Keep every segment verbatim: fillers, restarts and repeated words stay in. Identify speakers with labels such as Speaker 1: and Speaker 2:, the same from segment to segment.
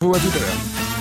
Speaker 1: vous à tout à l'heure.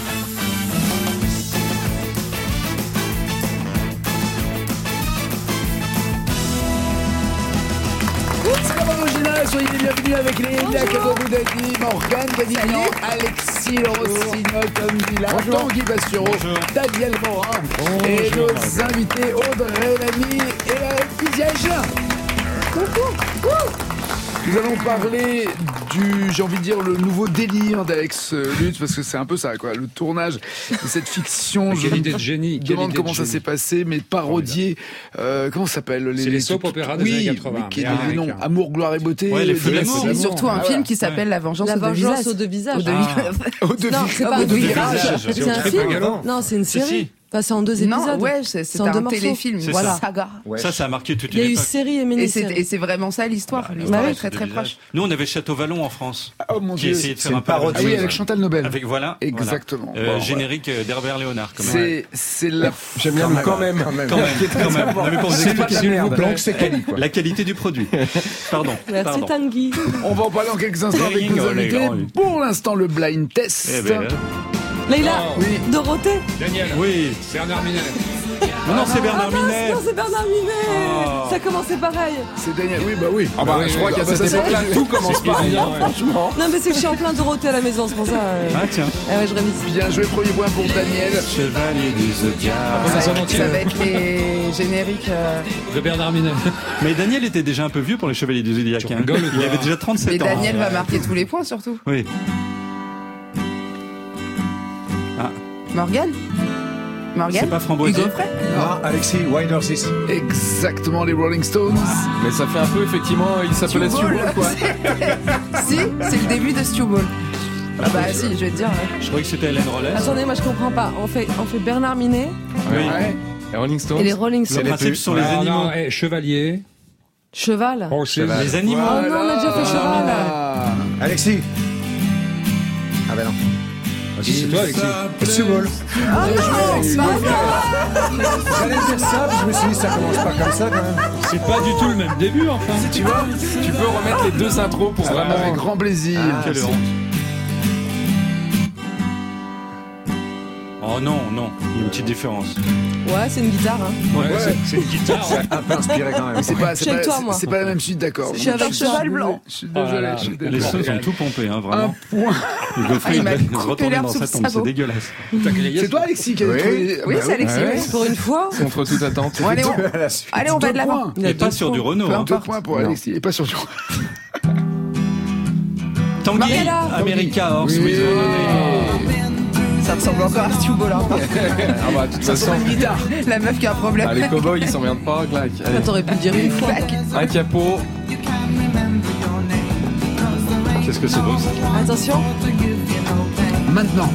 Speaker 1: C'est pas original, soyez les bienvenus avec les Nakago Boudadi, Morgane Gadignan, Alexis Rossignol, Tom Villa, Tanguy Bastureau, Daniel Morin et nos invités Audrey Lamy et Lydia Higelin. Coucou, coucou. Nous allons parler du, j'ai envie de dire, le nouveau délire d'Alex Lutz, parce que c'est un peu ça, quoi, le tournage de cette fiction.
Speaker 2: Quelle idée de génie.
Speaker 1: Je me demande comment ça s'est passé, mais parodier, euh, comment ça s'appelle les,
Speaker 2: C'est les soap opéras des
Speaker 1: oui,
Speaker 2: années quatre-vingts.
Speaker 1: Qui est des noms, Amour, gloire et beauté.
Speaker 3: Ouais, les feux d'amour.
Speaker 4: C'est surtout un
Speaker 1: Ah,
Speaker 4: film
Speaker 1: voilà.
Speaker 4: qui s'appelle La vengeance
Speaker 5: La
Speaker 4: aux deux
Speaker 5: vengeance
Speaker 4: visages.
Speaker 5: aux deux visages.
Speaker 4: Aux deux
Speaker 5: Ah.
Speaker 1: Au deux
Speaker 5: Non,
Speaker 1: visages.
Speaker 5: c'est pas
Speaker 1: Au
Speaker 5: un
Speaker 1: deux
Speaker 5: visages.
Speaker 1: visages.
Speaker 5: C'est un
Speaker 2: très
Speaker 5: film.
Speaker 2: galant.
Speaker 5: Non, c'est une
Speaker 3: Si,
Speaker 5: série.
Speaker 3: si.
Speaker 5: Enfin, c'est en deux
Speaker 4: Non,
Speaker 5: épisodes.
Speaker 4: ouais, c'est, c'est
Speaker 5: en
Speaker 4: un
Speaker 5: deux morceaux.
Speaker 4: téléfilm,
Speaker 3: C'est
Speaker 4: voilà.
Speaker 3: ça.
Speaker 4: Saga.
Speaker 3: Ça, ça a marqué toute
Speaker 5: Il y
Speaker 3: une
Speaker 5: a eu
Speaker 3: époque.
Speaker 5: série et
Speaker 4: Et c'est,
Speaker 5: mini-série.
Speaker 4: et c'est vraiment ça l'histoire.
Speaker 3: Bah,
Speaker 4: L'histoire
Speaker 5: bah
Speaker 4: est
Speaker 5: oui.
Speaker 4: très très proche.
Speaker 3: Nous, on avait Château Vallon en France,
Speaker 1: Oh mon
Speaker 3: qui
Speaker 1: dieu.
Speaker 3: essayait de
Speaker 6: c'est
Speaker 3: faire un
Speaker 6: une
Speaker 3: peu
Speaker 6: parodie.
Speaker 1: Ah oui, avec Chantal Nobel.
Speaker 3: Avec voilà.
Speaker 1: Exactement.
Speaker 3: Voilà. Euh,
Speaker 1: Bon, ouais.
Speaker 3: générique euh, d'Herbert Léonard. Quand même.
Speaker 1: C'est, c'est la.
Speaker 6: J'aime bien le quand même.
Speaker 3: Quand même, quand même. Non, mais pour vous
Speaker 6: C'est pas
Speaker 3: expliquer
Speaker 6: de la merde.
Speaker 2: plaît.
Speaker 6: Donc c'est quali, quoi.
Speaker 3: la qualité du produit. Pardon.
Speaker 5: Merci
Speaker 3: Pardon.
Speaker 5: Tanguy.
Speaker 1: On va en parler en quelques instants avec
Speaker 3: Ring,
Speaker 1: nos
Speaker 3: oh, les
Speaker 1: invités.
Speaker 3: grands, oui.
Speaker 1: Pour l'instant, le blind test.
Speaker 3: Eh ben,
Speaker 5: Leïla.
Speaker 1: Oui.
Speaker 5: Dorothée.
Speaker 2: Daniel.
Speaker 3: oui.
Speaker 2: Bernard Minet.
Speaker 3: Non, non, c'est Bernard
Speaker 5: Ah mince,
Speaker 3: Minet.
Speaker 5: non, c'est Bernard Minet.
Speaker 3: Oh.
Speaker 5: Ça commençait pareil.
Speaker 1: C'est Daniel. Oui, bah oui.
Speaker 6: Ah bah, je crois qu'à cette époque-là, tout commence par rien, franchement.
Speaker 5: Non, mais c'est que je suis en plein Dorothée à la maison, c'est pour ça. euh.
Speaker 3: Ah tiens.
Speaker 5: Ah ouais, je révise.
Speaker 1: Bien joué, premier point pour Daniel.
Speaker 3: Chevalier du Zodiac.
Speaker 2: Ça
Speaker 4: Ça,
Speaker 2: sonne entier.
Speaker 4: ça va être les génériques. euh,
Speaker 2: De Bernard Minet.
Speaker 3: Mais Daniel était déjà un peu vieux pour les Chevaliers du Zodiac.
Speaker 2: Tu
Speaker 3: hein.
Speaker 2: rigoles ou
Speaker 3: Il
Speaker 2: quoi
Speaker 3: avait déjà
Speaker 4: Et
Speaker 3: trente-sept ans.
Speaker 4: Daniel va marquer tous les points surtout.
Speaker 3: Oui.
Speaker 4: Morgane Morgane
Speaker 3: C'est pas Framboisier.
Speaker 4: Hugo Frey
Speaker 6: Ah, Alexis, Wider Six.
Speaker 1: Exactement, les Rolling Stones.
Speaker 6: Mais ça fait un peu, effectivement, il s'appelait
Speaker 4: Stu
Speaker 6: Stu
Speaker 4: Ball.
Speaker 6: Ball, quoi.
Speaker 4: Si, c'est le début de Stu Ball. Ah bah si, je vais te dire. ouais.
Speaker 3: Je croyais que c'était Hélène Rollès.
Speaker 5: Attendez, moi je comprends pas. On fait, on fait Bernard Minet
Speaker 3: Oui.
Speaker 1: Ouais.
Speaker 6: Les Rolling Stones.
Speaker 5: et les Rolling
Speaker 3: Le
Speaker 5: Stones.
Speaker 3: principe sont les
Speaker 2: Non,
Speaker 3: animaux.
Speaker 2: non, eh, Chevalier.
Speaker 5: Cheval.
Speaker 2: Oh, c'est
Speaker 3: Les animaux.
Speaker 5: Oh non, on a déjà fait cheval.
Speaker 1: Ah.
Speaker 6: Alexis. Ah bah non.
Speaker 2: Ah, si, c'est toi, Alexis.
Speaker 6: Stu Ball.
Speaker 5: Ah non, bah
Speaker 6: J'allais dire ça, puis je me suis dit, ça commence pas comme ça, quand même.
Speaker 2: C'est pas du tout le même début, enfin.
Speaker 6: Tu vois, tu peux remettre les deux intros pour
Speaker 1: Vraiment,
Speaker 6: vraiment...
Speaker 1: avec grand plaisir.
Speaker 3: Quelle honte. Oh non, non, il y a une petite différence.
Speaker 5: Ouais, c'est une guitare. Hein.
Speaker 2: Ouais, c'est- c'est une guitare. ouais.
Speaker 6: Un peu inspiré, quand même.
Speaker 1: C'est pas, c'est
Speaker 5: Je suis
Speaker 1: pas,
Speaker 5: avec toi,
Speaker 1: c'est-
Speaker 5: moi.
Speaker 1: c'est pas la même suite d'accord.
Speaker 5: Je suis avec Cheval
Speaker 4: Blanc.
Speaker 1: Je suis
Speaker 2: Oh là
Speaker 1: désolé.
Speaker 2: là.
Speaker 1: je suis
Speaker 3: Les
Speaker 1: désolé.
Speaker 3: Stones ont tout pompé, hein,
Speaker 1: Un
Speaker 3: vraiment.
Speaker 1: point.
Speaker 3: Hugo Frey,
Speaker 4: Ah, il m'a
Speaker 3: il
Speaker 4: coupé
Speaker 3: retourne
Speaker 4: l'herbe
Speaker 3: dans
Speaker 4: sous
Speaker 3: sa
Speaker 4: le
Speaker 3: tombe, c'est
Speaker 4: sabot.
Speaker 3: dégueulasse.
Speaker 1: C'est toi, Alexis, qui a
Speaker 6: Oui.
Speaker 1: trouvé.
Speaker 4: Oui,
Speaker 1: Bah
Speaker 4: c'est Alexis.
Speaker 6: Ouais.
Speaker 4: oui.
Speaker 5: Pour une fois.
Speaker 6: Contre toute attente.
Speaker 4: Bon, allez, on,
Speaker 6: À la suite.
Speaker 4: allez, on va
Speaker 1: Deux
Speaker 4: de l'avant.
Speaker 1: points.
Speaker 5: Il a
Speaker 3: Et pas
Speaker 5: deux
Speaker 3: sur du
Speaker 5: points.
Speaker 3: Renault.
Speaker 4: Peu
Speaker 3: Hein.
Speaker 1: Deux
Speaker 4: importe.
Speaker 1: points pour
Speaker 6: Non.
Speaker 1: Alexis. Et pas sur du.
Speaker 3: Tanguy,
Speaker 5: Mariella.
Speaker 3: America, Horse
Speaker 1: Oui.
Speaker 3: with a
Speaker 4: Ça ressemble encore à Stu Ball. hein.
Speaker 6: Ah bah, de toute
Speaker 1: Ça
Speaker 6: façon...
Speaker 1: sonne une guitare.
Speaker 4: La meuf qui a un problème.
Speaker 6: Ah, les cow-boys, ils s'emmerdent pas, clac.
Speaker 5: Ah, t'aurais pu le dire une fois.
Speaker 6: Un capot.
Speaker 3: Qu'est-ce que c'est beau ça?
Speaker 5: Attention.
Speaker 1: Maintenant.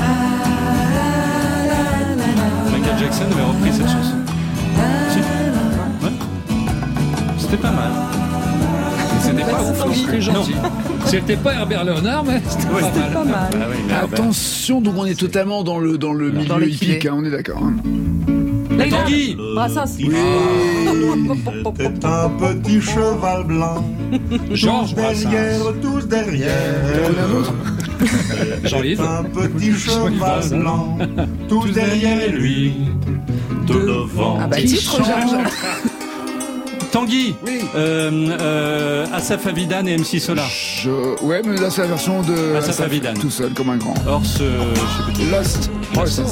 Speaker 3: Michael Jackson avait repris cette chanson. Si. Ouais. C'était pas mal.
Speaker 6: C'était pas ouf, non
Speaker 2: C'était
Speaker 6: plus.
Speaker 2: gentil. C'était pas Herbert Léonard, mais c'était
Speaker 3: Ouais,
Speaker 2: pas
Speaker 3: c'était
Speaker 2: mal.
Speaker 5: Pas mal.
Speaker 3: Ah oui, mais Herbert.
Speaker 1: Attention, donc on est totalement dans le, dans le milieu
Speaker 4: le
Speaker 1: hippique,
Speaker 4: filet.
Speaker 1: hein, on est d'accord. hein.
Speaker 5: Leïla.
Speaker 3: Tanguy.
Speaker 5: Brassens.
Speaker 1: Oui.
Speaker 7: C'était un petit cheval blanc,
Speaker 2: Georges
Speaker 7: derrière,
Speaker 2: Brassens.
Speaker 7: tous derrière.
Speaker 1: Prenez un autre.
Speaker 2: Jean-Yves.
Speaker 7: Un petit cheval blanc, tous derrière lui, de devant.
Speaker 4: Ah bah titre, Georges.
Speaker 3: Tanguy.
Speaker 1: Oui.
Speaker 3: Euh, euh, Asaf Avidan et M C Solar.
Speaker 1: Je... Ouais, mais là c'est la version de.
Speaker 3: Asaf
Speaker 1: Asaf,
Speaker 3: Avidan.
Speaker 1: Tout seul, comme un grand.
Speaker 3: Horse, euh, je sais plus.
Speaker 1: Lost Horses.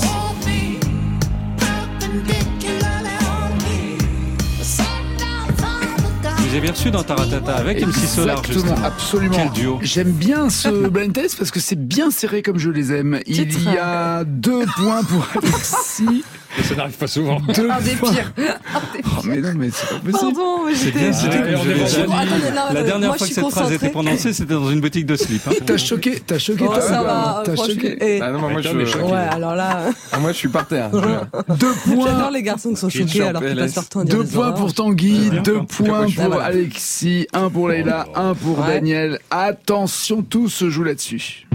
Speaker 3: Vous avez reçu dans Taratata avec M C Solar,
Speaker 1: Exactement,
Speaker 3: justement.
Speaker 1: absolument.
Speaker 3: Quel duo.
Speaker 1: J'aime bien ce blind test parce que c'est bien serré comme je les aime. Il
Speaker 5: Titre.
Speaker 1: y a deux points pour Alexis.
Speaker 2: Ça n'arrive pas souvent.
Speaker 1: Deux
Speaker 4: Un des
Speaker 1: points.
Speaker 4: pires. Un des
Speaker 1: Oh,
Speaker 4: pires.
Speaker 1: mais non, mais c'est pas possible.
Speaker 5: Pardon, mais
Speaker 3: C'est
Speaker 5: j'étais.
Speaker 3: bien, c'était
Speaker 2: Ah,
Speaker 3: comme
Speaker 2: on
Speaker 3: je
Speaker 2: est
Speaker 3: l'ai
Speaker 2: bon.
Speaker 3: déjà dit.
Speaker 5: Attendez, non,
Speaker 3: La
Speaker 5: attendez,
Speaker 3: dernière
Speaker 5: moi,
Speaker 3: fois
Speaker 5: je
Speaker 3: que
Speaker 5: suis
Speaker 3: cette phrase était
Speaker 5: concentrée.
Speaker 3: prononcée, c'était dans une boutique de slip. Hein.
Speaker 1: T'as choqué, t'as choqué.
Speaker 5: Oh,
Speaker 1: ta
Speaker 5: ça
Speaker 1: gueule.
Speaker 5: va.
Speaker 1: T'as
Speaker 5: franchement.
Speaker 1: choqué.
Speaker 5: Eh,
Speaker 6: Ah non, moi,
Speaker 2: Tom est
Speaker 6: je...
Speaker 2: choqué.
Speaker 5: Ouais, alors là,
Speaker 6: Ah, moi, je suis par terre.
Speaker 1: Deux points.
Speaker 5: j'adore les garçons qui sont
Speaker 6: Qui
Speaker 5: choqués
Speaker 6: sont
Speaker 5: alors qu'ils
Speaker 6: P L S.
Speaker 5: passent leur temps à dire
Speaker 1: Deux
Speaker 5: des
Speaker 1: points
Speaker 5: horreurs.
Speaker 1: pour Tanguy,
Speaker 3: bien,
Speaker 1: deux
Speaker 3: quoi.
Speaker 1: points
Speaker 5: Ah,
Speaker 1: pour
Speaker 5: voilà.
Speaker 1: Alexis, un pour Leïla, un pour
Speaker 5: Ouais.
Speaker 1: Daniel. Attention, tout se joue là-dessus.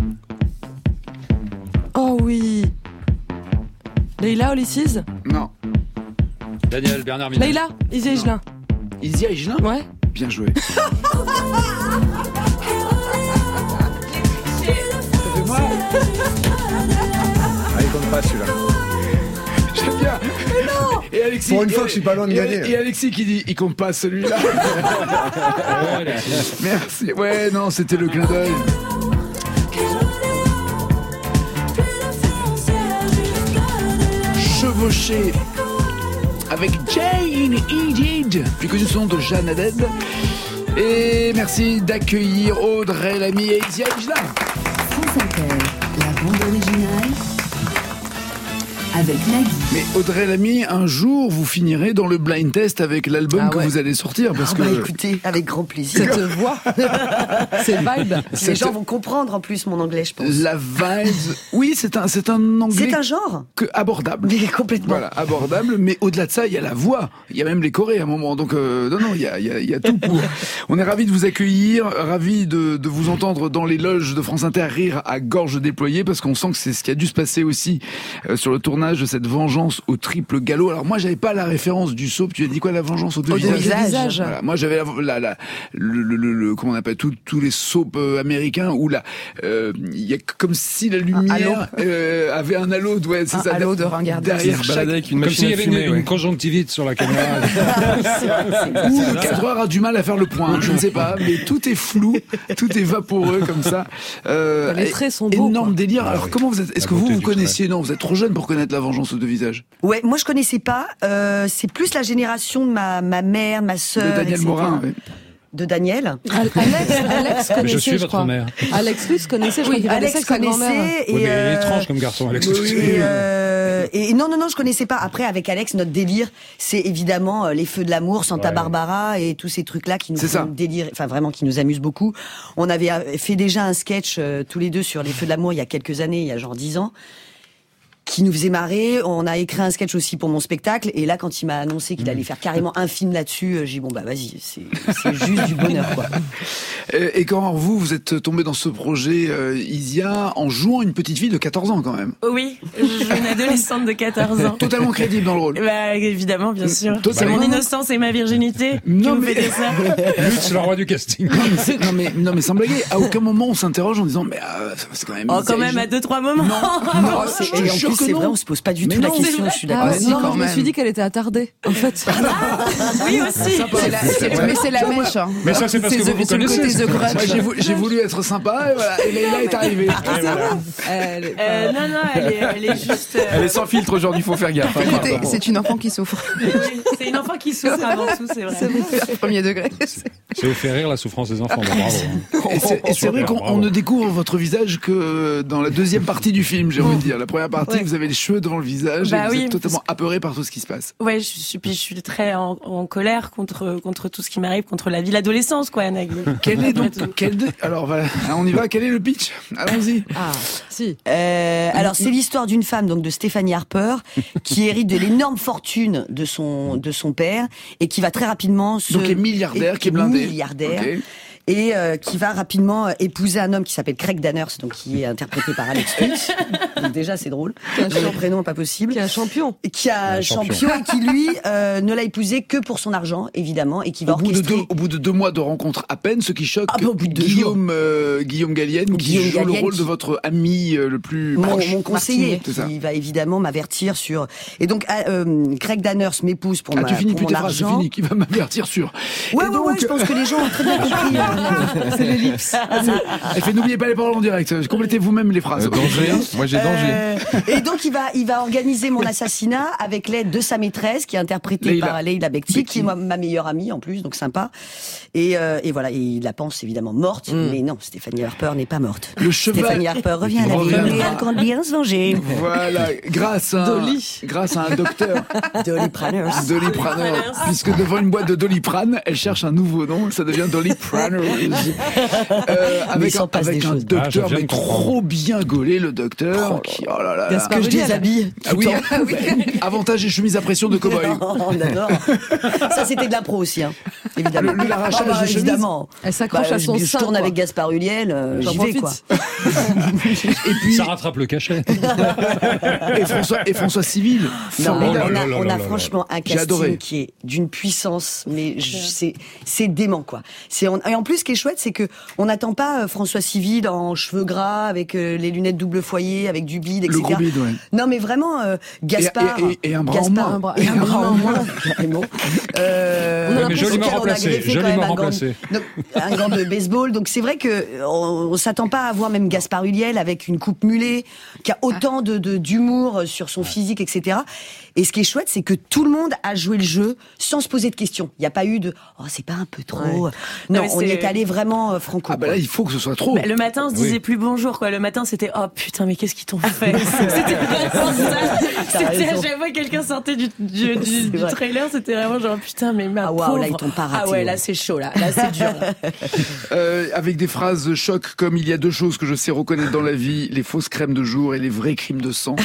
Speaker 5: Oh oui. Leïla Ulysses.
Speaker 1: Non.
Speaker 2: Daniel, Bernard Minet.
Speaker 5: Leïla, Izzy Higelin.
Speaker 1: Izzy Higelin.
Speaker 5: Ouais.
Speaker 1: Bien joué.
Speaker 6: pas celui-là.
Speaker 1: J'aime bien. Et Alexis,
Speaker 6: Pour une fois que je suis pas loin de
Speaker 1: et-
Speaker 6: gagner.
Speaker 1: Et Alexis qui dit, il compte pas celui-là. Merci. Ouais, non, c'était le clin d'œil. Chevauché avec Jane Edid, plus connu sous le nom de Jeanne Haddad. Et merci d'accueillir Audrey Lamy et Isia Ijla.
Speaker 8: France Inter, la bande originale avec Nagui.
Speaker 1: Mais Audrey Lamy, un jour vous finirez dans le blind test avec l'album
Speaker 4: Ah
Speaker 1: que
Speaker 4: ouais.
Speaker 1: vous allez sortir parce
Speaker 9: Ah
Speaker 1: que
Speaker 9: bah écoutez, avec grand plaisir.
Speaker 5: Cette voix, c'est vibe.
Speaker 9: Les
Speaker 1: cette-
Speaker 9: gens vont comprendre en plus mon anglais, je pense.
Speaker 1: la vibe, oui, c'est un c'est un anglais
Speaker 9: C'est un genre,
Speaker 1: que abordable.
Speaker 9: mais complètement.
Speaker 1: Voilà, abordable, mais au-delà de ça, il y a la voix, il y a même les chorés à un moment, donc euh, non, non, il y a, il y, a, il y a tout pour. On est ravis de vous accueillir, ravis de, de vous entendre dans les loges de France Inter rire à gorge déployée, parce qu'on sent que c'est ce qui a dû se passer aussi euh, sur le tournage de cette vengeance au triple galop. Alors moi, j'avais pas la référence du soap, tu as dit quoi, la vengeance aux deux
Speaker 4: Aux deux
Speaker 1: visages
Speaker 4: visages.
Speaker 1: Voilà, moi j'avais la, la, la- le, le, le, le- comment on appelle tout, tous les soaps euh, américains où là, euh, il y a comme si la
Speaker 4: halo.
Speaker 1: lumière euh, avait un halo, ouais, c'est
Speaker 4: Un
Speaker 1: ça,
Speaker 4: halo de ringardise.
Speaker 3: Qui
Speaker 1: derrière
Speaker 3: se
Speaker 1: chaque
Speaker 3: baladait avec une
Speaker 2: Comme
Speaker 3: machine
Speaker 2: s'il y
Speaker 3: à
Speaker 2: avait une,
Speaker 3: fumer.
Speaker 2: une
Speaker 3: ouais.
Speaker 2: conjonctivite sur la caméra.
Speaker 1: Ou le cadreur a du mal à faire le point, je ne sais pas, mais tout est flou, tout est vaporeux comme ça. Euh,
Speaker 5: Les traits sont beaux,
Speaker 1: énorme
Speaker 5: quoi.
Speaker 1: délire.
Speaker 3: Ah
Speaker 1: Alors
Speaker 3: oui.
Speaker 1: comment vous êtes, est-ce
Speaker 3: La
Speaker 1: que vous
Speaker 3: beauté
Speaker 1: vous
Speaker 3: du
Speaker 1: connaissiez? Non, vous êtes trop jeune pour connaître la vengeance aux deux visages.
Speaker 9: Ouais, moi je connaissais pas. Euh, c'est plus la génération de ma, ma mère, ma
Speaker 1: De
Speaker 9: sœur,
Speaker 1: Daniel
Speaker 9: et cetera.
Speaker 1: Morin. Ouais.
Speaker 9: De Daniel.
Speaker 5: Al- Alex, Alex connaissait,
Speaker 2: Je suis
Speaker 5: je
Speaker 2: votre
Speaker 5: crois.
Speaker 2: mère.
Speaker 5: Alex Lutz connaissait, je crois
Speaker 9: Oui,
Speaker 5: qu'il avait
Speaker 9: Alex
Speaker 5: avec sa grand-mère.
Speaker 9: connaissait. Et,
Speaker 2: Oui, mais il est
Speaker 9: euh,
Speaker 2: étrange comme garçon, Alex.
Speaker 1: Oui,
Speaker 9: Et, euh, et non, non, non, je connaissais pas. Après, avec Alex, notre délire, c'est évidemment euh, les Feux de l'amour, Santa
Speaker 3: Ouais.
Speaker 9: Barbara et tous ces trucs-là qui nous
Speaker 1: C'est ça.
Speaker 9: font délirer, enfin vraiment qui nous amusent beaucoup. On avait euh, fait déjà un sketch euh, tous les deux sur les Feux de l'amour il y a quelques années, il y a genre dix ans, qui nous faisait marrer. On a écrit un sketch aussi pour mon spectacle. Et là, quand il m'a annoncé qu'il allait faire carrément un film là-dessus, euh, j'ai dit bon bah vas-y, c'est c'est juste du bonheur quoi.
Speaker 1: Et, et quand vous, vous êtes tombé dans ce projet, euh, Isia, en jouant une petite fille de quatorze ans quand même.
Speaker 10: Oui, je joue une adolescente de quatorze ans.
Speaker 1: Totalement crédible dans le rôle.
Speaker 10: Bah évidemment, bien sûr. C'est
Speaker 1: Totalement.
Speaker 10: mon innocence et ma virginité qui
Speaker 1: Non,
Speaker 10: vous
Speaker 1: mais-
Speaker 10: fait dire ça.
Speaker 2: Lutz, le roi du casting.
Speaker 1: Non mais, c'est- non mais non mais sans blaguer, à aucun moment on s'interroge en disant mais euh, c'est quand même.
Speaker 10: Oh,
Speaker 1: Isia
Speaker 10: quand même
Speaker 1: Ijla.
Speaker 10: à deux trois moments.
Speaker 1: Non,
Speaker 9: Oh, c'est-
Speaker 1: je te
Speaker 9: et en
Speaker 1: jure
Speaker 9: plus,
Speaker 1: que
Speaker 9: c'est
Speaker 1: non.
Speaker 9: vrai, on se pose pas du
Speaker 1: Mais
Speaker 9: tout la
Speaker 1: non,
Speaker 9: question.
Speaker 10: c'est
Speaker 9: Je suis
Speaker 5: Ah,
Speaker 9: d'accord.
Speaker 1: Ouais,
Speaker 5: non,
Speaker 1: quand
Speaker 5: moi, je me
Speaker 1: même.
Speaker 5: suis dit qu'elle était attardée, en fait.
Speaker 10: Oui aussi.
Speaker 4: C'est la- c'est- Mais c'est la mèche. hein.
Speaker 2: Mais ça, c'est parce que
Speaker 4: C'est
Speaker 2: vous vous
Speaker 4: The- c'est le
Speaker 2: connaissez.
Speaker 4: côté The Grudge.
Speaker 1: Moi, j'ai voulu, j'ai voulu être sympa et voilà. Et Leïla est arrivée.
Speaker 5: Elle est pas-
Speaker 10: Euh, non non, elle est, elle est juste. euh,
Speaker 3: Elle est sans filtre aujourd'hui, faut faire gaffe. hein.
Speaker 4: Écoutez, c'est une enfant qui souffre.
Speaker 10: oui, c'est une enfant qui souffre avant tout, c'est vrai.
Speaker 4: Premier degré.
Speaker 2: C'est vous faire rire la souffrance des enfants. Bon, bravo. hein.
Speaker 1: Et c'est, et c'est vrai qu'on
Speaker 2: Bravo.
Speaker 1: on ne découvre votre visage que dans la deuxième partie du film, j'ai envie de dire. La première partie,
Speaker 10: Ouais.
Speaker 1: vous avez les cheveux devant le visage
Speaker 10: Bah
Speaker 1: et vous
Speaker 10: oui,
Speaker 1: êtes totalement apeuré par tout ce qui se passe.
Speaker 10: Ouais, je suis, puis je suis très en, en colère contre contre tout ce qui m'arrive, contre la vie, l'adolescence, quoi, Nagui.
Speaker 1: Quel est donc,
Speaker 10: Après tout.
Speaker 1: quel de- alors voilà, on y va, quel est le pitch? Allons-y.
Speaker 5: Ah, si.
Speaker 9: Euh, alors c'est l'histoire d'une femme donc de Stéphanie Harper qui hérite de l'énorme fortune de son de son père et qui va très rapidement se
Speaker 1: Donc qui est milliardaire,
Speaker 9: et-
Speaker 1: qui est blindé.
Speaker 9: milliardaire
Speaker 1: Ok.
Speaker 9: et euh, qui va rapidement euh, épouser un homme qui s'appelle Craig Danners, donc qui est interprété par Alex Lutz. Donc déjà c'est drôle. Son prénom pas possible.
Speaker 5: Qui est un champion.
Speaker 9: Et qui a un
Speaker 2: champion.
Speaker 9: champion et qui lui euh, ne l'a épousé que pour son argent évidemment et qui va
Speaker 1: Au bout, de
Speaker 9: orchestrer.
Speaker 1: deux, au bout de deux mois de rencontre à peine, ce qui choque
Speaker 9: Ah bah, au bout de deux
Speaker 1: Guillaume, euh, Guillaume Gallienne, qui
Speaker 9: Guillaume
Speaker 1: joue le
Speaker 9: Gallienne
Speaker 1: rôle
Speaker 9: qui-
Speaker 1: de votre ami euh, le plus
Speaker 9: Mon,
Speaker 1: proche.
Speaker 9: mon conseiller
Speaker 1: C'est ça.
Speaker 9: qui va évidemment m'avertir sur et donc euh, Craig Danners m'épouse pour
Speaker 1: Ah,
Speaker 9: ma
Speaker 1: tu finis
Speaker 9: pour
Speaker 1: plus
Speaker 9: mon
Speaker 1: tes phrases, c'est
Speaker 9: argent.
Speaker 1: fini, qui va m'avertir sur.
Speaker 9: Ouais,
Speaker 1: Et
Speaker 9: ouais,
Speaker 1: donc,
Speaker 9: ouais, je pense que les gens ont très bien compris. euh,
Speaker 1: c'est l'ellipse. Elle fait n'oubliez pas les paroles en direct. Complétez vous-même les phrases.
Speaker 3: Euh, danger. Moi j'ai danger.
Speaker 9: Euh, et donc il va, il va organiser mon assassinat avec l'aide de sa maîtresse qui est interprétée
Speaker 1: Leïla.
Speaker 9: par Leïla Bekti, qui est ma, ma meilleure amie en plus, donc sympa. Et, euh, et voilà, et il la pense évidemment morte, mais non, Stéphanie Harper n'est pas morte.
Speaker 1: Le cheval.
Speaker 9: Stéphanie Harper revient à la vie
Speaker 1: Revient.
Speaker 9: et elle compte bien se venger.
Speaker 1: Voilà, grâce à
Speaker 5: Dolly.
Speaker 1: grâce à un docteur,
Speaker 9: Dolly Pranners.
Speaker 1: Dolly Pranner, puisque devant une boîte de Doliprane, elle cherche un nouveau nom, ça devient Dolly Pranner. Euh, avec
Speaker 9: il s'en
Speaker 1: un,
Speaker 9: passe
Speaker 1: avec
Speaker 9: des
Speaker 1: un
Speaker 9: choses.
Speaker 2: Ah, je
Speaker 1: docteur
Speaker 2: viens de
Speaker 1: mais
Speaker 2: comprendre.
Speaker 1: trop bien gaulé, le docteur. Qui, oh là là. là.
Speaker 5: Gaspard
Speaker 9: Que je
Speaker 5: Ulliel.
Speaker 9: déshabille.
Speaker 1: Ah oui, avantage et chemise à pression de cow-boy.
Speaker 9: On adore. Ça, c'était de l'impro aussi. Hein. évidemment.
Speaker 1: Le- le- l'arrachage
Speaker 9: Ah bah,
Speaker 1: de chemise.
Speaker 9: évidemment.
Speaker 5: Elle s'accroche
Speaker 9: Bah,
Speaker 5: à son
Speaker 9: je, je
Speaker 5: sein,
Speaker 9: tourne
Speaker 5: quoi.
Speaker 9: avec Gaspard Ulliel, euh,
Speaker 5: J'en
Speaker 9: j'y vais,
Speaker 5: profite.
Speaker 9: quoi.
Speaker 1: Et puis,
Speaker 2: Ça rattrape le cachet.
Speaker 1: et François, et François Civil.
Speaker 9: Non, mais
Speaker 2: Oh là
Speaker 9: on
Speaker 2: là
Speaker 9: a,
Speaker 2: là
Speaker 9: on
Speaker 2: là
Speaker 9: a
Speaker 2: là
Speaker 9: franchement un
Speaker 1: J'ai adoré.
Speaker 9: casting qui est d'une puissance, mais je- c'est c'est dément, quoi. C'est on- et en plus, ce qui est chouette, c'est que on n'attend pas euh, François Civil en cheveux gras, avec euh, les lunettes double foyer, avec du bide, et
Speaker 1: Le
Speaker 9: cetera.
Speaker 1: gros bide, ouais.
Speaker 9: Non, mais vraiment, euh, Gaspard.
Speaker 1: Et- et- et un bras en
Speaker 9: Gaspard,
Speaker 1: moins.
Speaker 5: Un bras-
Speaker 9: Et un bras en moins, carrément. Euh,
Speaker 5: On a
Speaker 2: mais
Speaker 5: l'impression
Speaker 2: joliment
Speaker 9: auquel on a
Speaker 2: remplacé,
Speaker 9: greffé quand
Speaker 2: joliment
Speaker 9: même un gant de-
Speaker 2: remplacé.
Speaker 9: donc, un gant de baseball. Donc c'est vrai que on, on s'attend pas à voir même Gaspard Ulliel avec une coupe mulet, qui a autant de de- d'humour sur son physique, et cetera. Et ce qui est chouette, c'est que tout le monde a joué le jeu sans se poser de questions. Il n'y a pas eu de oh c'est pas un peu trop.
Speaker 10: Ouais.
Speaker 9: Non,
Speaker 10: Non, mais
Speaker 9: on y
Speaker 10: c'est-
Speaker 9: est allé vraiment euh, franco.
Speaker 1: Ah bah
Speaker 9: quoi.
Speaker 1: là, il faut que ce soit trop.
Speaker 10: Bah, le matin, on se disait
Speaker 2: Oui.
Speaker 10: plus bonjour, quoi. Le matin, c'était oh putain, mais qu'est-ce qu'ils t'ont fait C'était vraiment ça. C'était à
Speaker 9: raison.
Speaker 10: chaque fois que quelqu'un sortait du, du, du,
Speaker 9: C'est
Speaker 10: du
Speaker 9: vrai.
Speaker 10: trailer, c'était vraiment genre putain, mais ma
Speaker 9: Ah, waouh,
Speaker 10: pauvre.
Speaker 9: là, ils t'ont pas raté,
Speaker 10: Ah ouais,
Speaker 9: ouais.
Speaker 10: là c'est chaud, là, là c'est dur.
Speaker 1: Euh, avec des phrases choc comme il y a deux choses que je sais reconnaître dans la vie, les fausses crèmes de jour et les vrais crimes de sang.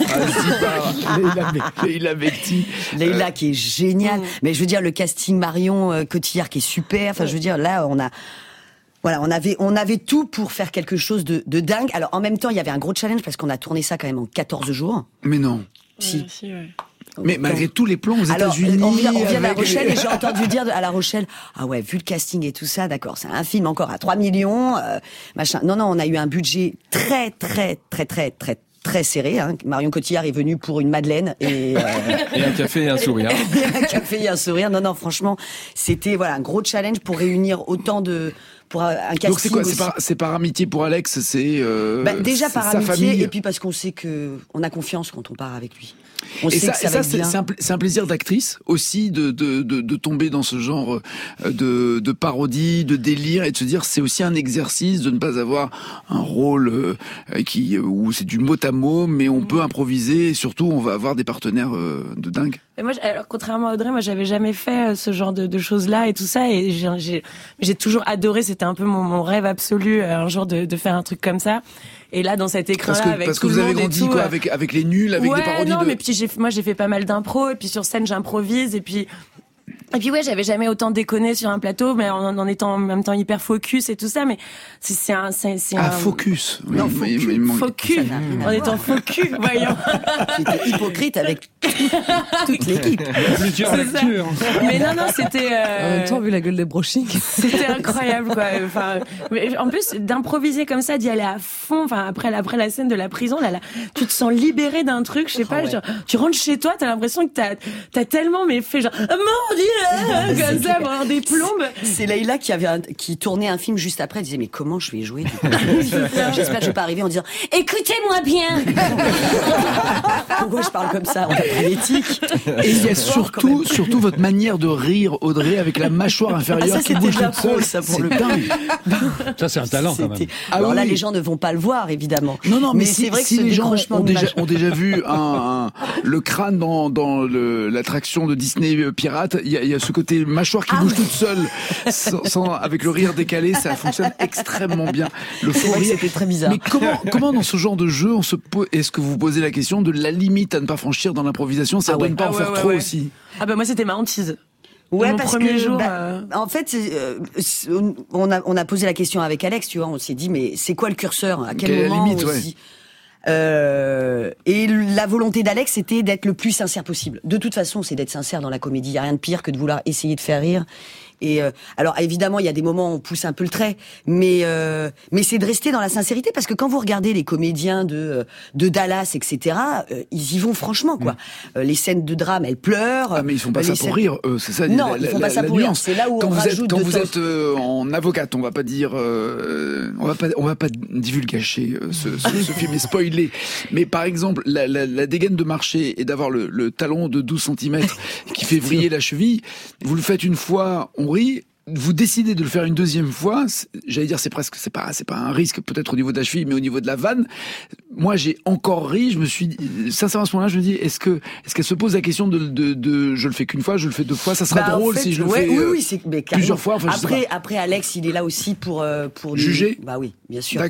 Speaker 1: Ainsi par Leïla Be- Leïla Bekti.
Speaker 9: Leïla qui est géniale. Mais je veux dire, le casting Marion euh, Cotillard qui est super. Enfin, je veux dire, là, on a. Voilà, on avait, on avait tout pour faire quelque chose de, de dingue. Alors, en même temps, il y avait un gros challenge parce qu'on a tourné ça quand même en quatorze jours.
Speaker 1: Mais non.
Speaker 9: Si.
Speaker 10: Ouais, si, ouais.
Speaker 1: Mais malgré tous les plans aux
Speaker 9: Alors,
Speaker 1: États-Unis.
Speaker 9: on vient, on vient de La
Speaker 1: avec-
Speaker 9: Rochelle et j'ai entendu dire de- à La Rochelle, ah ouais, vu le casting et tout ça, d'accord, c'est un film encore à trois millions, euh, machin. Non, non, on a eu un budget très, très, très, très, très, très serré. Hein. Marion Cotillard est venue pour une madeleine et, euh,
Speaker 3: Et un café et un sourire.
Speaker 9: un café et un sourire. Non, non, franchement, c'était voilà un gros challenge pour réunir autant de pour un un casting.
Speaker 1: Donc c'est quoi
Speaker 9: aussi.
Speaker 1: C'est par, c'est par amitié pour Alex. C'est euh,
Speaker 9: Bah, déjà
Speaker 1: c'est
Speaker 9: par
Speaker 1: sa
Speaker 9: amitié
Speaker 1: famille.
Speaker 9: et puis parce qu'on sait que on a confiance quand on part avec lui. On
Speaker 1: Et
Speaker 9: sait
Speaker 1: ça,
Speaker 9: que ça
Speaker 1: et
Speaker 9: va
Speaker 1: ça
Speaker 9: être
Speaker 1: c'est
Speaker 9: bien.
Speaker 1: c'est un, pla- c'est un plaisir d'actrice aussi de, de, de, de tomber dans ce genre euh, de, de parodie, de délire et de se dire c'est aussi un exercice de ne pas avoir un rôle euh, qui où c'est du mot à mot, mais on peut improviser et surtout on va avoir des partenaires euh, de dingue.
Speaker 10: Mais moi, j'- alors, contrairement à Audrey, moi, j'avais jamais fait euh, ce genre de, de choses-là et tout ça, et j'ai, j'ai, j'ai toujours adoré. C'était un peu mon, mon rêve absolu, euh, un jour de, de faire un truc comme ça. Et là, dans cet écran-là,
Speaker 1: Parce que
Speaker 10: avec
Speaker 1: parce
Speaker 10: tout
Speaker 1: que vous
Speaker 10: le
Speaker 1: avez
Speaker 10: monde et
Speaker 1: grandi
Speaker 10: tout,
Speaker 1: quoi
Speaker 10: euh,
Speaker 1: avec avec les nuls, avec
Speaker 10: ouais,
Speaker 1: des parodies
Speaker 10: non,
Speaker 1: de.
Speaker 10: mais puis j'ai, moi, j'ai fait pas mal d'impro, et puis sur scène, j'improvise, et puis. Et puis ouais, j'avais jamais autant déconné sur un plateau, mais en, en étant en même temps hyper focus et tout ça, mais c'est, c'est un, c'est, c'est
Speaker 1: Ah,
Speaker 10: un
Speaker 1: focus. Oui,
Speaker 9: Non,
Speaker 1: mais-
Speaker 9: focus.
Speaker 1: mais- mais-
Speaker 10: focus,
Speaker 9: Ça n'a rien à
Speaker 10: en
Speaker 9: voir.
Speaker 10: étant focus, voyons.
Speaker 9: J'étais hypocrite avec toute l'équipe.
Speaker 2: Plusieurs
Speaker 10: C'est ça.
Speaker 2: lectures.
Speaker 10: Mais non, non, c'était. euh,
Speaker 5: En même temps, vu la gueule des brochings.
Speaker 10: C'était incroyable, quoi. Enfin, mais en plus, d'improviser comme ça, d'y aller à fond. Enfin, après, la- après la scène de la prison, là, là, tu te sens libéré d'un truc. Je sais pas,
Speaker 9: ouais.
Speaker 10: genre, tu rentres chez toi, t'as l'impression que t'as, t'as tellement, mais fait genre, mon Dieu, comme ça, pour avoir des plombes.
Speaker 9: C'est Leïla qui avait un- qui tournait un film juste après. Elle disait mais comment je vais jouer du coup J'espère que je vais pas arriver en disant écoutez-moi bien. Pourquoi je parle comme ça? On a pris l'éthique.
Speaker 1: Et il y a
Speaker 9: Fort, quand
Speaker 1: surtout,
Speaker 9: même.
Speaker 1: surtout votre manière de rire, Audrey, avec la mâchoire inférieure
Speaker 9: Ah, ça,
Speaker 1: qui
Speaker 9: c'était
Speaker 1: bouge
Speaker 9: de la
Speaker 1: toute seule.
Speaker 9: prose, ça, pour
Speaker 1: C'est
Speaker 9: le
Speaker 1: dingue.
Speaker 2: Ça, c'est un talent quand même.
Speaker 9: C'était-
Speaker 1: Ah
Speaker 9: Alors
Speaker 1: oui,
Speaker 9: là,
Speaker 1: oui.
Speaker 9: les gens ne vont pas le voir, évidemment.
Speaker 1: Non, non, mais,
Speaker 9: c'est
Speaker 1: si,
Speaker 9: vrai que
Speaker 1: si
Speaker 9: ce
Speaker 1: les gens
Speaker 9: décrochement
Speaker 1: ont
Speaker 9: de
Speaker 1: déjà,
Speaker 9: mâchoire-
Speaker 1: ont déjà vu un, un- le crâne dans, dans le- l'attraction de Disney euh, Pirate, il y a, il y a ce côté mâchoire qui
Speaker 9: Ah
Speaker 1: bouge
Speaker 9: oui.
Speaker 1: toute seule, sans, sans- avec le rire décalé, ça fonctionne extrêmement bien. Le
Speaker 9: C'est
Speaker 1: faux
Speaker 9: vrai que
Speaker 1: rire.
Speaker 9: c'était très bizarre.
Speaker 1: Mais comment, comment dans ce genre de jeu, on se pose, est-ce que vous posez la question de la limite à ne pas franchir dans l'improvisation, c'est
Speaker 9: Ah
Speaker 1: de
Speaker 9: ouais.
Speaker 1: ne pas
Speaker 10: Ah
Speaker 1: en
Speaker 10: ouais,
Speaker 1: faire
Speaker 10: ouais,
Speaker 1: trop
Speaker 10: ouais.
Speaker 1: aussi?
Speaker 10: Ah bah moi, c'était ma hantise.
Speaker 9: Ouais,
Speaker 10: mon
Speaker 9: parce
Speaker 10: premier
Speaker 9: que
Speaker 10: jour,
Speaker 9: bah,
Speaker 10: euh,
Speaker 9: en fait, c'est, euh, c'est- on a on a posé la question avec Alex, tu vois, on s'est dit mais c'est quoi le curseur? À quel
Speaker 1: Quelle est la
Speaker 9: moment
Speaker 1: limite,
Speaker 9: aussi Euh, et la volonté d'Alex, c'était d'être le plus sincère possible. De toute façon, c'est d'être sincère dans la comédie. Il y a rien de pire que de vouloir essayer de faire rire. Et euh, alors évidemment, il y a des moments où on pousse un peu le trait, mais euh, mais c'est de rester dans la sincérité parce que quand vous regardez les comédiens de de Dallas, et cetera, euh, ils y vont franchement quoi. Euh, les scènes de drame, elles pleurent.
Speaker 1: Ah mais ils font pas
Speaker 9: Les
Speaker 1: ça pour
Speaker 9: scènes-
Speaker 1: rire, eux, c'est ça.
Speaker 9: Non,
Speaker 1: la,
Speaker 9: ils font
Speaker 1: la-
Speaker 9: pas ça
Speaker 1: la
Speaker 9: pour rire.
Speaker 1: nuance.
Speaker 9: C'est là où
Speaker 1: quand
Speaker 9: on
Speaker 1: vous êtes,
Speaker 9: rajoute
Speaker 1: quand
Speaker 9: de
Speaker 1: vous
Speaker 9: temps.
Speaker 1: êtes euh, en avocate, on va pas dire, euh, on va pas, on va pas divulgacher euh, ce, ce, ce film est spoilé. Mais par exemple, la, la, la dégaine de marcher et d'avoir le, le talon de douze centimètres qui fait vriller la cheville, vous le faites une fois, on rit. Vous décidez de le faire une deuxième fois, c'est- j'allais dire c'est presque c'est pas c'est pas un risque peut-être au niveau de la cheville mais au niveau de la vanne. Moi j'ai encore ri, je me suis dit, sincèrement à ce moment-là je me dis est-ce que est-ce qu'elle se pose la question de de, de je le fais qu'une fois, je le fais deux fois, ça sera
Speaker 9: Bah, en
Speaker 1: drôle
Speaker 9: fait,
Speaker 1: si je le
Speaker 9: ouais,
Speaker 1: fais
Speaker 9: oui,
Speaker 1: euh,
Speaker 9: oui, c'est mais carrément.
Speaker 1: plusieurs fois, enfin, je sais
Speaker 9: après, après, Alex, il est là aussi pour euh, pour lui-
Speaker 1: Juger.
Speaker 9: Bah oui, bien sûr.
Speaker 1: D'accord.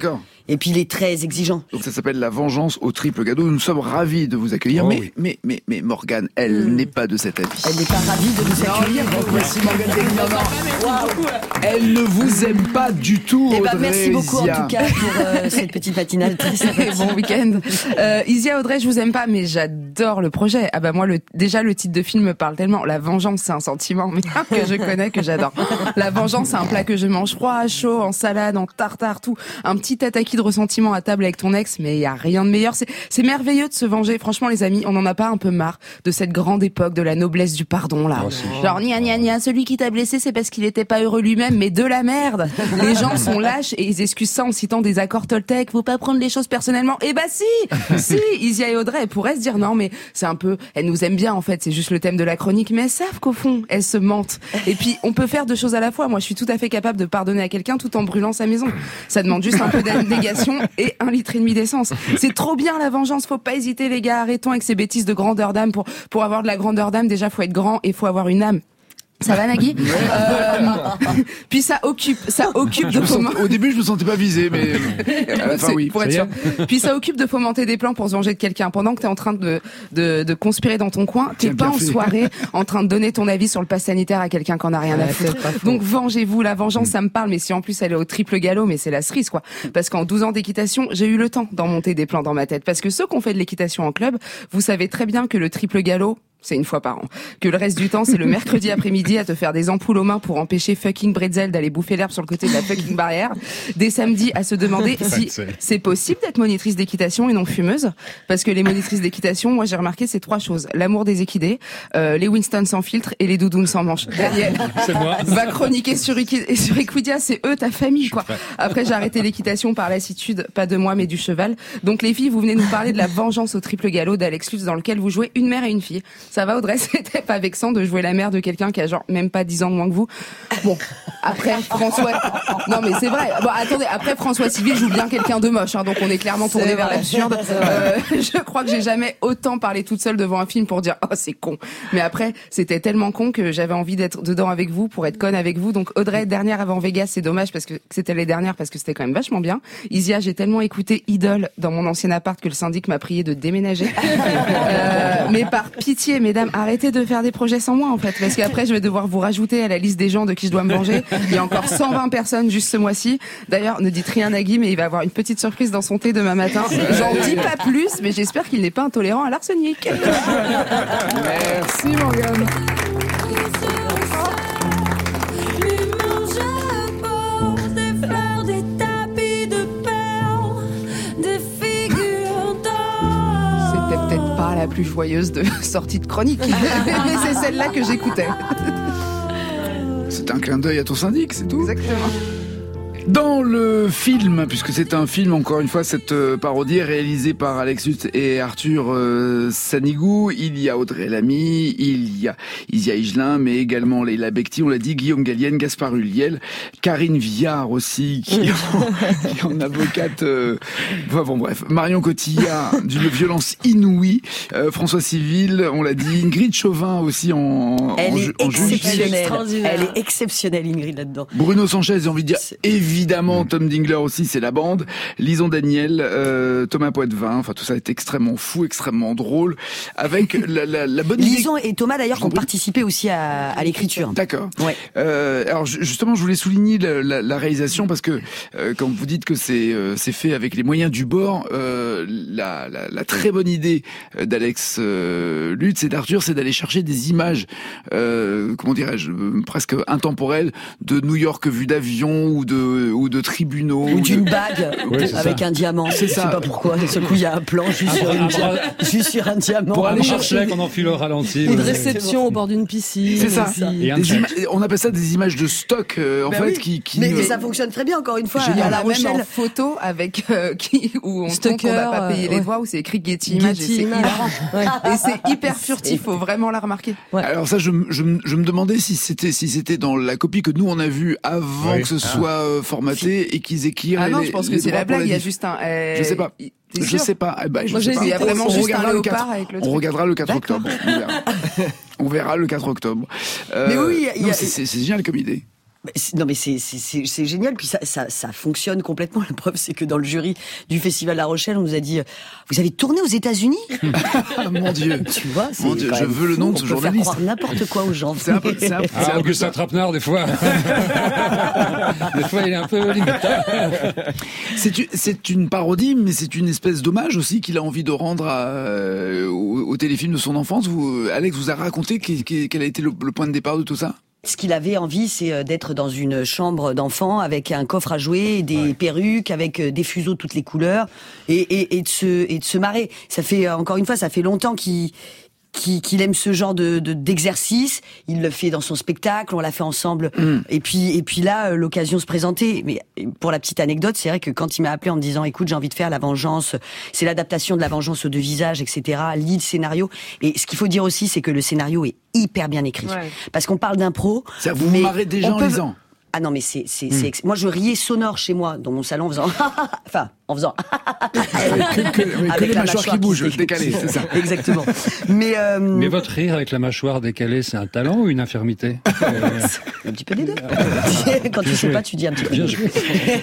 Speaker 9: Et puis il est très exigeant.
Speaker 1: Donc ça s'appelle La Vengeance au triple gâteau. Nous sommes ravis de vous accueillir,
Speaker 2: Oh
Speaker 1: mais,
Speaker 2: oui.
Speaker 1: mais mais mais Morgane, elle
Speaker 9: Mm.
Speaker 1: n'est pas de cet avis.
Speaker 9: Elle n'est pas ravie de nous accueillir.
Speaker 1: Non, merci Morgane Degny. Non, non. Elle ne vous aime pas du tout,
Speaker 9: Eh
Speaker 1: Audrey.
Speaker 9: ben, merci beaucoup
Speaker 1: Isia.
Speaker 9: en tout cas pour euh, cette petite matinale très sympathique.
Speaker 4: Bon week-end. Euh, Isia, Audrey, je vous aime pas, mais j'adore le projet. Ah bah moi, le, déjà le titre de film me parle tellement. La vengeance, c'est un sentiment mais, que je connais, que j'adore. La vengeance, c'est un plat que je mange froid, chaud, en salade, en tartare, tout. Un petit tataki de ressentiment à table avec ton ex, mais il y a rien de meilleur. C'est, c'est merveilleux de se venger. Franchement, les amis, on en a pas un peu marre de cette grande époque de la noblesse du pardon là.
Speaker 2: Oh, si.
Speaker 4: Genre gna gna gna, celui qui t'a blessé, c'est parce qu'il était pas heureux lui-même, mais de la merde. Les gens sont lâches et ils excusent ça en citant des accords Toltec. Faut pas prendre les choses personnellement. Eh bah si, si, Isia et Audrey elles pourraient se dire non, mais c'est un peu, elles nous aiment bien en fait, c'est juste le thème de la chronique, mais elles savent qu'au fond, elles se mentent. Et puis on peut faire deux choses à la fois. Moi, je suis tout à fait capable de pardonner à quelqu'un tout en brûlant sa maison. Ça demande juste un peu d'abnégation et un litre et demi d'essence. C'est trop bien la vengeance. Faut pas hésiter les gars. Arrêtons avec ces bêtises de grandeur d'âme. Pour pour avoir de la grandeur d'âme, déjà faut être grand et faut avoir une âme. Ça va Nagui euh, Puis ça occupe, ça occupe
Speaker 1: Je
Speaker 4: de
Speaker 1: me sens-
Speaker 4: fomenter.
Speaker 1: Au début, je me sentais pas visé, mais à la fin,
Speaker 4: C'est-
Speaker 1: oui.
Speaker 4: pour être
Speaker 2: Ça
Speaker 4: sûr.
Speaker 2: y est.
Speaker 4: Puis ça occupe de fomenter des plans pour se venger de quelqu'un pendant que t'es en train de, de de conspirer dans ton coin. T'es
Speaker 1: Tiens,
Speaker 4: pas
Speaker 1: bien
Speaker 4: en
Speaker 1: fait.
Speaker 4: soirée en train de donner ton avis sur le pass sanitaire à quelqu'un qui en a rien à foutre. Donc vengez-vous. La vengeance, ça me parle, mais si en plus elle est au triple galop, mais c'est la cerise quoi. Parce qu'en douze ans d'équitation, j'ai eu le temps d'en monter des plans dans ma tête. Parce que ceux qui ont fait de l'équitation en club, vous savez très bien que le triple galop, c'est une fois par an. Que le reste du temps, c'est le mercredi après-midi à te faire des ampoules aux mains pour empêcher fucking Bretzel d'aller bouffer l'herbe sur le côté de la fucking barrière. Des samedis à se demander si c'est possible d'être monitrice d'équitation et non fumeuse. Parce que les monitrices d'équitation, moi j'ai remarqué, c'est trois choses. L'amour des équidés, euh, les Winston sans filtre et les doudounes sans manches. Daniel,
Speaker 2: C'est moi.
Speaker 4: va chroniquer sur, Equi- sur Equidia, c'est eux ta famille quoi. Après j'ai arrêté l'équitation par lassitude, pas de moi mais du cheval. Donc les filles, vous venez nous parler de La Vengeance au triple galop d'Alex Lutz dans lequel vous jouez une mère et une fille. Ça va Audrey, c'était pas vexant de jouer la mère de quelqu'un qui a genre même pas dix ans de moins que vous. Bon, après François, non mais c'est vrai. Bon attendez, après François Civil joue bien quelqu'un de moche, hein, donc on est clairement tourné
Speaker 9: C'est
Speaker 4: vers
Speaker 9: vrai.
Speaker 4: l'absurde. Euh, je crois que j'ai jamais autant parlé toute seule devant un film pour dire oh c'est con. Mais après c'était tellement con que j'avais envie d'être dedans avec vous pour être conne avec vous. Donc Audrey, dernière avant Vegas, c'est dommage parce que c'était les dernières parce que c'était quand même vachement bien. Isia, j'ai tellement écouté Idole dans mon ancien appart que le syndic m'a prié de déménager. Euh, mais par pitié, mesdames, arrêtez de faire des projets sans moi en fait, parce qu'après je vais devoir vous rajouter à la liste des gens de qui je dois me venger. Il y a encore cent vingt personnes juste ce mois-ci. D'ailleurs, ne dites rien à Guy, mais il va avoir une petite surprise dans son thé demain matin. J'en dis pas plus, mais j'espère qu'il n'est pas intolérant à l'arsenic.
Speaker 1: Merci Morgane.
Speaker 4: C'était peut-être pas la plus joyeuse de sortie de chronique, mais c'est celle-là que j'écoutais.
Speaker 1: C'est un clin d'œil à ton syndic, c'est tout.
Speaker 4: Exactement.
Speaker 1: Dans le film, puisque c'est un film, encore une fois, cette euh, parodie est réalisée par Alex Lutz et Arthur euh, Sanigou, il y a Audrey Lamy, il y a Isia Higelin, mais également Leila Bekti, on l'a dit, Guillaume Gallienne, Gaspard Ulliel, Karine Viard aussi, qui, qui est en avocate, euh, enfin, bon bref, Marion Cotillard, d'une violence inouïe, euh, François Civil, on l'a dit, Ingrid Chauvin aussi en,
Speaker 9: Elle
Speaker 1: en,
Speaker 9: est
Speaker 1: ju- en juge.
Speaker 9: exceptionnelle.
Speaker 10: extraordinaire.
Speaker 9: Elle est exceptionnelle, Ingrid, là-dedans.
Speaker 1: Bruno Sanchez, j'ai envie de dire,
Speaker 9: C'est-
Speaker 1: évidemment, Tom Dingler aussi, c'est la bande. Lison Daniel, euh, Thomas Poitvin, enfin tout ça est extrêmement fou, extrêmement drôle, avec la, la, la bonne idée.
Speaker 9: Lison et Thomas, d'ailleurs,
Speaker 1: Je
Speaker 9: qui ont
Speaker 1: t'en prie.
Speaker 9: participé aussi à, à l'écriture.
Speaker 1: D'accord.
Speaker 9: Ouais.
Speaker 1: Euh, alors ju- justement, je voulais souligner la, la, la réalisation parce que euh, quand vous dites que c'est euh, c'est fait avec les moyens du bord, euh, la, la, la très bonne idée d'Alex euh, Lutz et d'Arthur, c'est d'aller chercher des images, euh, comment dirais-je, euh, presque intemporelles de New York vue d'avion ou de ou de tribunaux
Speaker 9: Ou d'une
Speaker 1: de-
Speaker 9: bague
Speaker 2: Oui, c'est
Speaker 9: avec
Speaker 2: ça.
Speaker 9: un diamant.
Speaker 1: C'est
Speaker 9: Je sais
Speaker 1: ça.
Speaker 9: pas pourquoi. D'un seul coup, il y a un plan juste, sur, une dia- juste sur un diamant.
Speaker 2: Pour aller
Speaker 9: Ah,
Speaker 2: chercher qu'on enfile au ralenti.
Speaker 5: Une
Speaker 2: ouais.
Speaker 5: réception au bord d'une piscine.
Speaker 1: C'est ça.
Speaker 5: aussi.
Speaker 2: Et un
Speaker 1: Des
Speaker 2: check.
Speaker 1: ima- on appelle ça des images de stock euh, en
Speaker 9: Ben
Speaker 1: fait
Speaker 9: oui.
Speaker 1: qui, qui
Speaker 9: mais, mais
Speaker 1: euh,
Speaker 9: ça fonctionne très bien, encore une fois.
Speaker 1: Génial.
Speaker 9: À
Speaker 4: On
Speaker 9: La
Speaker 4: a même en
Speaker 9: Rochelle.
Speaker 4: photo avec euh, qui où on
Speaker 5: Stoker,
Speaker 4: compte qu'on va pas payer
Speaker 5: euh,
Speaker 4: les
Speaker 5: ouais.
Speaker 4: doigts où c'est écrit Getty Images et
Speaker 5: Getty
Speaker 4: c'est
Speaker 5: Images.
Speaker 4: hilarant.
Speaker 5: Ouais.
Speaker 4: Et c'est hyper furtif, faut vraiment la remarquer.
Speaker 1: Alors ça, je, me- je, me- je me demandais si c'était si c'était dans la copie que nous on a vue avant
Speaker 2: Oui.
Speaker 1: que ce soit euh, formaté et qu'ils écrivent.
Speaker 4: Ah non,
Speaker 1: les-
Speaker 4: je pense que
Speaker 1: les
Speaker 4: c'est
Speaker 1: droits
Speaker 4: la
Speaker 1: pour
Speaker 4: blague, il y a
Speaker 1: diff.
Speaker 4: juste un... euh,
Speaker 1: Je sais pas.
Speaker 4: y- t'es
Speaker 1: Je
Speaker 4: sûr
Speaker 1: sais pas. Eh ben, je
Speaker 5: Moi,
Speaker 1: sais
Speaker 5: j'ai
Speaker 1: pas.
Speaker 4: Il y a
Speaker 5: hésité
Speaker 4: vraiment
Speaker 5: aussi.
Speaker 1: On
Speaker 4: juste un
Speaker 1: regardera le
Speaker 4: léopard
Speaker 1: quatre.
Speaker 4: avec le
Speaker 1: On
Speaker 4: truc.
Speaker 1: regardera le quatre
Speaker 4: D'accord.
Speaker 1: octobre. On verra. On verra le quatre octobre. Euh,
Speaker 9: Mais oui, il y a-
Speaker 1: non, c'est- c'est c'est génial comme idée.
Speaker 9: Non mais c'est c'est c'est, c'est génial, puis ça, ça ça fonctionne complètement. La preuve c'est que dans le jury du festival La Rochelle, on nous a dit vous avez tourné aux États-Unis.
Speaker 1: Mon Dieu,
Speaker 9: tu vois, c'est
Speaker 1: Mon Dieu, je veux le nom de ce
Speaker 9: on
Speaker 1: journaliste.
Speaker 9: Peut faire croire n'importe quoi aux gens.
Speaker 1: C'est un peu, c'est un, c'est
Speaker 2: Ah,
Speaker 1: un peu
Speaker 2: Augustin
Speaker 1: ça.
Speaker 2: Trapenard, des fois. Des fois, il est un peu limite.
Speaker 1: C'est une, c'est une parodie, mais c'est une espèce d'hommage aussi qu'il a envie de rendre à, euh, au, au téléfilm de son enfance. Vous, Alex vous a raconté quel, quel a été le, le point de départ de tout ça?
Speaker 9: Ce qu'il avait envie, c'est d'être dans une chambre d'enfant avec un coffre à jouer, des ouais. perruques, avec des fuseaux de toutes les couleurs, et, et, et de se et de se marrer. Ça fait encore une fois, ça fait longtemps qu'il Qu'il, qu'il aime ce genre de, de d'exercice. Il le fait dans son spectacle, on l'a fait ensemble. Mm. Et puis et puis là, l'occasion se présentait. Mais pour la petite anecdote, c'est vrai que quand il m'a appelé en me disant, écoute, j'ai envie de faire La Vengeance, c'est l'adaptation de La Vengeance aux deux visages, et cetera. Lis le scénario. Et ce qu'il faut dire aussi, c'est que le scénario est hyper bien écrit, ouais. parce qu'on parle d'impro.
Speaker 1: Ça vous vous marrez déjà en peut... lisant.
Speaker 9: Ah non mais c'est c'est, mm. c'est ex... moi je riais sonore chez moi dans mon salon en faisant enfin en faisant
Speaker 1: que, que, oui, avec que la mâchoire qui bouge, qui décalée, c'est ça.
Speaker 9: Exactement. Mais euh...
Speaker 2: mais votre rire avec la mâchoire décalée, c'est un talent ou une infirmité?
Speaker 9: Un petit peu des deux. Quand tu sais pas, tu dis un petit peu.
Speaker 2: Bien joué.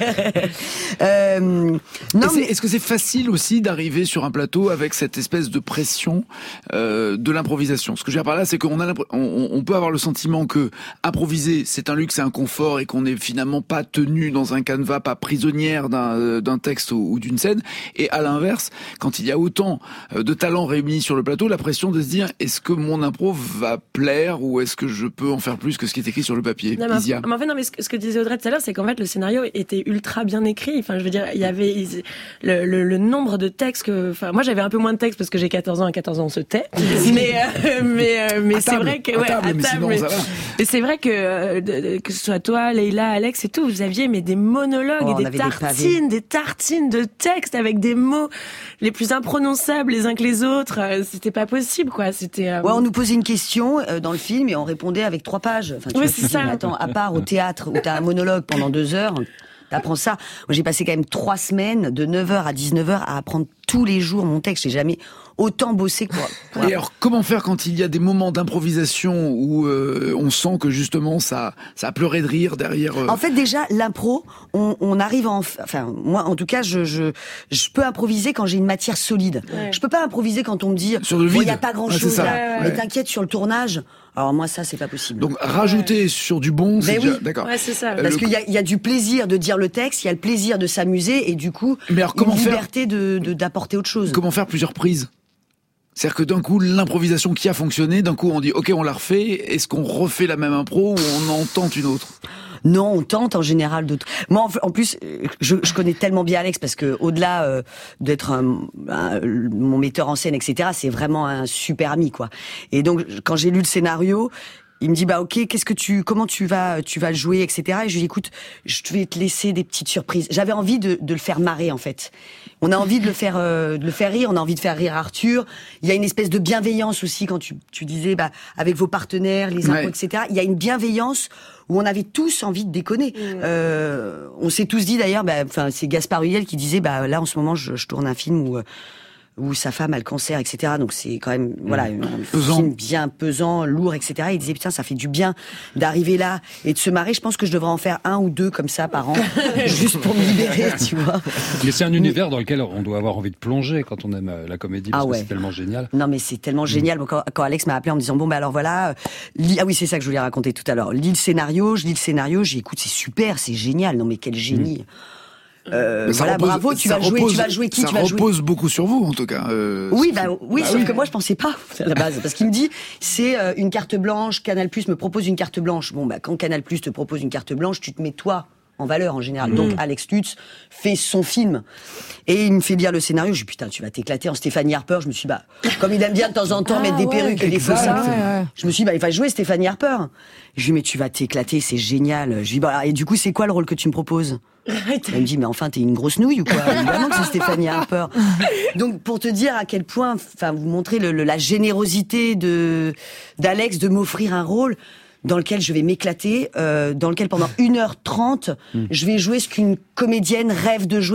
Speaker 9: euh, non
Speaker 1: mais est-ce que c'est facile aussi d'arriver sur un plateau avec cette espèce de pression euh, de l'improvisation? Ce que je veux dire par là, c'est qu'on a on, on peut avoir le sentiment que improviser, c'est un luxe, c'est un confort, et qu'on n'est finalement pas tenu dans un canevas, pas prisonnière d'un, d'un texte ou d'une scène. Et à l'inverse, quand il y a autant de talents réunis sur le plateau, la pression de se dire, est-ce que mon impro va plaire, ou est-ce que je peux en faire plus que ce qui est écrit sur le papier?
Speaker 10: Non, mais, en, mais en fait, non, mais ce que, ce que disait Audrey tout à l'heure, c'est qu'en fait, le scénario était ultra bien écrit. Enfin, je veux dire, il y avait il, le, le, le nombre de textes que, enfin, moi, j'avais un peu moins de textes parce que j'ai quatorze ans, à quatorze ans, on se tait. mais, euh, mais, euh, mais c'est vrai que, ouais, à table, mais, sinon, mais, mais c'est vrai que, euh, que ce soit toi, Leïla, Alex et tout, vous aviez, mais des monologues oh, et des tartines, des, des tartines de textes avec des mots les plus imprononçables les uns que les autres. C'était pas possible, quoi. C'était. Euh...
Speaker 9: Ouais, on nous posait une question euh, dans le film et on répondait avec trois pages. Enfin, tu
Speaker 10: ouais,
Speaker 9: vois,
Speaker 10: c'est ça.
Speaker 9: Dis, attends, à part au théâtre où t'as un monologue pendant deux heures, t'apprends ça. Moi, j'ai passé quand même trois semaines de neuf heures à dix-neuf heures à apprendre tous les jours mon texte. J'ai jamais autant bossé que moi.
Speaker 1: Et alors, comment faire quand il y a des moments d'improvisation où euh, on sent que justement ça, ça a pleuré de rire derrière euh...
Speaker 9: En fait, déjà, l'impro, on, on arrive en, enfin, moi, en tout cas, je, je, je peux improviser quand j'ai une matière solide. Ouais. Je peux pas improviser quand on me dit, il bon, y a pas grand
Speaker 1: ouais,
Speaker 9: chose là.
Speaker 1: Ouais, ouais.
Speaker 9: Mais t'inquiète, sur le tournage. Alors moi, ça, c'est pas possible.
Speaker 1: Donc, rajouter ouais. sur du bon, c'est
Speaker 9: ben
Speaker 1: déjà...
Speaker 9: oui.
Speaker 1: D'accord.
Speaker 10: Ouais, c'est ça.
Speaker 9: Parce
Speaker 1: le...
Speaker 9: qu'il y a, il y a du plaisir de dire le texte, il y a le plaisir de s'amuser, et du coup,
Speaker 1: Mais alors, comment
Speaker 9: une
Speaker 1: faire...
Speaker 9: liberté de, de, d'apporter autre chose.
Speaker 1: Comment faire plusieurs prises? C'est-à-dire que d'un coup, l'improvisation qui a fonctionné, d'un coup, on dit, OK, on la refait, est-ce qu'on refait la même impro ou on en tente une autre?
Speaker 9: Non, on tente en général d'autres. Moi, en plus, je, je connais tellement bien Alex parce que au-delà euh, d'être un, un, mon metteur en scène, et cetera, c'est vraiment un super ami, quoi. Et donc, quand j'ai lu le scénario, il me dit bah ok, qu'est-ce que tu, comment tu vas, tu vas le jouer, et cetera. Et je lui dis écoute, je vais te laisser des petites surprises. J'avais envie de, de le faire marrer en fait. On a envie de le faire, euh, de le faire rire. On a envie de faire rire Arthur. Il y a une espèce de bienveillance aussi quand tu, tu disais bah avec vos partenaires, les impôts, ouais. et cetera. Il y a une bienveillance où on avait tous envie de déconner. Mmh. Euh, on s'est tous dit d'ailleurs, bah, enfin c'est Gaspard Huliel qui disait bah là en ce moment je, je tourne un film où où sa femme a le cancer, et cetera. Donc c'est quand même, voilà, un
Speaker 1: pesant.
Speaker 9: film bien pesant, lourd, et cetera. Il disait, putain, ça fait du bien d'arriver là et de se marrer. Je pense que je devrais en faire un ou deux comme ça par an, juste pour me libérer, tu vois.
Speaker 2: Mais c'est un univers dans lequel on doit avoir envie de plonger quand on aime la comédie, parce ah ouais. que c'est tellement génial.
Speaker 9: Non, mais c'est tellement génial. Mmh. Quand, quand Alex m'a appelé en me disant, bon, bah alors voilà, lis... ah oui, c'est ça que je voulais raconter tout à l'heure. Lis le scénario, je lis le scénario, j'ai écoute, c'est super, c'est génial. Non, mais quel génie. Mmh. Euh, voilà, repose, bravo, tu vas
Speaker 1: repose,
Speaker 9: jouer, tu vas jouer qui,
Speaker 1: ça
Speaker 9: tu vas jouer.
Speaker 1: Ça repose beaucoup sur vous, en tout cas. Euh,
Speaker 9: oui, bah, oui,
Speaker 1: bah
Speaker 9: sauf
Speaker 1: oui.
Speaker 9: que moi, je pensais pas, à la base. Parce qu'il me dit, c'est euh, une carte blanche, Canal+ me propose une carte blanche. Bon, bah, quand Canal+ te propose une carte blanche, tu te mets toi en valeur, en général. Mmh. Donc, Alex Lutz fait son film. Et il me fait lire le scénario. Je dis, putain, tu vas t'éclater en Stéphanie Harper. Je me suis dit, bah, comme il aime bien de temps en temps ah, mettre des ouais, perruques et des faux seins, ouais, ouais. je me suis dit, bah, il va jouer Stéphanie Harper. Je lui dis, mais tu vas t'éclater, c'est génial. Je lui dis, bah, et du coup, c'est quoi le rôle que tu me proposes? Elle me dit, mais enfin, t'es une grosse nouille ou quoi? Évidemment que c'est Stéphanie Harper. Donc, pour te dire à quel point, enfin, vous montrer le, le, la générosité de, d'Alex de m'offrir un rôle dans lequel je vais m'éclater, euh, dans lequel pendant une heure trente, mmh. je vais jouer ce qu'une comédienne rêve de jouer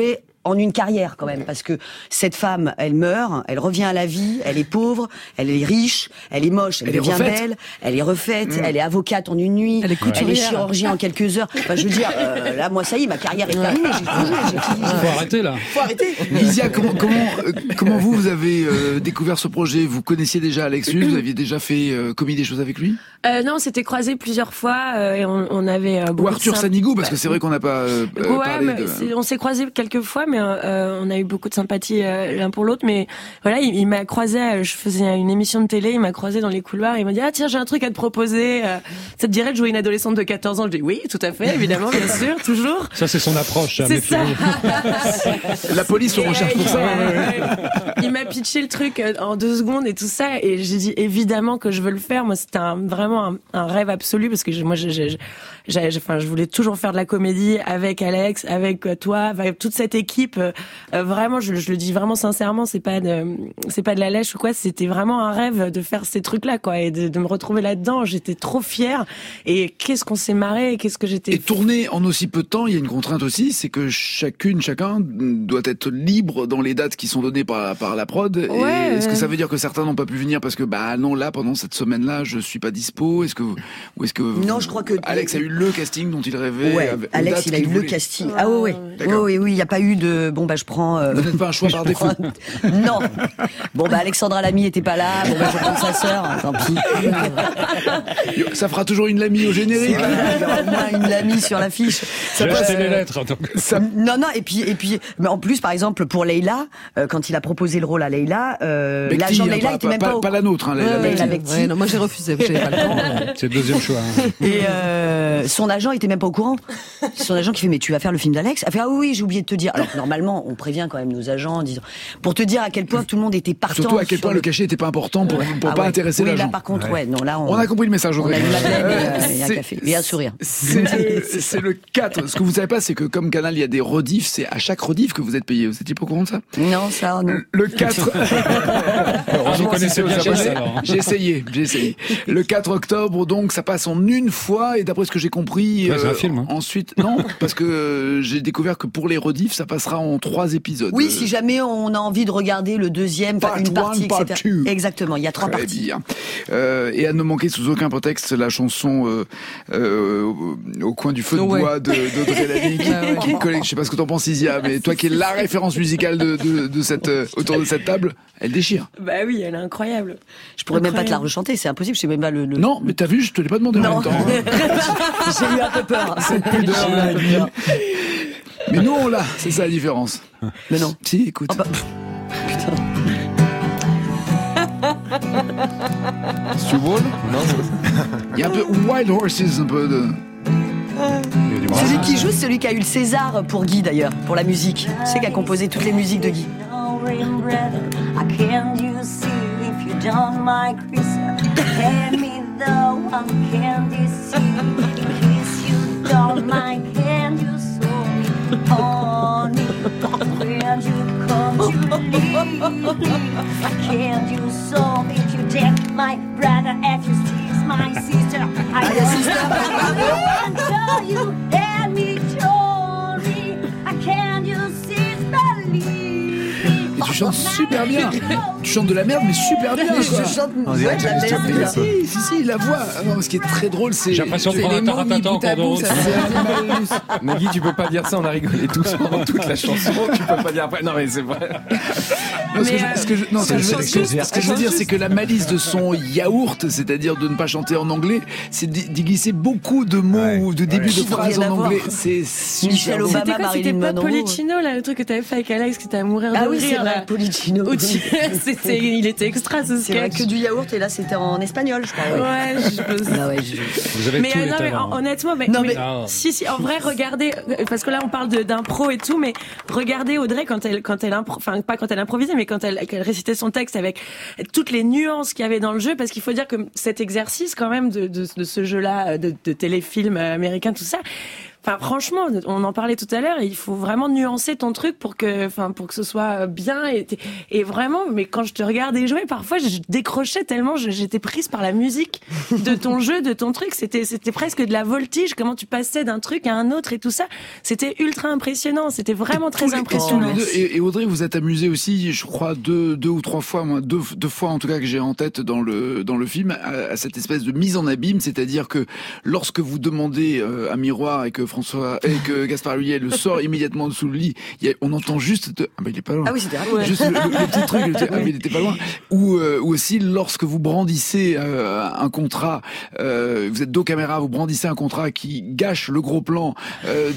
Speaker 9: en une carrière quand même, parce que cette femme, elle meurt, elle revient à la vie, elle est pauvre, elle est riche, elle est moche, elle, elle devient belle, elle est refaite, mmh. elle est avocate en une nuit, elle est, elle est chirurgien en quelques heures. Enfin, je veux dire, euh, là, moi, ça y est, ma carrière est terminée. J'ai tout joué, j'ai fini.
Speaker 2: Faut arrêter là.
Speaker 9: Faut arrêter.
Speaker 1: Lysia, comment, comment, euh, comment vous, vous avez euh, découvert ce projet? Vous connaissiez déjà Alex Luce? Vous aviez déjà fait euh, commis des choses avec lui?
Speaker 10: euh, Non, on s'était croisés plusieurs fois euh, et on, on avait euh,
Speaker 1: ou Arthur Sanigou, parce que c'est vrai qu'on n'a pas euh,
Speaker 10: ouais,
Speaker 1: parlé
Speaker 10: mais
Speaker 1: de...
Speaker 10: on s'est croisés quelques fois, mais euh, on a eu beaucoup de sympathie euh, l'un pour l'autre. Mais voilà, il, il m'a croisé, euh, je faisais une émission de télé, il m'a croisé dans les couloirs, et il m'a dit ah tiens j'ai un truc à te proposer, euh, ça te dirait de jouer une adolescente de quatorze ans? Je dis oui, tout à fait, évidemment, bien sûr, toujours.
Speaker 2: Ça c'est son approche.
Speaker 10: C'est ça.
Speaker 1: La police on recherche pour ça.
Speaker 10: Il m'a pitché le truc en deux secondes et tout ça, et j'ai dit évidemment que je veux le faire. Moi c'était un, vraiment un, un rêve absolu, parce que je, moi j'ai, j'ai, j'ai, enfin je voulais toujours faire de la comédie avec Alex, avec toi, avec toute cette équipe. Euh, vraiment, je, je le dis vraiment sincèrement, c'est pas de, c'est pas de la lèche ou quoi. C'était vraiment un rêve de faire ces trucs-là, quoi, et de, de me retrouver là-dedans. J'étais trop fière. Et qu'est-ce qu'on s'est marré, qu'est-ce que j'étais.
Speaker 1: Et tourner en aussi peu de temps, il y a une contrainte aussi, c'est que chacune, chacun doit être libre dans les dates qui sont données par par la prod.
Speaker 10: Ouais,
Speaker 1: et est-ce
Speaker 10: ouais.
Speaker 1: que ça veut dire que certains n'ont pas pu venir parce que bah non là pendant cette semaine-là je suis pas dispo? Est-ce que ou est-ce que
Speaker 9: non, je crois que
Speaker 1: Alex a eu le casting dont il rêvait?
Speaker 9: Ouais, Alex il a eu le casting. Ah ouais, ouais. Oui, oui, il n'y a pas eu de bon bah je prends. Euh...
Speaker 1: Vous n'êtes pas un choix par défaut.
Speaker 9: Non. Bon bah Alexandra Lamy était pas là. Bon bah je prends sa sœur. Tant pis.
Speaker 1: Ça fera toujours une Lamy au générique.
Speaker 9: Il y aura au moins une Lamy sur l'affiche.
Speaker 2: Ça passe les lettres. Donc.
Speaker 9: Ça... Non, non. Et puis, et puis, mais en plus, par exemple, pour Leïla, euh, quand il a proposé le rôle à Leïla, euh, l'agent de Leïla était même pas,
Speaker 1: pas,
Speaker 9: au...
Speaker 1: pas la nôtre. Hein, Leïla
Speaker 9: ouais, Leïla
Speaker 5: ouais, non, moi j'ai refusé. J'avais pas le temps.
Speaker 2: C'est le deuxième choix. Hein.
Speaker 9: Et euh, son agent était même pas au courant. Son agent qui fait mais tu vas faire le film d'Alex? Elle fait ah oui, j'ai oublié de te dire. Alors que normalement, on prévient quand même nos agents en disant pour te dire à quel point tout le monde était partant.
Speaker 1: Surtout à quel point le cachet était pas important pour, pour ah pas ouais. intéresser
Speaker 9: oui,
Speaker 1: l'agent.
Speaker 9: Là par contre, ouais. ouais non là on,
Speaker 1: on a compris le message.
Speaker 9: On a une madeleine et un café et un sourire.
Speaker 1: C'est le, c'est le quatre. Ce que vous savez pas, c'est que comme Canal, il y a des rediffs. C'est à chaque rediff que vous êtes payé. Vous étiez pas au courant de ça?
Speaker 9: Non, ça non.
Speaker 1: Le quatre.
Speaker 2: Vous connaissez bien ça, alors.
Speaker 1: J'ai essayé, j'ai essayé. Le quatre octobre, donc, ça passe en une fois, et d'après ce que j'ai compris,
Speaker 2: ouais,
Speaker 1: euh,
Speaker 2: c'est un film, hein.
Speaker 1: Ensuite, non, parce que euh, j'ai découvert que pour les rediffs, ça passera en trois épisodes.
Speaker 9: Oui, si jamais on a envie de regarder le deuxième,
Speaker 1: part
Speaker 9: une partie,
Speaker 1: one, part
Speaker 9: et cetera.
Speaker 1: Two.
Speaker 9: Exactement, il y a trois
Speaker 1: Très
Speaker 9: parties.
Speaker 1: Bien. Euh, et à ne manquer sous aucun prétexte la chanson euh, euh, au coin du feu de
Speaker 5: ouais.
Speaker 1: bois de d'Audrey Lamy, qui,
Speaker 5: ouais.
Speaker 1: qui collègue. Je sais pas ce que t'en penses, Isia, mais toi qui es la référence musicale de, de, de cette euh, autour de cette table, elle déchire.
Speaker 10: Bah oui, elle est incroyable.
Speaker 9: Je pourrais
Speaker 10: incroyable.
Speaker 9: même pas te la rechanter, c'est impossible. Je sais même pas le. le...
Speaker 1: Non, mais t'as vu, je te l'ai pas demandé
Speaker 9: non.
Speaker 1: en même temps. Hein.
Speaker 9: J'ai eu un peu peur.
Speaker 1: Cette pudeur. Mais nous on l'a, c'est ça la différence.
Speaker 9: Mais non.
Speaker 1: Si, écoute.
Speaker 9: Oh bah... Putain.
Speaker 6: Stu Wall? Non.
Speaker 1: Il y a un peu Wild Horses, un peu de.
Speaker 9: Celui qui joue, c'est celui qui a eu le César pour Guy d'ailleurs, pour la musique. C'est qui a composé toutes les musiques de Guy.
Speaker 1: Et tu chantes super bien. Tu chantes de la merde, mais super bien.
Speaker 9: Mais je chante ouais, de la merde.
Speaker 1: Si, si, si, la voix. Ah non, ce qui est très drôle, c'est.
Speaker 2: J'ai l'impression de prendre un taratata en cours de route.
Speaker 6: Nagui, tu peux pas dire ça, on a rigolé tous pendant toute la chanson. Tu peux pas dire après. Non, mais c'est vrai.
Speaker 1: Non, ce que je, ce que je, non, ce que je, ce que je- ce que je veux dire, c'est que la malice de son yaourt, c'est-à-dire de ne pas chanter en anglais, c'est d'y d'y glisser beaucoup de mots
Speaker 6: Ouais.
Speaker 1: ou de débuts
Speaker 9: Qui
Speaker 1: de
Speaker 9: n'ont
Speaker 1: phrases
Speaker 9: rien
Speaker 1: en
Speaker 9: à
Speaker 1: anglais.
Speaker 9: voir.
Speaker 1: C'est super
Speaker 9: Michel
Speaker 1: bon.
Speaker 9: Obama,
Speaker 10: C'était quoi? C'était
Speaker 9: Marilyn
Speaker 10: pas
Speaker 9: Monroe.
Speaker 10: Policino, là, le truc que t'avais fait avec Alex, qui était à mourir de
Speaker 9: Ah oui, c'est
Speaker 10: rire,
Speaker 9: vrai,
Speaker 10: là.
Speaker 9: Policino.
Speaker 10: Où tu- c'était, il était extra, ce
Speaker 9: C'est vrai
Speaker 10: sketch.
Speaker 9: que du yaourt et là c'était en espagnol, je crois. Ouais.
Speaker 10: Ouais, je pense.
Speaker 9: Ah ouais, je-
Speaker 2: Vous avez
Speaker 10: Mais
Speaker 2: tous
Speaker 10: euh,
Speaker 2: les
Speaker 10: non, mais
Speaker 2: talents.
Speaker 10: hon- honnêtement, mais,
Speaker 9: Non,
Speaker 10: mais-
Speaker 9: mais-
Speaker 2: Ah.
Speaker 10: si, si, en vrai, regardez, euh, parce que là, on parle de- d'impro et tout, mais regardez Audrey quand elle, quand elle impro, enfin, pas quand elle improvisait, mais quand elle, qu'elle récitait son texte avec toutes les nuances qu'il y avait dans le jeu, parce qu'il faut dire que cet exercice, quand même, de, de, de ce jeu-là, de, de téléfilm américain, tout ça, enfin, franchement, on en parlait tout à l'heure, il faut vraiment nuancer ton truc pour que, enfin, pour que ce soit bien et, et vraiment, mais quand je te regardais jouer, parfois, je décrochais tellement, je, j'étais prise par la musique de ton jeu, de ton truc. C'était, c'était presque de la voltige, comment tu passais d'un truc à un autre et tout ça. C'était ultra impressionnant. C'était vraiment très impressionnant.
Speaker 1: Et, et Audrey, vous êtes amusée aussi, je crois, deux, deux ou trois fois, moi, deux, deux fois en tout cas que j'ai en tête dans le, dans le film, à, à cette espèce de mise en abîme, c'est-à-dire que lorsque vous demandez euh, un miroir et que François et que Gaspard Huliel le sort immédiatement dessous le lit, y a, on entend juste de, ah bah il est pas loin.
Speaker 9: Ah oui, c'était rapide.
Speaker 1: Juste le, le, le petit truc, le petit, ah mais il était pas loin. Ou, euh, ou aussi lorsque vous brandissez euh, un contrat, euh, vous êtes dos caméra, vous brandissez un contrat qui gâche le gros plan euh,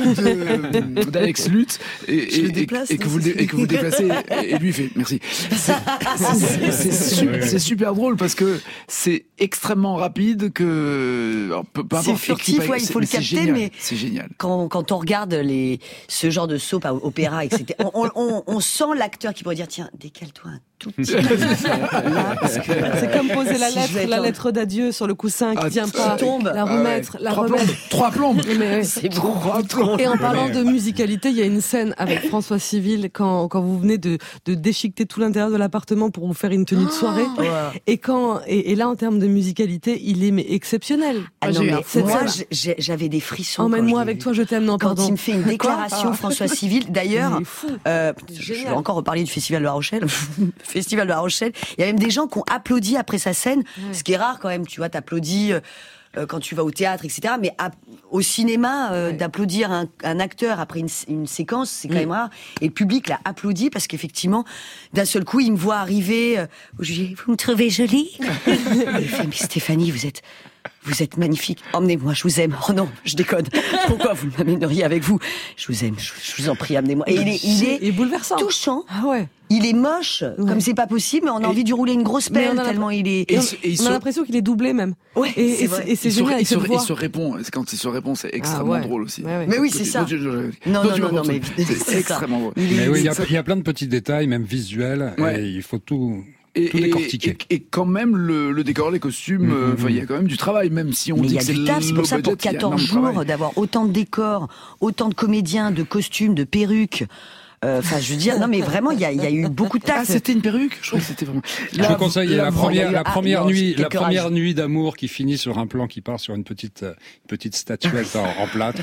Speaker 1: de, de d'Alex Lutz et, et, et, et que vous et que vous déplacez et, et lui fait merci. C'est, c'est, c'est, c'est, c'est super drôle parce que c'est extrêmement rapide que alors, peu, peu
Speaker 9: c'est furtif, ouais, il faut le capter,
Speaker 1: génial,
Speaker 9: mais
Speaker 1: c'est génial.
Speaker 9: Quand quand on regarde les ce genre de soap opéra, et cetera, on, on, on sent l'acteur qui pourrait dire tiens décale-toi un tout petit peu. Là, parce que,
Speaker 5: c'est comme poser la
Speaker 9: si
Speaker 5: lettre, la lettre d'adieu sur le coussin qui
Speaker 1: ah,
Speaker 5: tient pas,
Speaker 9: tombe,
Speaker 5: la remettre,
Speaker 1: ah ouais.
Speaker 5: la
Speaker 1: trois
Speaker 5: remettre.
Speaker 1: Plombes, trois plombes.
Speaker 5: Mais
Speaker 9: c'est
Speaker 1: trois plombes.
Speaker 5: Et en parlant de musicalité, il y a une scène avec François Civil quand quand vous venez de de déchiqueter tout l'intérieur de l'appartement pour vous faire une tenue de soirée. Oh, ouais. Et quand et, et là en termes de musicalité, il est mais exceptionnel.
Speaker 9: Ah non, mais moi j'ai, j'avais des frissons.
Speaker 5: Emmène-moi avec toi, je t'aime. Non,
Speaker 9: quand
Speaker 5: pardon.
Speaker 9: il me fait une déclaration, François Civil. D'ailleurs, euh, je vais encore reparler du Festival de La Rochelle. Festival de La Rochelle. Il y a même des gens qui ont applaudi après sa scène, ouais. Ce qui est rare quand même. Tu vois, t'applaudis euh, quand tu vas au théâtre, et cetera. Mais à, au cinéma, euh, ouais. d'applaudir un, un acteur après une, une séquence, c'est quand mmh. même rare. Et le public l'a applaudi parce qu'effectivement, d'un seul coup, il me voit arriver. Euh, je lui dis, vous me trouvez jolie? Il fait, mais Stéphanie, vous êtes... Vous êtes magnifique. Emmenez-moi, je vous aime. Oh non, je déconne. Pourquoi vous ne m'amèneriez avec vous? Je vous aime, je, je vous en prie, amenez-moi. Et il est, il est,
Speaker 5: il est bouleversant.
Speaker 9: Touchant.
Speaker 5: Ah ouais.
Speaker 9: Il est moche, ouais. Comme c'est pas possible, mais on a et envie de lui rouler une grosse pelle tellement il est.
Speaker 5: Et, et, et on, on a l'impression qu'il est doublé même.
Speaker 9: Ouais.
Speaker 5: Et,
Speaker 9: c'est
Speaker 5: et,
Speaker 9: vrai.
Speaker 5: et c'est
Speaker 1: il
Speaker 5: génial.
Speaker 1: Se, il, se,
Speaker 5: il
Speaker 1: se répond. Quand il se répond, c'est extrêmement
Speaker 5: ah ouais.
Speaker 1: drôle aussi.
Speaker 5: Ouais, ouais.
Speaker 9: Mais oui, c'est ça. Non, non, non, non, mais
Speaker 1: c'est extrêmement drôle.
Speaker 2: Mais oui, il y a plein de petits détails, même visuels, et il faut tout.
Speaker 1: Et, et, et, et quand même enfin, le, le décor, les costumes, mmh, mmh. il y a quand même du travail, même si on
Speaker 9: mais
Speaker 1: dit que c'est
Speaker 9: du taf, c'est pour ça
Speaker 1: budget,
Speaker 9: pour quatorze jours d'avoir autant de décors, autant de comédiens, de costumes, de perruques. Enfin, euh, je veux dire, non, mais vraiment, il y a, y a eu beaucoup de taf.
Speaker 1: Ah, c'était une perruque? Je crois que c'était vraiment.
Speaker 2: Je vous conseille la, la première, la première ah, nuit, la première nuit d'amour qui finit sur un plan qui part sur une petite, une petite statuette en, en plâtre.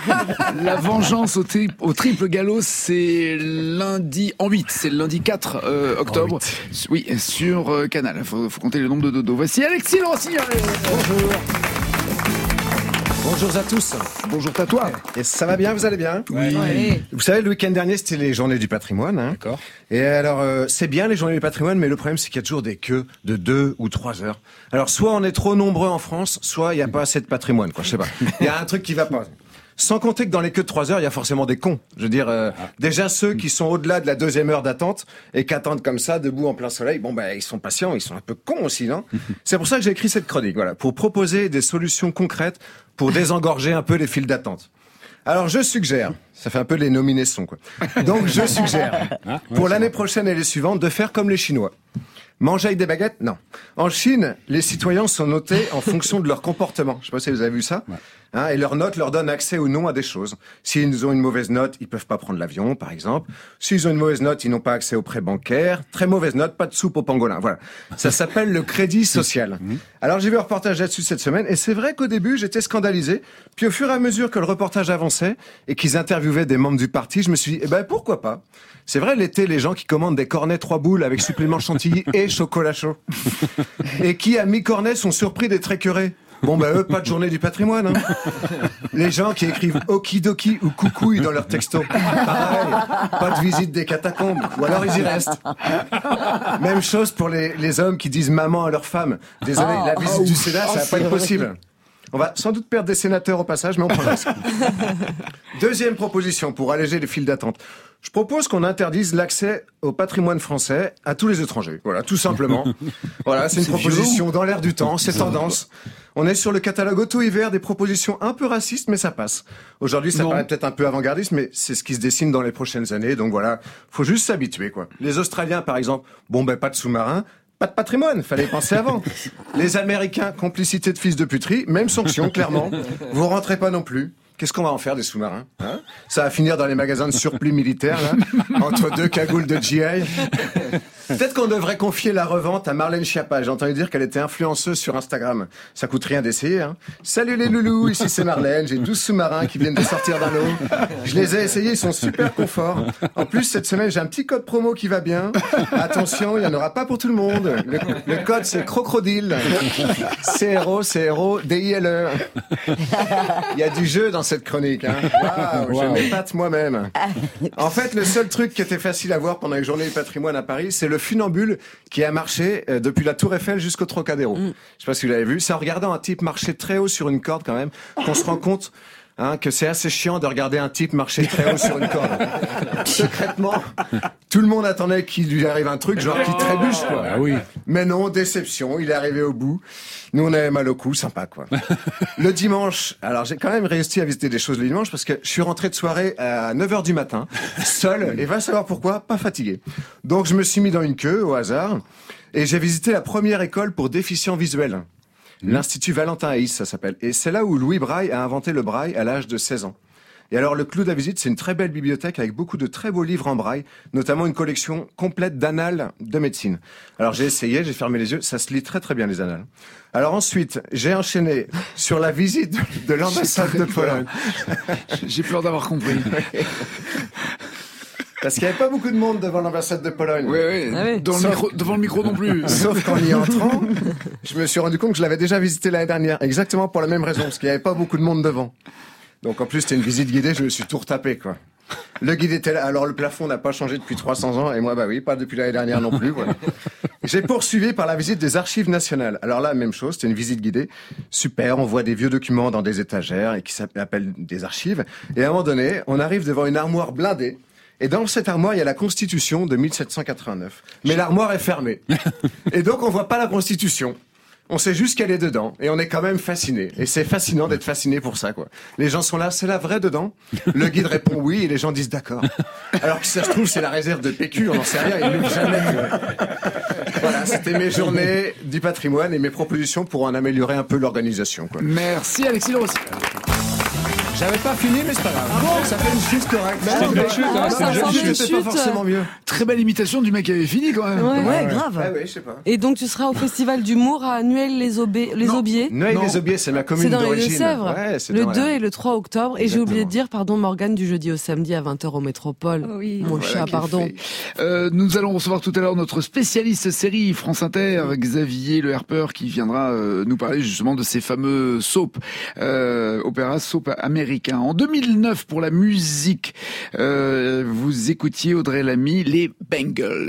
Speaker 1: La vengeance au, tri, au triple galop, c'est lundi en huit, c'est le lundi quatre euh, octobre. Oui, sur euh, Canal. Faut, faut compter le nombre de dodos. Voici Alexis Rossignol.
Speaker 11: Bonjour. Bonjour à tous.
Speaker 1: Bonjour à toi.
Speaker 11: Et ça va bien, vous allez bien?
Speaker 1: Oui. oui.
Speaker 11: Vous savez, le week-end dernier, c'était les Journées du patrimoine. Hein.
Speaker 1: D'accord.
Speaker 11: Et alors, euh, c'est bien les Journées du patrimoine, mais le problème, c'est qu'il y a toujours des queues de deux ou trois heures. Alors, soit on est trop nombreux en France, soit il n'y a pas assez de patrimoine, quoi. Je sais pas. Il y a un truc qui va pas. Sans compter que dans les queues de trois heures, il y a forcément des cons. Je veux dire, euh, ah. déjà ceux qui sont au-delà de la deuxième heure d'attente et qui attendent comme ça, debout en plein soleil, bon ben ils sont patients, ils sont un peu cons aussi, non? C'est pour ça que j'ai écrit cette chronique, voilà, pour proposer des solutions concrètes pour désengorger un peu les files d'attente. Alors je suggère, ça fait un peu les nominations, quoi. Donc je suggère, ah, ouais, pour l'année prochaine et les suivantes, de faire comme les Chinois. Manger avec des baguettes? Non. En Chine, les citoyens sont notés en fonction de leur comportement. Je sais pas si vous avez vu ça. Ouais. Hein, et leur note leur donne accès ou non à des choses. S'ils ont une mauvaise note, ils peuvent pas prendre l'avion, par exemple. S'ils ont une mauvaise note, ils n'ont pas accès aux prêts bancaires. Très mauvaise note, pas de soupe au pangolin. Voilà. Ça s'appelle le crédit social. Alors j'ai vu un reportage là-dessus cette semaine, et c'est vrai qu'au début, j'étais scandalisé. Puis au fur et à mesure que le reportage avançait et qu'ils interviewaient des membres du parti, je me suis dit, eh ben pourquoi pas? C'est vrai, l'été, les gens qui commandent des cornets trois boules avec supplément chantilly et chocolat chaud. Et qui, à mi-cornet, sont surpris d'être écœurés. Bon, bah, eux, pas de journée du patrimoine, hein. Les gens qui écrivent okidoki ou coucouille dans leur texto. Pareil. Pas de visite des catacombes. Ou alors ils y restent. Même chose pour les, les hommes qui disent maman à leur femme. Désolé, oh, la visite oh, du Sénat, oh, ça va pas être possible. On va sans doute perdre des sénateurs au passage, mais on progresse. Deuxième proposition pour alléger les files d'attente. Je propose qu'on interdise l'accès au patrimoine français à tous les étrangers. Voilà, tout simplement. Voilà, c'est une c'est proposition violent. Dans l'air du temps, c'est tendance. On est sur le catalogue auto-hiver des propositions un peu racistes, mais ça passe. Aujourd'hui, ça non. paraît peut-être un peu avant-gardiste, mais c'est ce qui se dessine dans les prochaines années. Donc voilà, faut juste s'habituer, quoi. Les Australiens, par exemple, bon ben pas de sous-marins. Pas de patrimoine, fallait y penser avant. Les Américains, complicité de fils de puterie, même sanction, clairement. Vous rentrez pas non plus. qu'est-ce qu'on va en faire des sous-marins, hein? Ça va finir dans les magasins de surplus militaires, là, entre deux cagoules de G I. Peut-être qu'on devrait confier la revente à Marlène Schiappa. J'ai entendu dire qu'elle était influenceuse sur Instagram. Ça coûte rien d'essayer, hein. Salut les loulous, ici c'est Marlène. J'ai douze sous-marins qui viennent de sortir d'un lot. Je les ai essayés, ils sont super confort. En plus, cette semaine, j'ai un petit code promo qui va bien. Attention, il n'y en aura pas pour tout le monde. Le, le code, c'est crocodile. C R O, C R O, D I L E. Il y a du jeu dans cette chronique, hein. Waouh, wow. Je m'épate moi-même. En fait, le seul truc qui était facile à voir pendant les journées du patrimoine à Paris, c'est le funambule qui a marché euh, depuis la Tour Eiffel jusqu'au Trocadéro. Mm. Je sais pas si vous l'avez vu. C'est en regardant un type marcher très haut sur une corde quand même qu'on se rend compte hein, que c'est assez chiant de regarder un type marcher très haut sur une corde. Secrètement, tout le monde attendait qu'il lui arrive un truc, genre qu'il trébuche, quoi.
Speaker 2: Ah oui.
Speaker 11: Mais non, déception, il est arrivé au bout. Nous, on avait mal au cou, sympa, quoi. Le dimanche, alors j'ai quand même réussi à visiter des choses le dimanche parce que je suis rentré de soirée à neuf heures du matin, seul, et va savoir pourquoi, pas fatigué. Donc je me suis mis dans une queue, au hasard, et j'ai visité la première école pour déficients visuels. L'Institut Valentin Haïs, ça s'appelle. Et c'est là où Louis Braille a inventé le braille à l'âge de seize ans. Et alors, le clou de la visite, c'est une très belle bibliothèque avec beaucoup de très beaux livres en braille, notamment une collection complète d'annales de médecine. Alors, j'ai essayé, j'ai fermé les yeux, ça se lit très très bien, les annales. Alors ensuite, j'ai enchaîné sur la visite de l'ambassade de Pologne.
Speaker 1: J'ai peur d'avoir compris.
Speaker 11: Parce qu'il n'y avait pas beaucoup de monde devant l'ambassade de Pologne.
Speaker 1: Oui, oui. Ah oui. Dans le micro, devant le micro non plus.
Speaker 11: Sauf qu'en y entrant, je me suis rendu compte que je l'avais déjà visité l'année dernière. Exactement pour la même raison, parce qu'il n'y avait pas beaucoup de monde devant. Donc en plus, c'était une visite guidée, je me suis tout retapé, quoi. Le guide était là. Alors le plafond n'a pas changé depuis trois cents ans, et moi, bah oui, pas depuis l'année dernière non plus, voilà. J'ai poursuivi par la visite des archives nationales. Alors là, même chose, c'était une visite guidée. Super, on voit des vieux documents dans des étagères, et qui s'appellent des archives. Et à un moment donné, on arrive devant une armoire blindée. Et dans cette armoire, il y a la Constitution de mille sept cent quatre-vingt-neuf. Mais l'armoire est fermée. Et donc, on voit pas la Constitution. On sait juste qu'elle est dedans. Et on est quand même fasciné. Et c'est fascinant d'être fasciné pour ça, quoi. Les gens sont là, c'est la vraie dedans? Le guide répond oui, et les gens disent d'accord. Alors que ça se trouve, c'est la réserve de P Q, on n'en sait rien, ils l'ouvrent jamais. Voilà, c'était mes journées du patrimoine et mes propositions pour en améliorer un peu l'organisation, quoi.
Speaker 1: Merci, Alexis Le Rossi.
Speaker 11: J'avais pas fini, mais c'est pas grave. Ah bon, ça fait une chute correcte.
Speaker 2: C'est une belle chute, hein, c'est une belle chute.
Speaker 11: C'était pas forcément mieux.
Speaker 1: Très belle imitation du mec qui avait fini, quand même.
Speaker 5: Ouais,
Speaker 9: Ouais,
Speaker 5: ouais.
Speaker 9: grave.
Speaker 11: Ah oui, je sais pas.
Speaker 5: Et donc tu seras au Festival d'humour à Nueil-les-Aubiers. Les Aubiers.
Speaker 11: Nueil-les-Aubiers, c'est ma commune
Speaker 5: C'est dans les
Speaker 11: d'origine.
Speaker 5: Deux-Sèvres.
Speaker 11: Ouais, c'est
Speaker 5: le
Speaker 11: dans la-
Speaker 5: deux et le trois octobre. Et j'ai oublié de dire, pardon Morgane, du jeudi au samedi à vingt heures au Métropole.
Speaker 4: Oh oui.
Speaker 5: Mon
Speaker 11: Voilà,
Speaker 5: chat,
Speaker 11: quel
Speaker 5: pardon.
Speaker 11: fait.
Speaker 1: Euh, nous allons recevoir tout à l'heure notre spécialiste série France Inter, Xavier Le Herper, qui viendra euh, nous parler justement de ces fameux soap, euh, opéras soap américains. En deux mille neuf, pour la musique, euh, vous écoutiez Audrey Lamy, les Bangles.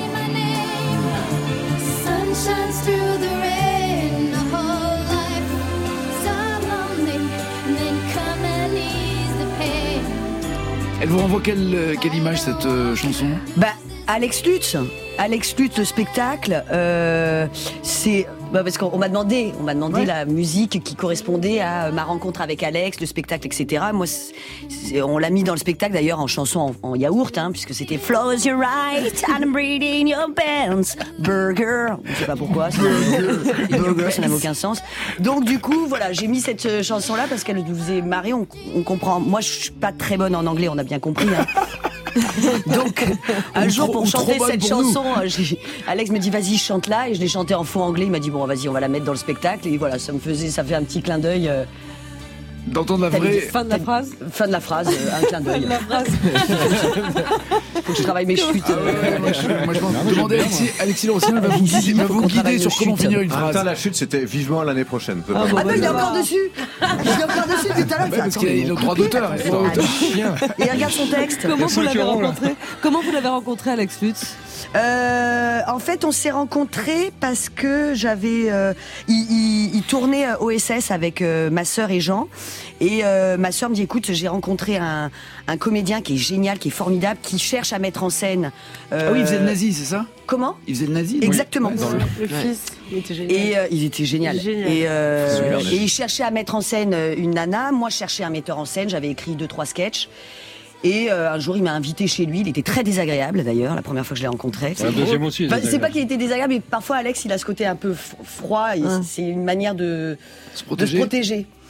Speaker 1: Elle vous renvoie quelle, quelle image, cette euh, chanson?
Speaker 9: Bah, Alex Lutz. Alex Lutz, le spectacle, euh, c'est... Bah parce qu'on m'a demandé, on m'a demandé
Speaker 5: Ouais.
Speaker 9: la musique qui correspondait à ma rencontre avec Alex, le spectacle, et cetera. Moi, c'est- c'est- on l'a mis dans le spectacle d'ailleurs en chanson en, en yaourt, hein, puisque c'était Flows you're right, and I'm breathing your pants, burger. Je sais pas pourquoi, ça n'avait- burger, ça n'avait aucun sens. Donc du coup, voilà, j'ai mis cette euh, chanson-là parce qu'elle nous faisait marrer. On, on comprend. Moi, je suis pas très bonne en anglais, on a bien compris. Hein. Donc, un
Speaker 1: Ou
Speaker 9: jour,
Speaker 1: trop-
Speaker 9: pour
Speaker 1: ou trop
Speaker 9: chanter
Speaker 1: bonne
Speaker 9: cette
Speaker 1: pour nous.
Speaker 9: chanson, euh, j'ai- Alex me dit vas-y chante là, et je l'ai chanté en faux anglais. Il m'a dit bon vas-y on va la mettre dans le spectacle, et voilà, ça me faisait, ça fait un petit clin d'œil. euh,
Speaker 1: D'entendre la
Speaker 9: t'as
Speaker 1: vraie...
Speaker 9: dit-
Speaker 5: Fin de la phrase.
Speaker 9: Fin de la phrase, euh, un clin d'œil.
Speaker 5: La phrase.
Speaker 9: Faut que je travaille mes chutes.
Speaker 1: Ah ouais, ouais, moi, je, moi, je m'en demandais, Alexis, Alexis Le Rossi va vous guider, va
Speaker 9: Il faut
Speaker 1: vous
Speaker 9: qu'on
Speaker 1: guider
Speaker 9: travaille
Speaker 1: sur
Speaker 9: nos
Speaker 1: comment
Speaker 9: chutes.
Speaker 1: finir une
Speaker 11: En même temps,
Speaker 1: phrase.
Speaker 11: la chute, c'était vivement l'année prochaine. Peut
Speaker 5: Ah,
Speaker 11: pas-
Speaker 5: bon,
Speaker 9: Ah bah il est
Speaker 5: bah,
Speaker 9: encore dessus. Il est encore dessus depuis tout à l'heure.
Speaker 1: Ouais, parce qu'il a il a le droit d'auteur. il a le droit d'auteur.
Speaker 9: Et regarde son texte.
Speaker 5: Comment vous l'avez
Speaker 2: Laurent, là.
Speaker 5: rencontré Comment vous l'avez rencontré, Alex Lutz?
Speaker 9: Euh, en fait, on s'est rencontrés parce que j'avais, euh, il, il, il tournait au S S avec euh, ma sœur et Jean, et euh, ma sœur me dit écoute, j'ai rencontré un, un comédien qui est génial, qui est formidable, qui cherche à mettre en scène. euh,
Speaker 1: Ah oui, il faisait le nazi, c'est ça?
Speaker 9: Comment?
Speaker 1: Il faisait le nazi?
Speaker 9: Exactement.
Speaker 1: Ouais, dans le-
Speaker 10: Le fils, il était génial.
Speaker 9: Et euh, il était génial.
Speaker 10: Génial.
Speaker 9: Et, euh,
Speaker 11: Super,
Speaker 9: et il cherchait à mettre en scène euh, une nana. Moi, je cherchais un metteur en scène. J'avais écrit deux, trois sketchs. Et euh, un jour, il m'a invité chez lui. Il était très désagréable, d'ailleurs, la première fois que je l'ai rencontré.
Speaker 2: La deuxième aussi.
Speaker 9: Enfin,
Speaker 2: c'est
Speaker 9: c'est pas qu'il était désagréable, mais parfois, Alex, il a ce côté un peu f- froid. Et
Speaker 5: Hein.
Speaker 9: c'est une manière de
Speaker 1: Se
Speaker 9: de se
Speaker 1: protéger.
Speaker 9: protéger.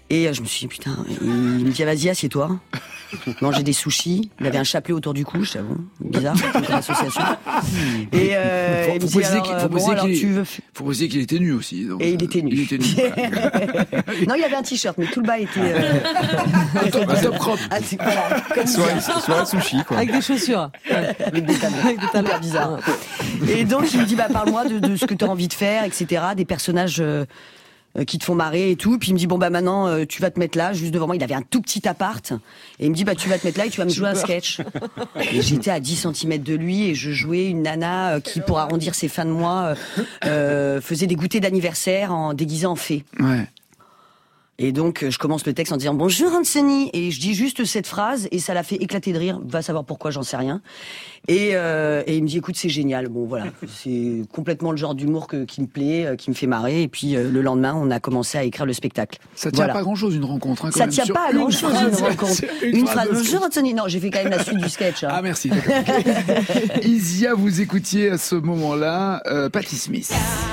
Speaker 9: Et euh, je me suis dit, putain, il me dit, vas-y, assieds-toi. Manger des sushis. Il avait un chapelet autour du cou, j'avoue. Bizarre, comme association. Et euh,
Speaker 1: faut,
Speaker 9: il me
Speaker 1: faut
Speaker 9: dit,
Speaker 1: préciser
Speaker 9: alors,
Speaker 1: qu'il,
Speaker 9: euh,
Speaker 1: faut
Speaker 9: bon,
Speaker 1: préciser
Speaker 9: alors
Speaker 1: qu'il,
Speaker 9: tu veux...
Speaker 1: faut préciser qu'il était nu aussi. Donc,
Speaker 9: Et il était nu.
Speaker 1: Il était nu.
Speaker 9: Non, il y avait un t-shirt, mais tout le bas était... Euh...
Speaker 1: un, top, un top crop.
Speaker 9: Ah, c'est, voilà, comme
Speaker 6: Soirée, soirée sushi, quoi.
Speaker 5: Avec des chaussures. Ouais.
Speaker 9: Avec des talons. Avec des talons bizarres. Et donc, il me dit, bah, parle-moi de, de ce que tu as envie de faire, et cetera. Des personnages... Euh... qui te font marrer et tout, puis il me dit bon bah maintenant euh, tu vas te mettre là, juste devant moi, il avait un tout petit appart, et il me dit bah tu vas te mettre là et tu vas me jouer un sketch. Et j'étais à dix centimètres de lui et je jouais une nana euh, qui, pour arrondir ses fins de mois, euh, euh, faisait des goûters d'anniversaire en déguisée en fée.
Speaker 1: Ouais.
Speaker 9: Et donc, je commence le texte en disant « Bonjour Anthony !» Et je dis juste cette phrase, et ça l'a fait éclater de rire. Va savoir pourquoi, j'en sais rien. Et, euh, et il me dit « Écoute, c'est génial. » Bon, voilà. C'est complètement le genre d'humour que, qui me plaît, euh, qui me fait marrer. Et puis, euh, le lendemain, on a commencé à écrire le spectacle.
Speaker 1: Ça tient
Speaker 9: voilà.
Speaker 1: pas à grand-chose, une rencontre. Hein, quand
Speaker 9: ça
Speaker 1: même,
Speaker 9: tient
Speaker 1: sur
Speaker 9: pas à grand-chose, une rencontre.
Speaker 1: Une,
Speaker 9: une
Speaker 1: phrase,
Speaker 9: phrase « Bonjour Anthony !» Non, j'ai fait quand même la suite du sketch. Hein.
Speaker 1: Ah, merci. Isia, vous écoutiez à ce moment-là euh, Patti Smith.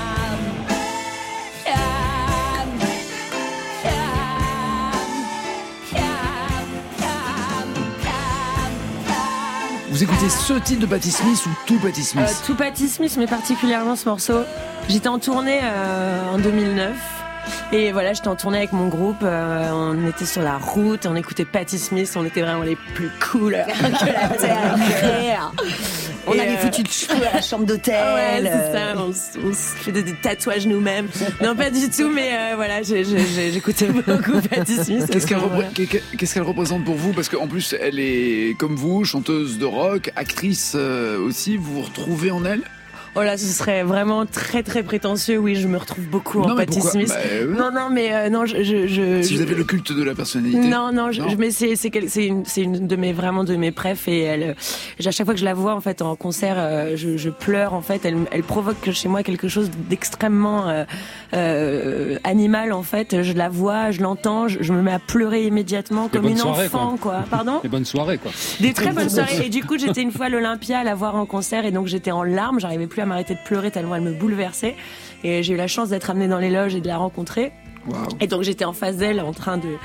Speaker 1: Vous écoutez ce titre de Patti Smith ou tout Patti Smith?
Speaker 10: euh, Tout Patti Smith, mais particulièrement ce morceau. J'étais en tournée euh, en deux mille neuf. Et voilà, j'étais en tournée avec mon groupe, euh, on était sur la route, on écoutait Patti Smith, on était vraiment les plus cool que la terre.
Speaker 9: On
Speaker 10: et
Speaker 9: avait
Speaker 10: euh...
Speaker 9: foutu le cheveu à la chambre d'hôtel.
Speaker 10: Ouais, c'est ça, on, on se fait des, des tatouages nous-mêmes. Non, pas du tout, mais euh, voilà, j'ai, j'ai, j'écoutais beaucoup Patti Smith.
Speaker 1: Qu'est-ce qu'elle, repr- qu'est-ce qu'elle représente pour vous? Parce qu'en plus, elle est, comme vous, chanteuse de rock, actrice euh, aussi, vous vous retrouvez en elle?
Speaker 10: Oh là, ce serait vraiment très très prétentieux. Oui, je me retrouve beaucoup
Speaker 1: non,
Speaker 10: en Patti Smith.
Speaker 1: Bah, euh...
Speaker 10: Non, non, mais euh, non, je, je, je.
Speaker 1: Si
Speaker 10: je...
Speaker 1: vous avez le culte de la personnalité.
Speaker 10: Non, non, je, non. Je, mais c'est c'est c'est une c'est une de mes vraiment de mes préf et elle. À chaque fois que je la vois en fait en concert, euh, je, je pleure en fait. Elle elle provoque chez moi quelque chose d'extrêmement euh, euh, animal en fait. Je la vois, je l'entends, je, je me mets à pleurer immédiatement comme une
Speaker 2: soirées,
Speaker 10: enfant quoi. quoi. Pardon.
Speaker 2: Des bonnes soirées quoi.
Speaker 10: Des très bonnes soirées. Et du coup, j'étais une fois à l'Olympia à la voir en concert et donc j'étais en larmes. J'arrivais plus à m'arrêter de pleurer tellement elle me bouleversait. Et j'ai eu la chance d'être amenée dans les loges et de la rencontrer.
Speaker 1: Wow.
Speaker 10: Et donc j'étais en face d'elle en train de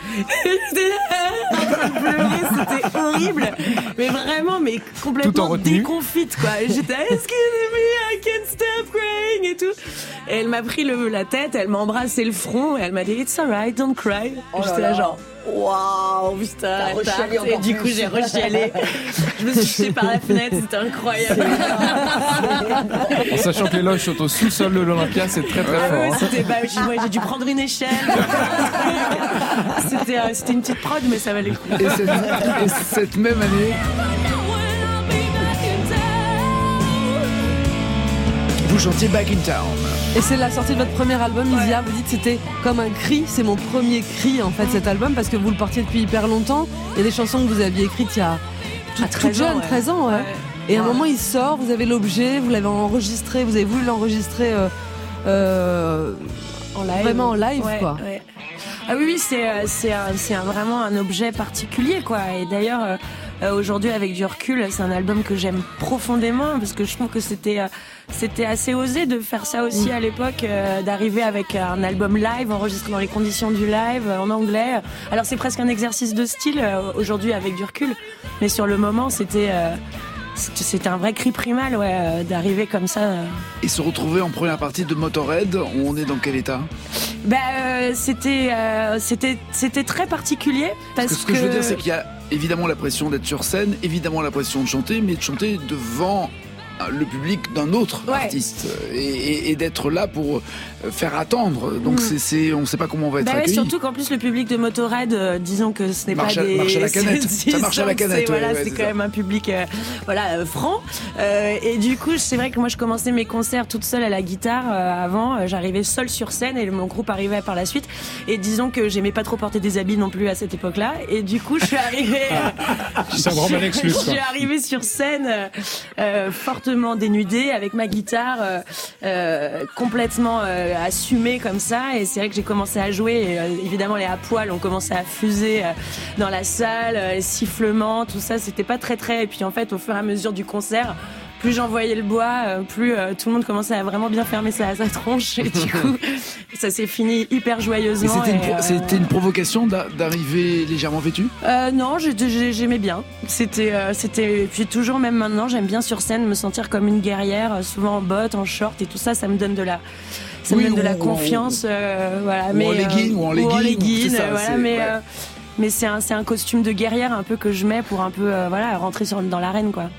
Speaker 10: pleurer, c'était horrible, mais vraiment, mais complètement déconfite quoi. J'étais excuse me, I can't stop crying et tout. Et elle m'a pris le, la tête, elle m'a embrassé le front et elle m'a dit it's alright, don't cry. Oh j'étais là, là genre waouh putain. Et du coup j'ai rechialé. Je me suis jetée par la fenêtre, c'était incroyable.
Speaker 6: En sachant que les loges sont au sous-sol de l'Olympia, c'est très très
Speaker 10: ah,
Speaker 6: fort.
Speaker 10: Ouais,
Speaker 6: hein.
Speaker 10: c'était, bah, j'ai, j'ai dû prendre une échelle. c'était, euh, c'était une petite prod, mais ça valait le coup.
Speaker 1: Et cette, et cette même année, vous chantiez Back in Town.
Speaker 5: Et c'est la sortie de votre premier album, Isia. Vous dites que c'était comme un cri, c'est mon premier cri en fait cet album parce que vous le portiez depuis hyper longtemps. Il y a des chansons que vous aviez écrites il y a tout,
Speaker 10: à treize
Speaker 5: toute jeune,
Speaker 10: ans, ouais.
Speaker 5: treize ans. Ouais. Ouais. Et à un moment il sort, vous avez l'objet, vous l'avez enregistré, vous avez voulu l'enregistrer euh, euh,
Speaker 10: en live,
Speaker 5: vraiment en live
Speaker 10: ouais,
Speaker 5: quoi.
Speaker 10: Ouais. Ah oui, oui, c'est, c'est, un, c'est un, vraiment un objet particulier quoi. Et d'ailleurs. Euh, Euh, aujourd'hui, avec du recul, c'est un album que j'aime profondément parce que je trouve que c'était euh, c'était assez osé de faire ça aussi à l'époque, euh, d'arriver avec un album live enregistré dans les conditions du live euh, en anglais. Alors c'est presque un exercice de style euh, aujourd'hui avec du recul, mais sur le moment, c'était euh, c'était, c'était un vrai cri primal, ouais, euh, d'arriver comme ça. Euh.
Speaker 1: Et se retrouver en première partie de Motorhead, on est dans quel état?
Speaker 10: Bah, euh, c'était euh, c'était c'était très particulier parce,
Speaker 1: parce que ce que, que je veux dire, c'est qu'il y a évidemment la pression d'être sur scène, évidemment la pression de chanter, mais de chanter devant le public d'un autre ouais. artiste et, et, et d'être là pour faire attendre. Donc mmh. c'est, c'est, on ne sait pas comment on va être bah
Speaker 10: ouais,
Speaker 1: accueilli.
Speaker 10: Surtout qu'en plus le public de Motorhead, euh, disons que ce n'est
Speaker 1: marche
Speaker 10: pas
Speaker 1: à,
Speaker 10: des...
Speaker 1: Marche à la canette. Ça marche à la canette.
Speaker 10: C'est,
Speaker 1: ouais,
Speaker 10: voilà,
Speaker 1: ouais,
Speaker 10: c'est,
Speaker 1: c'est
Speaker 10: quand
Speaker 1: ça.
Speaker 10: même un public euh, voilà, euh, franc. Euh, et du coup, c'est vrai que moi je commençais mes concerts toute seule à la guitare euh, avant. Euh, j'arrivais seule sur scène et mon groupe arrivait par la suite. Et disons que j'aimais pas trop porter des habits non plus à cette époque-là. Et du coup, je suis arrivée... Euh,
Speaker 2: c'est vraiment un excuse,
Speaker 10: je suis arrivée sur scène euh, euh, fortement dénudée avec ma guitare euh, euh, complètement euh, assumée comme ça, et c'est vrai que j'ai commencé à jouer et, euh, évidemment les à poil ont commencé à fuser euh, dans la salle, euh, les sifflements, tout ça, c'était pas très très, et puis en fait au fur et à mesure du concert, plus j'envoyais le bois, euh, plus euh, tout le monde commençait à vraiment bien fermer sa, sa tronche. Et du coup, ça s'est fini hyper joyeusement.
Speaker 1: Et c'était, une, pro-
Speaker 10: euh,
Speaker 1: c'était une provocation d'a- d'arriver légèrement vêtu
Speaker 10: euh, Non, j'ai- j'ai- j'aimais bien. C'était, euh, c'était, et puis toujours, même maintenant, j'aime bien sur scène me sentir comme une guerrière, euh, souvent en bottes, en short et tout ça. Ça me donne de la, ça
Speaker 1: Oui,
Speaker 10: me donne de
Speaker 1: ou
Speaker 10: la
Speaker 1: en-
Speaker 10: confiance, euh, voilà.
Speaker 1: ou
Speaker 10: mais
Speaker 1: en legging,
Speaker 10: euh,
Speaker 1: ou en legging,
Speaker 10: legging,
Speaker 1: c'est ça,
Speaker 10: euh, voilà.
Speaker 1: c'est-
Speaker 10: Mais
Speaker 1: ouais.
Speaker 10: euh, mais c'est un, c'est un costume de guerrière un peu que je mets pour un peu, euh, voilà, rentrer sur, dans l'arène, quoi.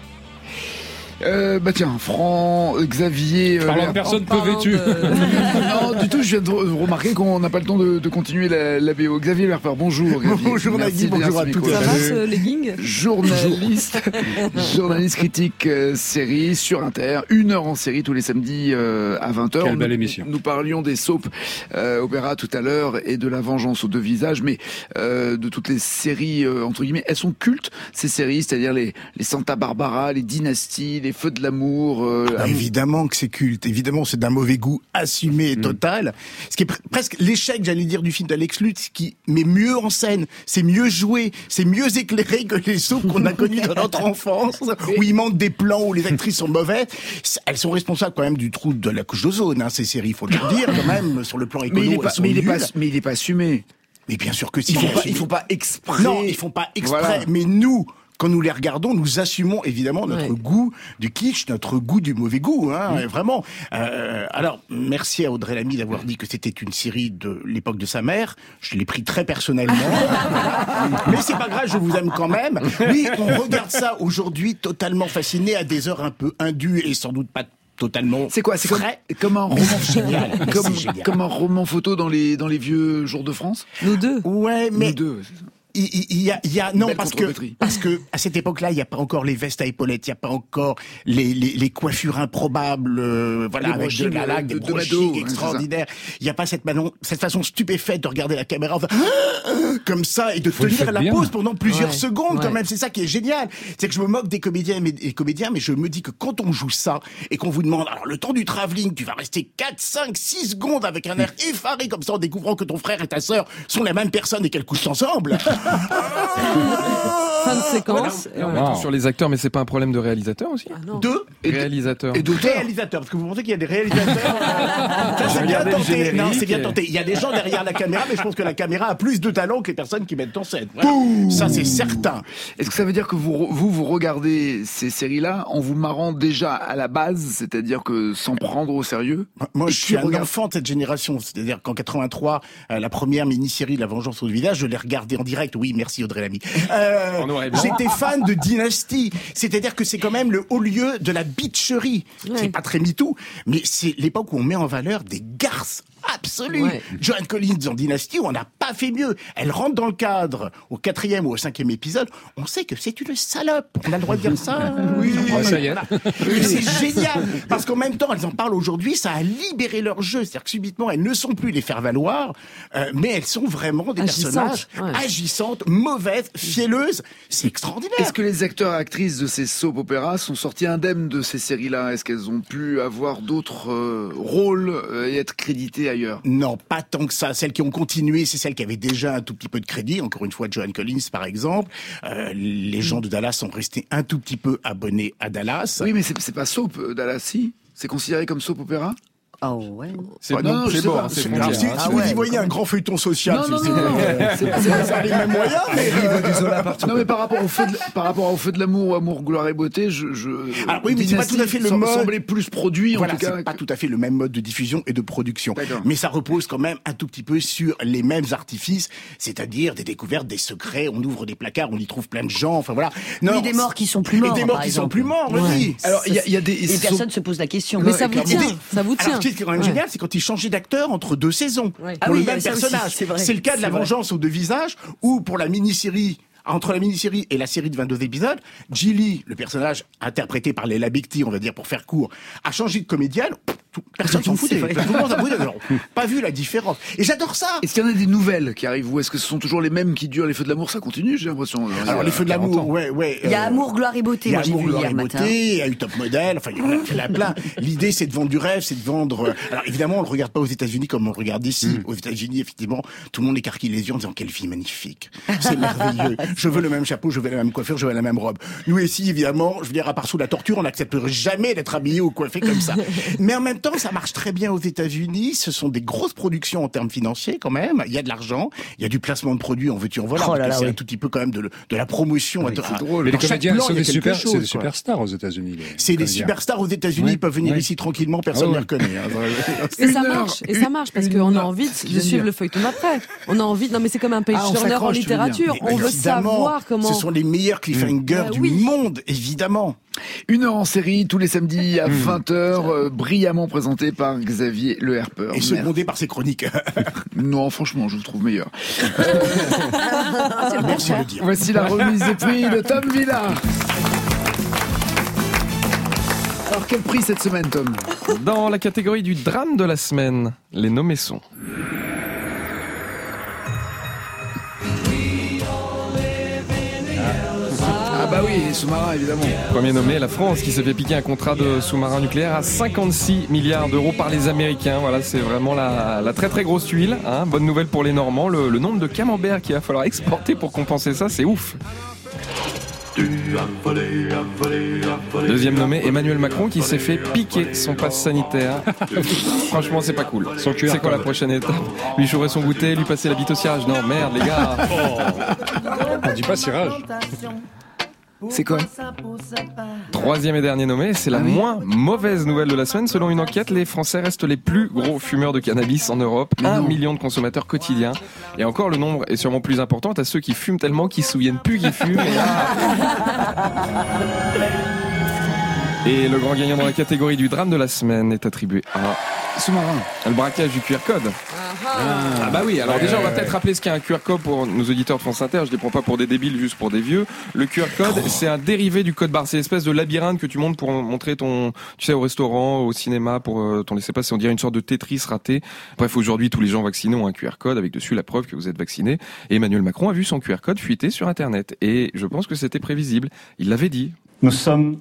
Speaker 1: Euh, bah tiens, Franck, Xavier... euh,
Speaker 2: Parlant de
Speaker 1: Léa-
Speaker 2: personne
Speaker 5: En
Speaker 2: peu
Speaker 5: parlant
Speaker 2: vêtue.
Speaker 5: de-
Speaker 1: Non, du tout, je viens de re- remarquer qu'on n'a pas le temps de, de continuer la, la B O. Xavier Lerper, bonjour. Xavier.
Speaker 12: Bonjour,
Speaker 1: Merci
Speaker 12: Nagui,
Speaker 1: de venir
Speaker 12: bonjour
Speaker 1: sur
Speaker 12: à
Speaker 1: le
Speaker 12: toutes
Speaker 1: micro.
Speaker 12: et
Speaker 5: Ça
Speaker 12: à
Speaker 5: va ce legging?
Speaker 1: Journaliste, journaliste critique euh, série sur Inter, une heure en série tous les samedis euh, à vingt heures.
Speaker 2: Quelle belle
Speaker 1: nous,
Speaker 2: émission.
Speaker 1: Nous parlions des soap euh, opéra tout à l'heure et de la vengeance aux deux visages, mais euh, de toutes les séries euh, entre guillemets, elles sont cultes ces séries, c'est-à-dire les, les Santa Barbara, les Dynasties, les Feux de l'amour. Euh,
Speaker 12: Bah, évidemment que c'est culte, évidemment c'est d'un mauvais goût assumé et total. Ce qui est pre- presque l'échec, j'allais dire, du film d'Alex Lutz, qui met mieux en scène, c'est mieux joué, c'est mieux éclairé que les soaps qu'on a connus dans notre enfance, où il manque des plans, où les actrices sont mauvaises. Elles sont responsables quand même du trou de la couche d'ozone, hein, ces séries, faut le dire quand même, sur le plan écolo.
Speaker 1: mais il est
Speaker 12: elles
Speaker 1: pas,
Speaker 12: sont
Speaker 1: mais il est pas,
Speaker 12: nulles.
Speaker 1: mais il est pas assumé.
Speaker 12: Mais bien sûr que si.
Speaker 1: Il faut
Speaker 12: bien
Speaker 1: pas,
Speaker 12: sûr.
Speaker 1: il faut pas exprès.
Speaker 12: Non, ils font pas exprès.
Speaker 1: Voilà.
Speaker 12: Mais nous, quand nous les regardons, nous assumons évidemment notre
Speaker 5: Ouais.
Speaker 12: goût du kitsch, notre goût du mauvais goût. Hein, vraiment. Euh, alors, merci à Audrey Lamy d'avoir dit que c'était une série de l'époque de sa mère. Je l'ai pris très personnellement. Mais c'est pas grave, je vous aime quand même. Oui, on regarde ça aujourd'hui totalement fasciné à des heures un peu indues et sans doute pas totalement
Speaker 1: C'est quoi? C'est comme,
Speaker 12: frais.
Speaker 1: comme un roman
Speaker 12: Génial. Mais
Speaker 1: comme,
Speaker 12: c'est génial.
Speaker 1: comme un roman photo dans les dans les vieux jours de France.
Speaker 5: Nous deux.
Speaker 12: Ouais, mais
Speaker 1: Nous deux, c'est ça.
Speaker 12: Il, il- il y a, il y a non
Speaker 1: Belle
Speaker 12: parce que
Speaker 1: contre-pétrie.
Speaker 12: parce que à cette époque-là, il n'y a pas encore les vestes à épaulettes, il n'y a pas encore les, les, les coiffures improbables, euh, voilà,
Speaker 1: Les
Speaker 12: avec
Speaker 1: brushings,
Speaker 12: de la laque,
Speaker 1: de-
Speaker 12: des
Speaker 1: de
Speaker 12: brushings
Speaker 1: Mado, ouais,
Speaker 12: extraordinaires. Il n'y a pas cette, manon, cette façon stupéfaite de regarder la caméra enfin, comme ça et de
Speaker 2: Vous le
Speaker 12: tenir
Speaker 2: faites
Speaker 12: la
Speaker 2: bien.
Speaker 12: pause pendant plusieurs
Speaker 5: Ouais,
Speaker 12: secondes quand
Speaker 5: ouais.
Speaker 12: même. C'est ça qui est génial. C'est que je me moque des comédiens et des comédiens, mais je me dis que quand on joue ça et qu'on vous demande, alors le temps du travelling, tu vas rester quatre, cinq, six secondes avec un air effaré comme ça en découvrant que ton frère et ta sœur sont la même personne et qu'elles couchent ensemble.
Speaker 5: Fin de séquence.
Speaker 6: Et on
Speaker 5: Et
Speaker 6: met
Speaker 5: voilà.
Speaker 6: tout sur les acteurs, mais c'est pas un problème de réalisateur aussi?
Speaker 5: Ah non.
Speaker 12: Deux
Speaker 1: Et de-
Speaker 6: Réalisateur.
Speaker 1: Et d'auteur.
Speaker 12: réalisateurs, parce que vous pensez qu'il y a des réalisateurs. Ça,
Speaker 6: J'ai
Speaker 12: c'est bien
Speaker 6: regardé le
Speaker 12: tenté.
Speaker 6: générique
Speaker 12: Non, c'est bien
Speaker 6: et-
Speaker 12: tenté. Il y a des gens derrière la caméra, mais je pense que la caméra a plus de talent que les personnes qui mettent en scène. Voilà. Ça, c'est certain.
Speaker 1: Est-ce que ça veut dire que vous, vous, vous regardez ces séries-là en vous marrant déjà à la base, c'est-à-dire que sans prendre au sérieux?
Speaker 12: Moi,
Speaker 1: Et
Speaker 12: je
Speaker 1: qui
Speaker 12: suis un
Speaker 1: regarde-
Speaker 12: enfant de cette génération. C'est-à-dire qu'en quatre-vingt-trois, euh, la première mini-série de La Vengeance au village, je l'ai regardée en direct. Oui, merci Audrey Lamy. Euh,
Speaker 6: En noir et blanc.
Speaker 12: J'étais fan de Dynasty. C'est-à-dire que c'est quand même le haut lieu de la bitcherie. C'est pas très MeToo, mais c'est l'époque où on met en valeur des garces absolues.
Speaker 5: Ouais.
Speaker 12: Joan Collins dans Dynasty, on n'a pas fait mieux. Elle rentre dans le cadre au quatrième ou au cinquième épisode. On sait que c'est une salope. On a le droit de dire ça.
Speaker 1: Oui,
Speaker 2: Ah, ça y est.
Speaker 12: Et c'est génial parce qu'en même temps, elles en parlent aujourd'hui. Ça a libéré leur jeu. C'est-à-dire que subitement, elles ne sont plus les faire valoir, euh, mais elles sont vraiment des
Speaker 5: Agissantes,
Speaker 12: personnages
Speaker 5: ouais.
Speaker 12: agissantes, mauvaises, fielleuses. C'est extraordinaire.
Speaker 1: Est-ce que les acteurs et actrices de ces soap opéras sont sortis indemnes de ces séries-là? Est-ce qu'elles ont pu avoir d'autres euh, rôles euh, et être créditées ailleurs?
Speaker 12: Non, pas tant que ça. Celles qui ont continué, c'est celles qui avaient déjà un tout petit peu de crédit. Encore une fois, Joan Collins, par exemple. Euh, les gens de Dallas sont restés un tout petit peu abonnés à Dallas.
Speaker 1: Oui, mais c'est c'est pas soap, euh, Dallas, si? C'est considéré comme soap opéra?
Speaker 9: Ah ouais.
Speaker 6: C'est
Speaker 1: Ouais,
Speaker 6: bon,
Speaker 1: non, je
Speaker 6: c'est
Speaker 1: sais
Speaker 6: bon,
Speaker 1: pas.
Speaker 6: c'est
Speaker 1: C'est-
Speaker 6: frontière,
Speaker 12: Alors, si,
Speaker 6: hein.
Speaker 12: si
Speaker 9: Ah
Speaker 12: vous
Speaker 9: ouais,
Speaker 12: y voyez un grand feuilleton social,
Speaker 1: Non,
Speaker 12: c'est-
Speaker 1: non,
Speaker 12: c'est-
Speaker 1: non, non, c'est- c'est-
Speaker 12: c'est pas les mêmes moyens, mais euh,
Speaker 1: Non, mais par rapport au feu de, par rapport au feu de l'amour, amour, gloire et beauté, je, je
Speaker 12: Alors oui, mais c'est pas tout à fait le
Speaker 1: sem-
Speaker 12: mode.
Speaker 1: semblait plus produit,
Speaker 12: voilà,
Speaker 1: en tout cas.
Speaker 12: c'est pas tout à fait le même mode de diffusion et de production.
Speaker 1: D'accord.
Speaker 12: Mais ça repose quand même un tout petit peu sur les mêmes artifices, c'est-à-dire des découvertes, des secrets, on ouvre des placards, on y trouve plein de gens, enfin voilà.
Speaker 9: Oui, des morts qui sont plus morts,
Speaker 12: Et des morts
Speaker 9: par
Speaker 12: qui sont
Speaker 9: exemple.
Speaker 12: plus morts,
Speaker 9: Ouais.
Speaker 12: vas-y.
Speaker 1: Alors, il y a, il y a des...
Speaker 9: Et
Speaker 1: ce sont-
Speaker 9: personne se pose la question.
Speaker 5: Mais ça vous
Speaker 12: clairement.
Speaker 5: tient, ça vous tient.
Speaker 12: Alors, ce qui est quand même
Speaker 5: Ouais.
Speaker 12: génial, c'est quand ils changeaient d'acteur entre deux saisons
Speaker 5: Ouais.
Speaker 12: pour
Speaker 9: Ah
Speaker 12: le
Speaker 9: oui, il y
Speaker 12: même
Speaker 9: avait ça aussi,
Speaker 12: personnage.
Speaker 9: c'est vrai.
Speaker 12: C'est le cas de La
Speaker 9: C'est vrai.
Speaker 12: Vengeance aux deux visages, ou pour la mini-série. Entre la mini-série et la série de vingt-deux épisodes, Gilly, le personnage interprété par Leila Bekti, on va dire pour faire court, a changé de comédienne. Pff, tout, personne s'en foutait. Tout le monde n'a pas vu la différence. Et j'adore ça.
Speaker 1: Est-ce qu'il y en a des nouvelles qui arrivent ou est-ce que ce sont toujours les mêmes qui durent? Les feux de l'amour, ça continue, j'ai l'impression.
Speaker 12: Alors les feux de l'amour, ouais, ouais.
Speaker 9: Il y a Amour, Gloire et Beauté.
Speaker 12: Il y a
Speaker 9: Moi, j'ai
Speaker 12: Amour,
Speaker 9: vu
Speaker 12: Gloire
Speaker 9: hier
Speaker 12: et
Speaker 9: matin.
Speaker 12: Beauté. Il y a eu Top Model. Enfin, il y en a, il y en a plein. L'idée, c'est de vendre du rêve, c'est de vendre. Alors évidemment, on le regarde pas aux États-Unis comme on le regarde ici. Mm. Aux États-Unis, effectivement, tout le monde écarquille les yeux en disant quelle vie magnifique. C'est merveilleux. Je veux le même chapeau, je veux la même coiffure, je veux la même robe. Nous ici, évidemment, je veux dire, à part sous la torture, on n'accepterait jamais d'être habillé ou coiffé comme ça. Mais en même temps, ça marche très bien aux États-Unis. Ce sont des grosses productions en termes financiers quand même. Il y a de l'argent, il y a du placement de produits en veux-tu en voilà.
Speaker 9: Oh là là,
Speaker 12: c'est
Speaker 9: oui.
Speaker 12: un tout petit peu quand même de, de la promotion.
Speaker 1: Oui, c'est drôle.
Speaker 2: Mais les
Speaker 12: Dans chaque
Speaker 2: comédiens
Speaker 12: plan,
Speaker 2: sont
Speaker 12: il y a
Speaker 2: des,
Speaker 12: quelque
Speaker 2: super,
Speaker 12: chose,
Speaker 2: c'est des
Speaker 12: quoi.
Speaker 2: superstars aux États-Unis. les
Speaker 12: C'est des
Speaker 2: comédiens.
Speaker 12: superstars aux États-Unis.
Speaker 2: Ouais,
Speaker 12: Ils peuvent venir
Speaker 2: ouais.
Speaker 12: ici tranquillement, personne
Speaker 2: Ah
Speaker 12: ne
Speaker 2: ouais.
Speaker 12: les reconnaît. hein.
Speaker 5: Et ça
Speaker 1: Une heure.
Speaker 5: marche, et ça marche, parce qu'on a envie de, de suivre le feuilleton d'après. On a envie, non mais c'est comme un page
Speaker 1: Ah, on
Speaker 5: turner en
Speaker 1: s'accroche, tu veux dire.
Speaker 5: littérature.
Speaker 12: Mais
Speaker 5: On veut
Speaker 12: évidemment,
Speaker 5: savoir comment.
Speaker 12: Ce sont les meilleurs cliffhangers
Speaker 5: Bah
Speaker 12: du
Speaker 5: oui.
Speaker 12: monde, évidemment.
Speaker 1: Une heure en série, tous les samedis à vingt heures, euh, brillamment présenté par Xavier Le Herpeur.
Speaker 12: Et secondé par ses chroniques.
Speaker 1: Non, franchement, je le trouve meilleur.
Speaker 12: Merci de le dire.
Speaker 1: Voici la remise des prix de Tom Villa. Alors, quel prix cette semaine, Tom?
Speaker 6: Dans la catégorie du drame de la semaine, les nommés sont...
Speaker 1: Ah bah oui, les sous-marins, évidemment.
Speaker 6: Premier nommé, la France, qui s'est fait piquer un contrat de sous-marin nucléaire à cinquante-six milliards d'euros par les Américains. Voilà, c'est vraiment la, la très très grosse tuile. Hein. Bonne nouvelle pour les Normands. Le, le nombre de camemberts qu'il va falloir exporter pour compenser ça, c'est ouf. Deuxième nommé, Emmanuel Macron, qui s'est fait piquer son passe sanitaire. Franchement, c'est pas cool.
Speaker 2: Son Q R
Speaker 6: C'est quoi la
Speaker 2: code.
Speaker 6: prochaine étape? Lui chourer son goûter, lui passer la bite au cirage? Non, merde, les gars.
Speaker 2: On dit pas cirage.
Speaker 1: C'est quoi?
Speaker 6: Troisième et dernier nommé, c'est la
Speaker 1: Ah oui.
Speaker 6: moins mauvaise nouvelle de la semaine. Selon une enquête, les Français restent les plus gros fumeurs de cannabis en Europe. Un million de consommateurs quotidiens. Et encore, le nombre est sûrement plus important à ceux qui fument tellement qu'ils se souviennent plus qu'ils fument. Et, là... Et le grand gagnant dans la catégorie du drame de la semaine est attribué à...
Speaker 1: Sous-marin.
Speaker 6: Le braquage du Q R code. Ah bah oui, alors
Speaker 2: Ouais,
Speaker 6: déjà on va
Speaker 2: ouais,
Speaker 6: peut-être
Speaker 2: ouais.
Speaker 6: rappeler ce qu'est un Q R code pour nos auditeurs de France Inter. Je les prends pas pour des débiles, juste pour des vieux. Le Q R code, c'est un dérivé du code barre. C'est l'espèce de labyrinthe que tu montes pour montrer ton, tu sais, au restaurant, au cinéma, pour euh, ton laissez-passer. On dirait une sorte de Tetris raté. Bref, aujourd'hui, tous les gens vaccinés ont un Q R code avec dessus la preuve que vous êtes vacciné. Et Emmanuel Macron a vu son Q R code fuiter sur Internet. Et je pense que c'était prévisible. Il l'avait dit.
Speaker 7: Nous sommes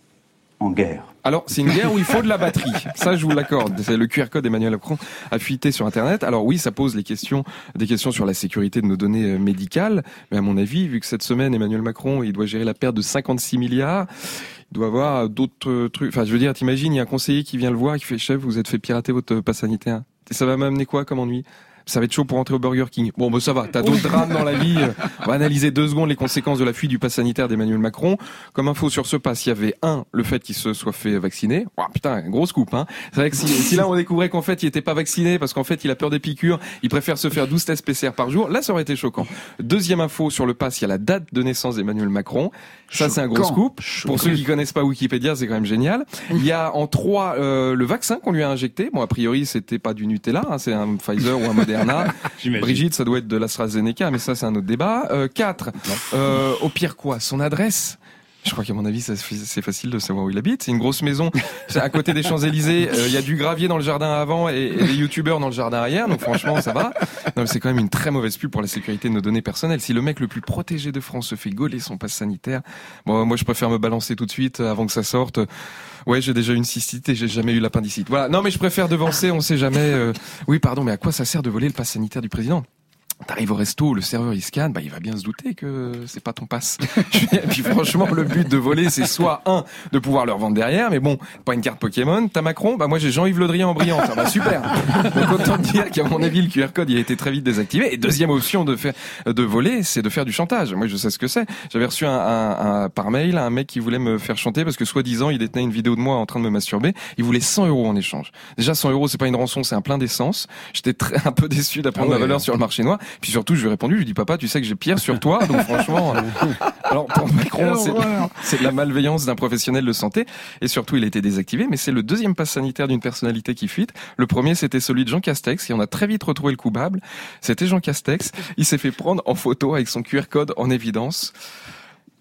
Speaker 7: en guerre.
Speaker 6: Alors, c'est une guerre où il faut de la batterie. Ça, je vous l'accorde. C'est le Q R code Emmanuel Macron a fuité sur Internet. Alors oui, ça pose les questions, des questions sur la sécurité de nos données euh, médicales. Mais à mon avis, vu que cette semaine, Emmanuel Macron, il doit gérer la perte de cinquante-six milliards, il doit avoir d'autres euh, trucs. Enfin, je veux dire, t'imagines, il y a un conseiller qui vient le voir et qui fait, chef, vous êtes fait pirater votre passe sanitaire. Et ça va m'amener quoi comme ennui? Ça va être chaud pour entrer au Burger King. Bon, bah ça va, t'as d'autres drames dans la vie. On va analyser deux secondes les conséquences de la fuite du pass sanitaire d'Emmanuel Macron. Comme info sur ce pass, il y avait un, le fait qu'il se soit fait vacciner. Oh, putain, grosse coupe, hein. C'est vrai que si, si là on découvrait qu'en fait il était pas vacciné parce qu'en fait il a peur des piqûres, il préfère se faire douze tests P C R par jour, là ça aurait été choquant. Deuxième info sur le pass, il y a la date de naissance d'Emmanuel Macron. Ça c'est un gros scoop. Pour ceux qui connaissent pas Wikipédia, c'est quand même génial. Il y a en trois euh, le vaccin qu'on lui a injecté. Bon, a priori c'était pas du Nutella, hein, c'est un Pfizer ou un Moderna. Brigitte, ça doit être de l'AstraZeneca, mais ça c'est un autre débat. Euh, quatre, euh, au pire quoi, son adresse. Je crois qu'à mon avis, ça, c'est facile de savoir où il habite. C'est une grosse maison. C'est à côté des Champs-Élysées. Il euh, y a du gravier dans le jardin avant et, et des youtubeurs dans le jardin arrière. Donc franchement, ça va. Non, mais c'est quand même une très mauvaise pub pour la sécurité de nos données personnelles. Si le mec le plus protégé de France se fait gauler son passe sanitaire, bon, moi je préfère me balancer tout de suite avant que ça sorte. Ouais, j'ai déjà eu une cystite et j'ai jamais eu l'appendicite. Voilà. Non, mais je préfère devancer. On sait jamais. Euh... Oui, pardon, mais à quoi ça sert de voler le passe sanitaire du président? T'arrives au resto, le serveur il scanne, bah il va bien se douter que c'est pas ton passe. Et puis franchement, le but de voler, c'est soit un, de pouvoir le revendre derrière, mais bon, pas une carte Pokémon. T'as Macron, bah moi j'ai Jean-Yves Le Drian en brillant, ça va super. Donc autant dire qu'à mon avis, le Q R code il a été très vite désactivé. Et deuxième option de faire, de voler, c'est de faire du chantage. Moi je sais ce que c'est. J'avais reçu un, un, un par mail un mec qui voulait me faire chanter parce que soi-disant il détenait une vidéo de moi en train de me masturber. Il voulait cent euros en échange. Déjà cent euros, c'est pas une rançon, c'est un plein d'essence. J'étais très, un peu déçu d'apprendre ah ouais, ma valeur ouais. sur le marché noir. Puis surtout, je lui ai répondu, je lui ai dit, papa, tu sais que j'ai Pierre sur toi, donc franchement, alors pour Macron, c'est, c'est de la malveillance d'un professionnel de santé, et surtout, il a été désactivé, mais c'est le deuxième pass sanitaire d'une personnalité qui fuite. Le premier, c'était celui de Jean Castex, et on a très vite retrouvé le coupable. C'était Jean Castex. Il s'est fait prendre en photo avec son Q R code en évidence.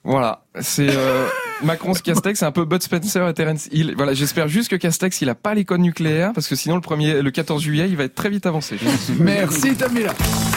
Speaker 6: Voilà, c'est euh, Macron Castex, c'est un peu Bud Spencer et Terence Hill. Voilà, j'espère juste que Castex il a pas les codes nucléaires parce que sinon le premier, le quatorze juillet, il va être très vite avancé.
Speaker 1: Merci Tamila.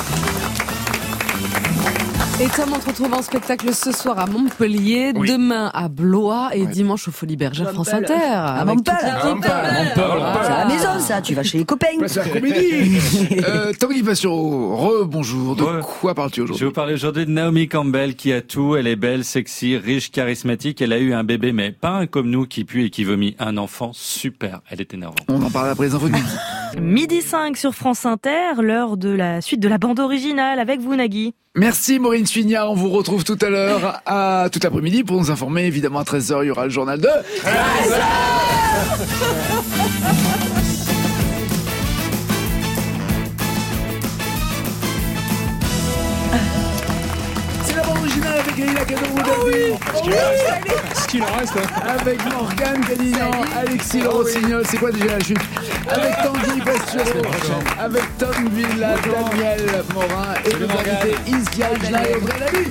Speaker 5: Et Tom, on te retrouve en spectacle ce soir à Montpellier, oui. demain à Blois et oui. dimanche au Folies Bergère France Inter.
Speaker 9: À Montpellier. C'est à la maison, ça. Tu vas chez les copains.
Speaker 1: C'est la comédie. euh, Tanguy Passero, re-bonjour. De
Speaker 13: ouais.
Speaker 1: quoi parles-tu aujourd'hui?
Speaker 13: Je vais vous parler aujourd'hui de Naomi Campbell qui a tout. Elle est belle, sexy, riche, charismatique. Elle a eu un bébé, mais pas un comme nous qui pue et qui vomit. Un enfant super. Elle est énervante.
Speaker 1: On en parle après les infos de midi.
Speaker 14: Midi cinq sur France Inter, l'heure de la suite de la bande originale avec vous, Nagui.
Speaker 1: Merci Maureen Suignard, on vous retrouve tout à l'heure, à tout l'après-midi pour nous informer. Évidemment à treize heures, il y aura le journal de treize heures. C'est la bande originale avec Leïla Kadou-Moudadi.
Speaker 2: Ce qu'il en reste.
Speaker 1: Avec Morgane Cadignan, Alexis Le Rossignol, c'est quoi déjà la chute? Avec Tanguy Passero, avec Tom Villa, Daniel Morin et nos invités Isia Ejna et Audrey Lamy.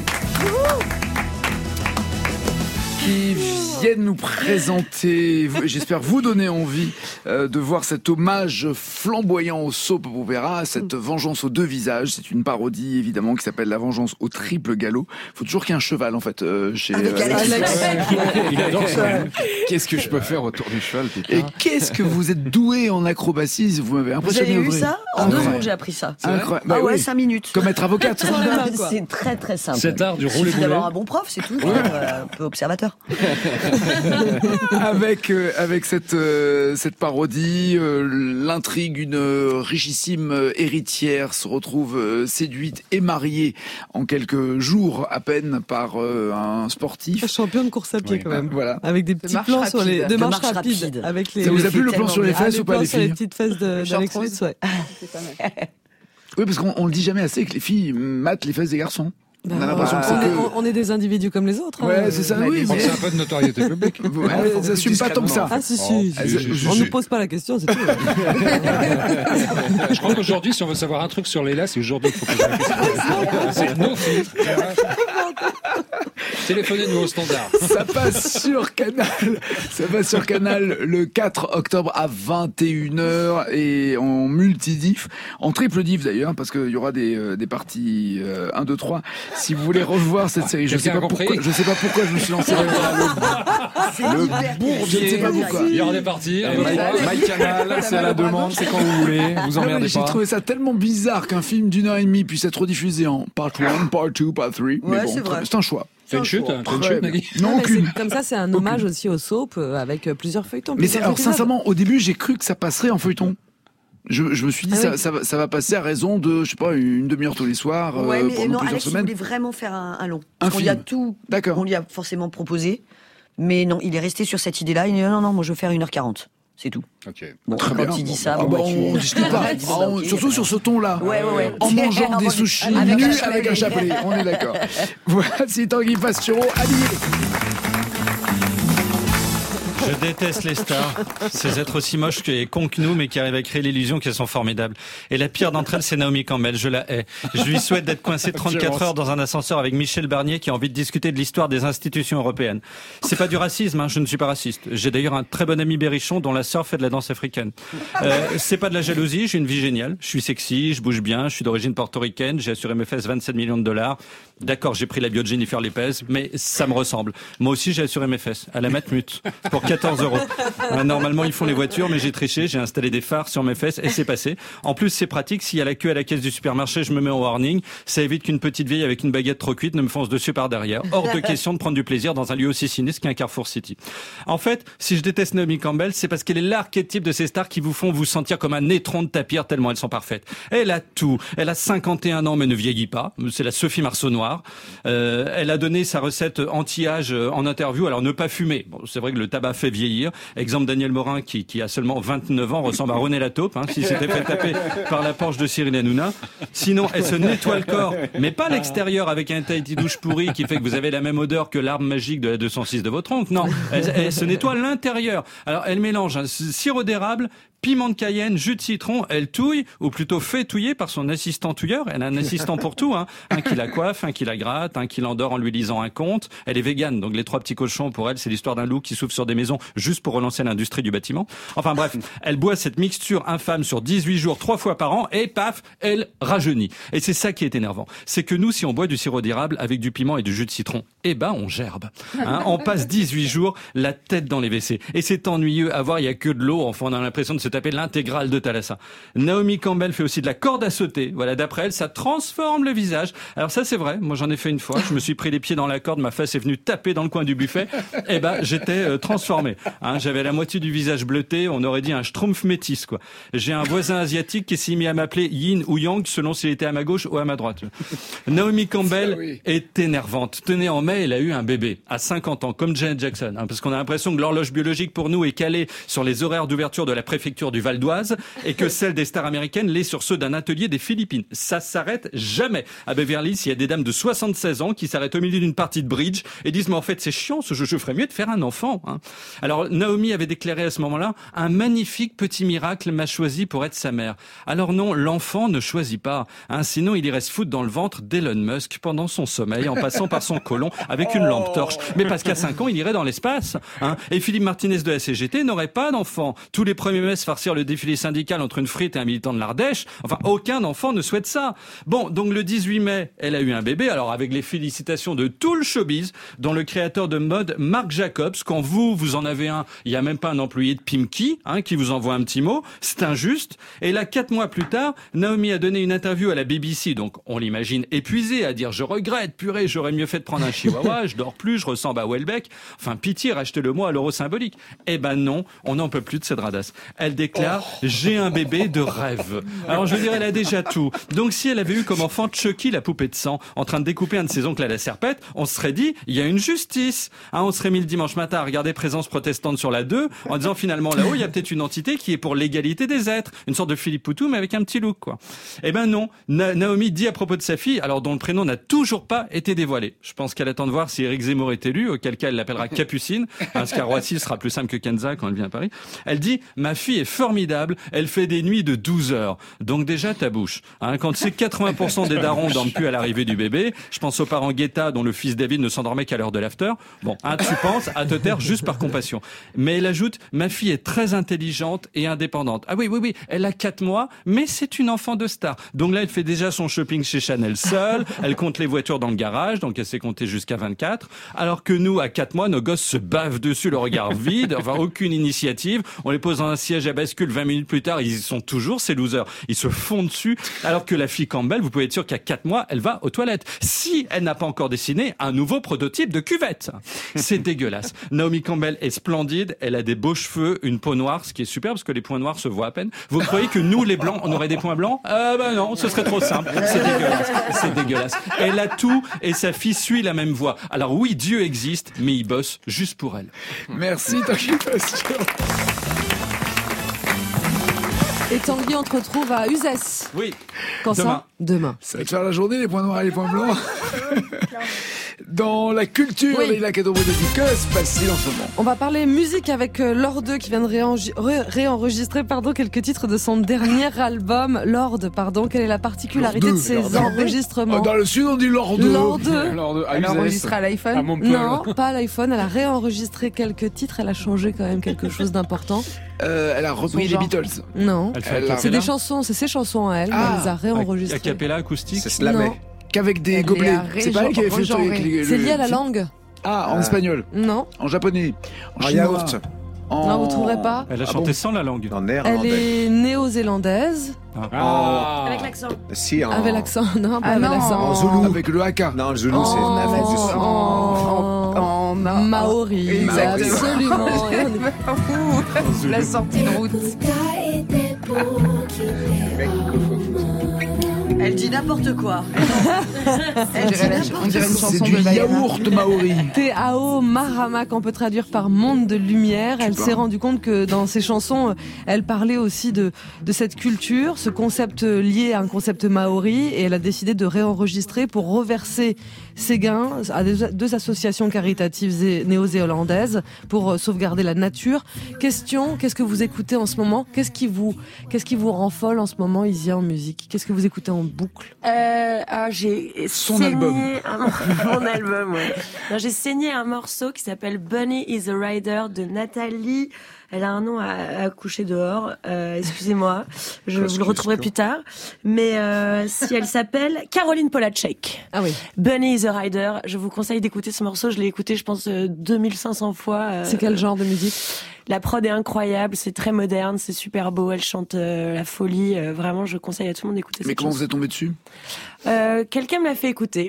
Speaker 1: Qui viennent nous présenter, j'espère vous donner envie euh, de voir cet hommage flamboyant au soap opéra, cette vengeance aux deux visages. C'est une parodie évidemment qui s'appelle La vengeance au triple galop. Il faut toujours qu'il y ait un cheval en fait euh, chez
Speaker 9: Avec
Speaker 1: euh,
Speaker 9: Alex.
Speaker 1: Alex.
Speaker 6: Il adore ça. Qu'est-ce que je peux faire autour du cheval, Picard?
Speaker 1: Et qu'est-ce que vous êtes doué en acrobatie? Vous m'avez impressionné.
Speaker 9: Vous avez eu
Speaker 1: Audrey.
Speaker 9: ça? En deux secondes, j'ai appris ça.
Speaker 1: Incroyable.
Speaker 9: Ah
Speaker 1: Bah
Speaker 9: ouais,
Speaker 1: oui.
Speaker 9: cinq minutes.
Speaker 1: Comme être avocate.
Speaker 9: C'est très très simple.
Speaker 2: Cet art du
Speaker 9: Il
Speaker 2: rouler
Speaker 9: suffit
Speaker 2: boulet.
Speaker 9: d'avoir un bon prof, c'est tout.
Speaker 1: Ouais.
Speaker 9: Euh, un peu observateur.
Speaker 1: avec euh, avec cette euh, cette parodie, euh, l'intrigue, une euh, richissime euh, héritière se retrouve euh, séduite et mariée en quelques jours à peine par euh, un sportif.
Speaker 5: Champion de course à pied
Speaker 1: Oui.
Speaker 5: quand même.
Speaker 1: Voilà.
Speaker 5: Avec des petits
Speaker 9: marche
Speaker 5: plans sur les
Speaker 9: rapide.
Speaker 5: de
Speaker 9: De
Speaker 5: marche
Speaker 9: marche
Speaker 5: rapide.
Speaker 9: rapide.
Speaker 5: Avec les
Speaker 1: Ça vous a
Speaker 9: le
Speaker 1: plu le
Speaker 9: fait
Speaker 1: plan sur les
Speaker 9: tellement
Speaker 5: Ah,
Speaker 1: fesses
Speaker 5: les
Speaker 1: ou pas
Speaker 5: plans
Speaker 1: les
Speaker 5: sur les
Speaker 1: filles?
Speaker 5: petites fesses de- d'Alexis, ouais.
Speaker 1: Oui, parce qu'on on le dit jamais assez que les filles matent les fesses des garçons. On a l'impression que
Speaker 5: on,
Speaker 1: c'est
Speaker 5: est,
Speaker 1: que...
Speaker 5: on- on est des individus comme les autres.
Speaker 1: Ouais,
Speaker 5: hein.
Speaker 1: c'est ça,
Speaker 5: Mais-
Speaker 1: oui, mais-
Speaker 2: C'est un peu de notoriété publique.
Speaker 1: Ouais, elles n'assument pas tant que ça.
Speaker 5: Ah si,
Speaker 2: Oh,
Speaker 5: si.
Speaker 1: je- je-
Speaker 5: on
Speaker 1: je-
Speaker 5: nous pose pas la question, c'est tout.
Speaker 2: Je crois qu'aujourd'hui, si on veut savoir un truc sur Leïla, c'est aujourd'hui qu'il faut poser la question. C'est nos filtres. Téléphonez-nous au standard.
Speaker 1: Ça passe sur Canal. Ça passe sur Canal le quatre octobre à vingt et une heures et en multidiff, en triple diff d'ailleurs, parce qu'il y aura des, euh, des parties euh, un, deux, trois. Si vous voulez revoir cette série, je sais
Speaker 2: Quelqu'un
Speaker 1: pas
Speaker 2: a compris
Speaker 1: pourquoi, je sais pas pourquoi je me suis lancé dans le le bourbier, je ne sais pas pourquoi.
Speaker 2: Il y aura des parties.
Speaker 6: Eh, My, My Canal, c'est à la demande, c'est quand vous voulez, vous
Speaker 1: Non, mais
Speaker 6: emmerdez
Speaker 1: J'ai
Speaker 6: pas.
Speaker 1: trouvé ça tellement bizarre qu'un film d'une heure et demie puisse être rediffusé en part un, part deux, part trois. Mais
Speaker 9: Ouais,
Speaker 1: bon,
Speaker 9: c'est vrai.
Speaker 1: c'est un choix.
Speaker 2: Fais une chute, hein, fais une
Speaker 1: Très
Speaker 2: chute,
Speaker 1: bien.
Speaker 2: Nagui.
Speaker 1: Non,
Speaker 5: mais
Speaker 1: aucune.
Speaker 5: c'est- Comme ça, c'est un hommage aussi au soap euh, avec euh, plusieurs feuilletons.
Speaker 1: Mais c'est,
Speaker 5: plusieurs
Speaker 1: alors
Speaker 5: épisodes.
Speaker 1: sincèrement, au début, j'ai cru que ça passerait en feuilleton. Je, je me suis dit,
Speaker 5: Ah
Speaker 1: ça,
Speaker 5: oui.
Speaker 1: ça, va, ça va passer à raison de, je sais pas, une demi-heure tous les soirs,
Speaker 9: Ouais,
Speaker 1: euh,
Speaker 9: mais
Speaker 1: pendant
Speaker 9: non,
Speaker 1: plusieurs
Speaker 9: Alex, il
Speaker 1: semaines.
Speaker 9: voulait vraiment faire un, un long.
Speaker 1: Un
Speaker 9: On lui a
Speaker 1: film.
Speaker 9: tout,
Speaker 1: D'accord.
Speaker 9: on lui a forcément proposé. Mais non, il est resté sur cette idée-là. Il dit non, non, moi je veux faire une heure quarante. C'est tout.
Speaker 2: Ok.
Speaker 9: Bon,
Speaker 1: Très
Speaker 9: quand
Speaker 1: bien.
Speaker 9: il dit ça,
Speaker 1: Ah
Speaker 9: bon,
Speaker 1: bah,
Speaker 9: bah, tu-
Speaker 1: on discute pas.
Speaker 9: Il dit,
Speaker 1: Ah,
Speaker 9: bah,
Speaker 1: on-
Speaker 9: ok,
Speaker 1: surtout
Speaker 9: bah,
Speaker 1: sur ce ton-là.
Speaker 9: Ouais, ouais, ouais.
Speaker 1: En mangeant
Speaker 9: En
Speaker 1: des
Speaker 9: mangeant-
Speaker 1: sushis
Speaker 9: avec
Speaker 1: nus
Speaker 9: un chapelet.
Speaker 1: avec un chapelet. On est d'accord. Voici Tanguy Passero, habillé.
Speaker 13: Je déteste les stars, ces êtres aussi moches et cons que nous, mais qui arrivent à créer l'illusion qu'elles sont formidables. Et la pire d'entre elles, c'est Naomi Campbell, je la hais. Je lui souhaite d'être coincée trente-quatre heures dans un ascenseur avec Michel Barnier qui a envie de discuter de l'histoire des institutions européennes. C'est pas du racisme, hein, je ne suis pas raciste. J'ai d'ailleurs un très bon ami berrichon dont la sœur fait de la danse africaine. Euh, c'est pas de la jalousie, j'ai une vie géniale. Je suis sexy, je bouge bien, je suis d'origine portoricaine, j'ai assuré mes fesses vingt-sept millions de dollars. D'accord, j'ai pris la bio de Jennifer Lopez, mais ça me ressemble. Moi aussi, j'ai assuré mes fesses à la Matmut pour quatorze euros. Euh, Normalement, ils font les voitures, mais j'ai triché, j'ai installé des phares sur mes fesses et c'est passé. En plus, c'est pratique. S'il y a la queue à la caisse du supermarché, je me mets en warning. Ça évite qu'une petite vieille avec une baguette trop cuite ne me fonce dessus par derrière. Hors de question de prendre du plaisir dans un lieu aussi sinistre qu'un Carrefour City. En fait, si je déteste Naomi Campbell, c'est parce qu'elle est l'archétype de ces stars qui vous font vous sentir comme un étron de tapir tellement elles sont parfaites. Elle a tout. Elle a cinquante et un ans mais ne vieillit pas. C'est la Sophie Marceau noire. Euh, elle a donné sa recette anti-âge en interview. Alors ne pas fumer. Bon, c'est vrai que le tabac fait vieillir. Exemple Daniel Morin qui, qui a seulement vingt-neuf ans ressemble à René Lataupe, hein, s'il s'était fait taper par la Porsche de Cyril Hanouna. Sinon, elle se nettoie le corps, mais pas l'extérieur avec un Tahiti douche pourri qui fait que vous avez la même odeur que l'arbre magique de la deux cent six de votre oncle. Non, elle, elle se nettoie l'intérieur. Alors elle mélange un sirop d'érable, piment de Cayenne, jus de citron, elle touille, ou plutôt fait touiller par son assistant touilleur. Elle a un assistant pour tout, hein. Un qui la coiffe, un qui la gratte, un qui l'endort en lui lisant un conte. Elle est végane, donc les trois petits cochons, pour elle, c'est l'histoire d'un loup qui souffle sur des maisons juste pour relancer l'industrie du bâtiment. Enfin bref, elle boit cette mixture infâme sur dix-huit jours, trois fois par an, et paf, elle rajeunit. Et c'est ça qui est énervant. C'est que nous, si on boit du sirop d'érable avec du piment et du jus de citron, eh ben, on gerbe. Hein, on passe dix-huit jours la tête dans les W C. Et c'est ennuyeux à voir, il y a que de l'eau. Enfin, on a l'impression de se taper l'intégrale de Thalassa. Naomi Campbell fait aussi de la corde à sauter. Voilà, d'après elle, ça transforme le visage. Alors ça, c'est vrai. Moi, j'en ai fait une fois. Je me suis pris les pieds dans la corde, ma face est venue taper dans le coin du buffet. Eh ben, j'étais euh, transformé. Hein, j'avais la moitié du visage bleuté. On aurait dit un schtroumpf métis, quoi. J'ai un voisin asiatique qui s'est mis à m'appeler Yin ou Yang selon s'il était à ma gauche ou à ma droite. Naomi Campbell oui. est énervante. Tenez, en mai, elle a eu un bébé à cinquante ans, comme Janet Jackson, hein, parce qu'on a l'impression que l'horloge biologique pour nous est calée sur les horaires d'ouverture de la préfecture du Val d'Oise et que celle des stars américaines l'est sur ceux d'un atelier des Philippines. Ça s'arrête jamais. À Beverly Hills, il y a des dames de soixante-seize ans qui s'arrêtent au milieu d'une partie de bridge et disent mais en fait c'est chiant, ce jeu, je ferais mieux de faire un enfant. Hein. Alors Naomi avait déclaré à ce moment-là un magnifique petit miracle m'a choisi pour être sa mère. Alors non, l'enfant ne choisit pas. Hein, sinon il irait se foutre dans le ventre d'Elon Musk pendant son sommeil en passant par son côlon avec une lampe torche. Mais parce qu'à cinq ans il irait dans l'espace. Hein. Et Philippe Martinez de la C G T n'aurait pas d'enfant. Tous les premiers mai se farcir le défilé syndical entre une frite et un militant de l'Ardèche. Enfin, aucun enfant ne souhaite ça. Bon, donc le dix-huit mai, elle a eu un bébé, alors avec les félicitations de tout le showbiz, dont le créateur de mode Marc Jacobs. Quand vous, vous en avez un, il n'y a même pas un employé de Pimki hein, qui vous envoie un petit mot. C'est injuste. Et là, quatre mois plus tard, Naomi a donné une interview à la B B C, donc on l'imagine épuisée, à dire « Je regrette, purée, j'aurais mieux fait de prendre un chihuahua, je dors plus, je ressemble à Welbeck. Enfin, pitié, rachetez-le-moi à l'euro symbolique. » Eh ben non, on n'en peut plus de cette radasse. Elle déclare oh. « J'ai un bébé de rêve. » Alors je veux dire, elle a déjà tout. Donc si elle avait eu comme enfant Chucky, la poupée de sang, en train de découper un de ses oncles à la serpette, on se serait dit, il y a une justice. Hein, on serait mis le dimanche matin à regarder Présence protestante sur la deux, en disant finalement là-haut, il y a peut-être une entité qui est pour l'égalité des êtres. Une sorte de Philippe Poutou, mais avec un petit look, quoi. Eh ben non. Na- Naomi dit à propos de sa fille, alors dont le prénom n'a toujours pas été dévoilé. Je pense qu'elle attend de voir si Éric Zemmour est élu, auquel cas elle l'appellera Capucine, parce qu'à Roissy, ce sera plus simple que Kenza quand elle vient à Paris. Elle dit, ma fille est formidable, elle fait des nuits de douze heures. Donc déjà, ta bouche. Hein, quand c'est quatre-vingts pour cent des darons dorment plus à l'arrivée du bébé, je pense aux parents Guetta dont le fils David ne s'endormait qu'à l'heure de l'after. Bon, hein, tu penses à te taire juste par compassion. Mais elle ajoute, ma fille est très intelligente et indépendante. Ah oui, oui, oui, elle a quatre mois, mais c'est une enfant de star. Donc là, elle fait déjà son shopping chez Chanel seule, elle compte les voitures dans le garage, donc elle sait compter jusqu'à vingt-quatre. Alors que nous, à quatre mois, nos gosses se bavent dessus le regard vide, enfin aucune initiative. On les pose dans un siège à bascule, vingt minutes plus tard, ils y sont toujours, ces losers. Ils se font dessus, alors que la fille Campbell, vous pouvez être sûr qu'à quatre mois, elle va aux toilettes. Si elle n'a pas encore dessiné un nouveau prototype de cuvette. C'est dégueulasse. Naomi Campbell est splendide, elle a des beaux cheveux, une peau noire, ce qui est super parce que les points noirs se voient à peine. Vous croyez que nous, les blancs, on aurait des points blancs? Ah ben non, ce serait trop simple. C'est dégueulasse. C'est dégueulasse. Elle a tout et sa fille suit la même voie. Alors oui, Dieu existe, mais il bosse juste pour elle.
Speaker 1: Merci, Tanguy Passion.
Speaker 5: Et Tanguy, on te retrouve à Uzès.
Speaker 13: Oui.
Speaker 5: Quand
Speaker 13: Demain.
Speaker 5: ça? Demain.
Speaker 1: Ça va te faire la journée, les points noirs et les points blancs. Dans la culture,
Speaker 5: oui.
Speaker 1: et la cadeau de que se passe-t-il en ce moment?
Speaker 5: On va parler musique avec Lord deux qui vient de réengi- ré- réenregistrer pardon, quelques titres de son dernier album. Lord, pardon, quelle est la particularité de ces Lord enregistrements?
Speaker 1: Dans le sud, on dit Lord deux.
Speaker 5: Lord deux.
Speaker 4: Elle a enregistré à l'iPhone?
Speaker 5: Non, pas à l'iPhone. Elle a réenregistré quelques titres. Elle a changé quand même quelque chose d'important.
Speaker 1: Euh, elle a repris les Beatles.
Speaker 5: Non,
Speaker 1: elle
Speaker 5: c'est des chansons, c'est ses chansons à elle.
Speaker 1: Ah.
Speaker 5: Elle les a réenregistrées.
Speaker 13: A cappella acoustique.
Speaker 11: C'est Slamé.
Speaker 1: Qu'avec des
Speaker 4: Elle
Speaker 1: gobelets.
Speaker 4: est
Speaker 1: C'est pas elle qui avait fait le truc. les-
Speaker 5: C'est
Speaker 1: le-
Speaker 5: lié à la langue.
Speaker 1: Ah, en
Speaker 11: Ah.
Speaker 1: espagnol,
Speaker 5: Non,
Speaker 1: en japonais, en
Speaker 11: En
Speaker 1: chinois,
Speaker 11: yaourt.
Speaker 1: en...
Speaker 5: non, vous trouverez pas.
Speaker 13: Elle a
Speaker 1: Ah
Speaker 13: chanté
Speaker 1: bon
Speaker 13: sans la langue.
Speaker 11: En
Speaker 5: Elle
Speaker 11: néerlandais.
Speaker 5: est néo-zélandaise.
Speaker 1: Ah.
Speaker 10: Avec l'accent.
Speaker 11: Si, en...
Speaker 5: Avec l'accent, non, pas
Speaker 4: Ah
Speaker 5: avec
Speaker 4: non.
Speaker 5: l'accent.
Speaker 1: En zoulou. Avec le haka.
Speaker 11: Non, le Zoulou,
Speaker 5: En,
Speaker 11: c'est...
Speaker 5: en, en,
Speaker 4: En ma-
Speaker 5: Maori.
Speaker 4: Exactement.
Speaker 5: Absolument. Et on est-
Speaker 4: La sortie de route.
Speaker 9: Elle dit n'importe quoi.
Speaker 4: On dirait, la- on dirait une
Speaker 1: C'est
Speaker 4: chanson
Speaker 1: du
Speaker 4: de Diana.
Speaker 1: yaourt maori.
Speaker 5: Te Ao Marama, qu'on peut traduire par monde de lumière. Elle s'est rendue compte que dans ses chansons, elle parlait aussi de, de cette culture, ce concept lié à un concept maori, et elle a décidé de réenregistrer pour reverser Séguin a deux, deux associations caritatives néo-zélandaises pour euh, sauvegarder la nature. Question, qu'est-ce que vous écoutez en ce moment ? Qu'est-ce qui vous, qu'est-ce qui vous rend folle en ce moment, Isia, en musique ? Qu'est-ce que vous écoutez en boucle ?
Speaker 10: euh, ah, j'ai
Speaker 1: Son
Speaker 10: saigné
Speaker 1: album.
Speaker 10: Un, mon album, ouais. Non, j'ai saigné un morceau qui s'appelle Bunny is a Rider de Nathalie. Elle a un nom à, à coucher dehors. Euh, excusez-moi, je vous le retrouverai plus tard. Mais euh, si elle s'appelle Caroline Polacek.
Speaker 5: Ah oui.
Speaker 10: Bunny is a Rider. Je vous conseille d'écouter ce morceau. Je l'ai écouté, je pense, deux mille cinq cents fois. Euh,
Speaker 5: c'est quel genre de musique ?
Speaker 10: La prod est incroyable, c'est très moderne, c'est super beau. Elle chante euh, la folie. Euh, vraiment, je conseille à tout le monde d'écouter.
Speaker 1: Mais comment chanson. Vous êtes tombé dessus ?
Speaker 10: euh, Quelqu'un me l'a fait écouter.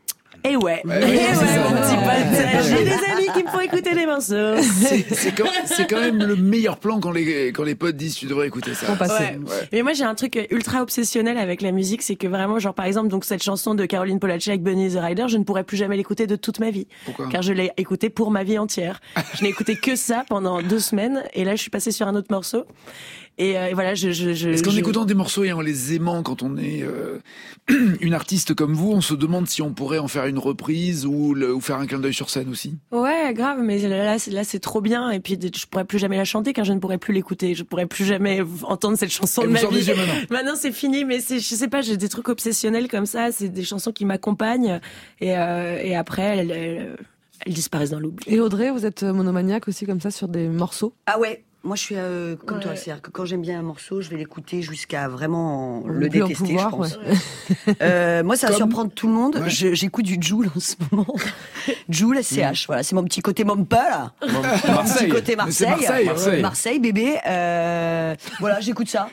Speaker 10: Et ouais,
Speaker 1: ouais,
Speaker 10: et ouais,
Speaker 1: ouais
Speaker 10: mon petit pote, j'ai des amis qui me font écouter des morceaux.
Speaker 1: C'est, c'est, quand, c'est quand même le meilleur plan quand les, quand les potes disent tu devrais écouter ça.
Speaker 10: Ouais. Ouais. Mais moi j'ai un truc ultra obsessionnel avec la musique, c'est que vraiment, genre par exemple, donc cette chanson de Caroline Polacek, Bunny is a Rider, je ne pourrais plus jamais l'écouter de toute ma vie.
Speaker 1: Pourquoi ?
Speaker 10: Car je l'ai écouté pour ma vie entière. Je n'ai écouté que ça pendant deux semaines, et là je suis passée sur un autre morceau. Et, euh, et voilà, je, je, je.
Speaker 1: Est-ce qu'en
Speaker 10: je...
Speaker 1: écoutant des morceaux et en les aimant, quand on est euh, une artiste comme vous, on se demande si on pourrait en faire une reprise ou, le, ou faire un clin d'œil sur scène aussi ?
Speaker 10: Ouais, grave, mais là, c'est, là, c'est trop bien. Et puis, je pourrais plus jamais la chanter car je ne pourrais plus l'écouter. Je pourrais plus jamais entendre cette chanson
Speaker 1: et
Speaker 10: de ma vie.
Speaker 1: Maintenant.
Speaker 10: maintenant, c'est fini, mais c'est, je sais pas, j'ai des trucs obsessionnels comme ça. C'est des chansons qui m'accompagnent et, euh, et après, elles, elles, elles disparaissent dans l'oubli.
Speaker 5: Et Audrey, vous êtes monomaniaque aussi comme ça sur des morceaux ?
Speaker 9: Ah ouais. Moi, je suis euh, comme ouais. toi, c'est-à-dire que quand j'aime bien un morceau, je vais l'écouter jusqu'à vraiment le détester, pouvoir, je pense. Ouais. Euh, moi, ça va comme... surprendre tout le monde. Ouais. Je, j'écoute du Jul en ce moment. Jul, S C H, mmh. voilà, c'est mon petit côté Mompa, là. Mon petit côté Marseille.
Speaker 1: Marseille, Marseille.
Speaker 9: Marseille, bébé. Euh, voilà, j'écoute ça.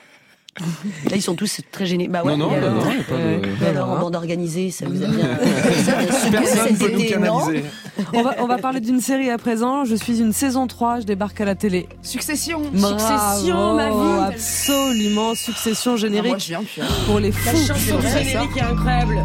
Speaker 9: Là, ils sont tous très gênés. Bah ouais.
Speaker 6: Non, non,
Speaker 9: alors,
Speaker 6: non, non, pas
Speaker 9: euh,
Speaker 6: de...
Speaker 9: alors, en bande organisée, ça vous a bien.
Speaker 6: Personne ne peut nous canaliser.
Speaker 5: On va, on va parler d'une série à présent. Je suis une saison trois, je débarque à la télé.
Speaker 4: Succession.
Speaker 5: Bravo,
Speaker 10: Succession, ma vie.
Speaker 5: Absolument, Succession générique. Ah, moi,
Speaker 4: je viens plus, hein.
Speaker 5: Pour les fous.
Speaker 10: La chanson du générique est incroyable.